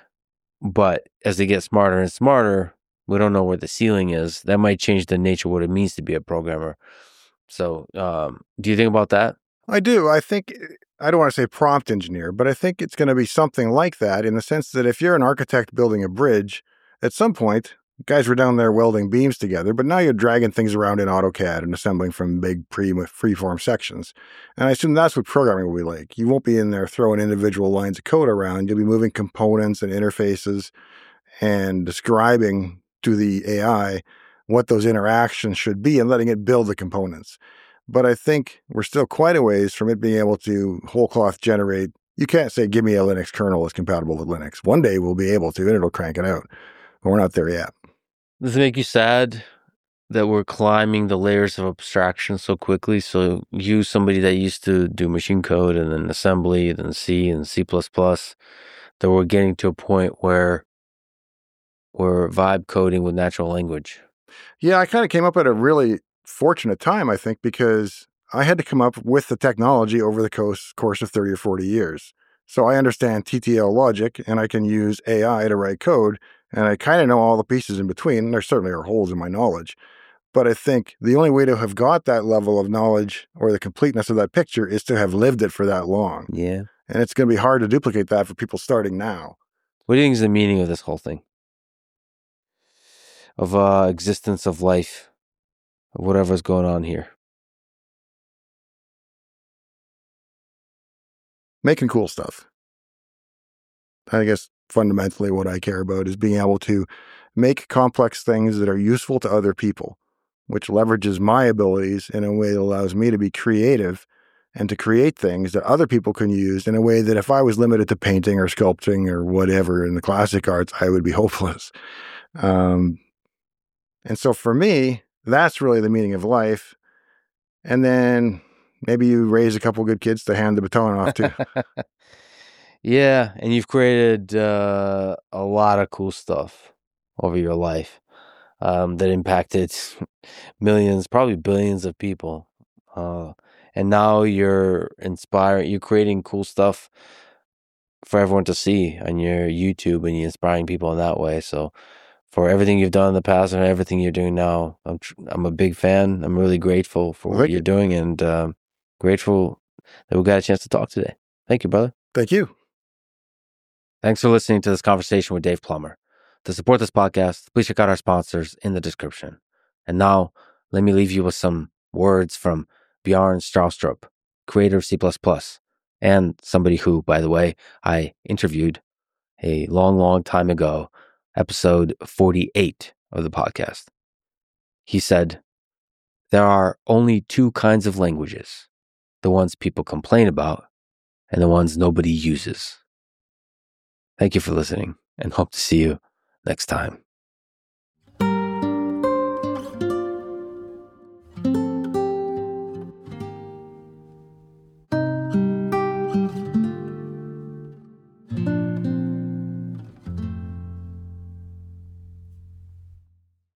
But as they get smarter and smarter, we don't know where the ceiling is. That might change the nature of what it means to be a programmer. So do you think about that? I do. I think, I don't want to say prompt engineer, but I think it's going to be something like that in the sense that if you're an architect building a bridge, at some point, guys were down there welding beams together, but now you're dragging things around in AutoCAD and assembling from big freeform sections. And I assume that's what programming will be like. You won't be in there throwing individual lines of code around. You'll be moving components and interfaces and describing to the AI what those interactions should be and letting it build the components. But I think we're still quite a ways from it being able to whole cloth generate. You can't say, give me a Linux kernel that's compatible with Linux. One day we'll be able to, and it'll crank it out. But we're not there yet. Does it make you sad that we're climbing the layers of abstraction so quickly? So you, somebody that used to do machine code and then assembly, then C and C++, that we're getting to a point where we're vibe coding with natural language. Yeah, I kind of came up at a really fortunate time, I think, because I had to come up with the technology over the course of 30 or 40 years. So I understand TTL logic, and I can use AI to write code, and I kind of know all the pieces in between. There certainly are holes in my knowledge. But I think the only way to have got that level of knowledge or the completeness of that picture is to have lived it for that long. Yeah. And it's going to be hard to duplicate that for people starting now. What do you think is the meaning of this whole thing? Of existence, of life, of whatever's going on here? Making cool stuff. I guess fundamentally what I care about is being able to make complex things that are useful to other people, which leverages my abilities in a way that allows me to be creative and to create things that other people can use in a way that if I was limited to painting or sculpting or whatever in the classic arts, I would be hopeless. And so for me, that's really the meaning of life. And then maybe you raise a couple good kids to hand the baton off to. Yeah, and you've created a lot of cool stuff over your life that impacted millions, probably billions of people. And now you're creating cool stuff for everyone to see on your YouTube, and you're inspiring people in that way. So for everything you've done in the past and everything you're doing now, I'm a big fan. I'm really grateful for what you're doing, and grateful that we got a chance to talk today. Thank you, brother. Thank you. Thanks for listening to this conversation with Dave Plummer. To support this podcast, please check out our sponsors in the description. And now, let me leave you with some words from Bjarne Stroustrup, creator of C++, and somebody who, by the way, I interviewed a long, long time ago, episode 48 of the podcast. He said, "There are only two kinds of languages, the ones people complain about and the ones nobody uses." Thank you for listening and hope to see you next time.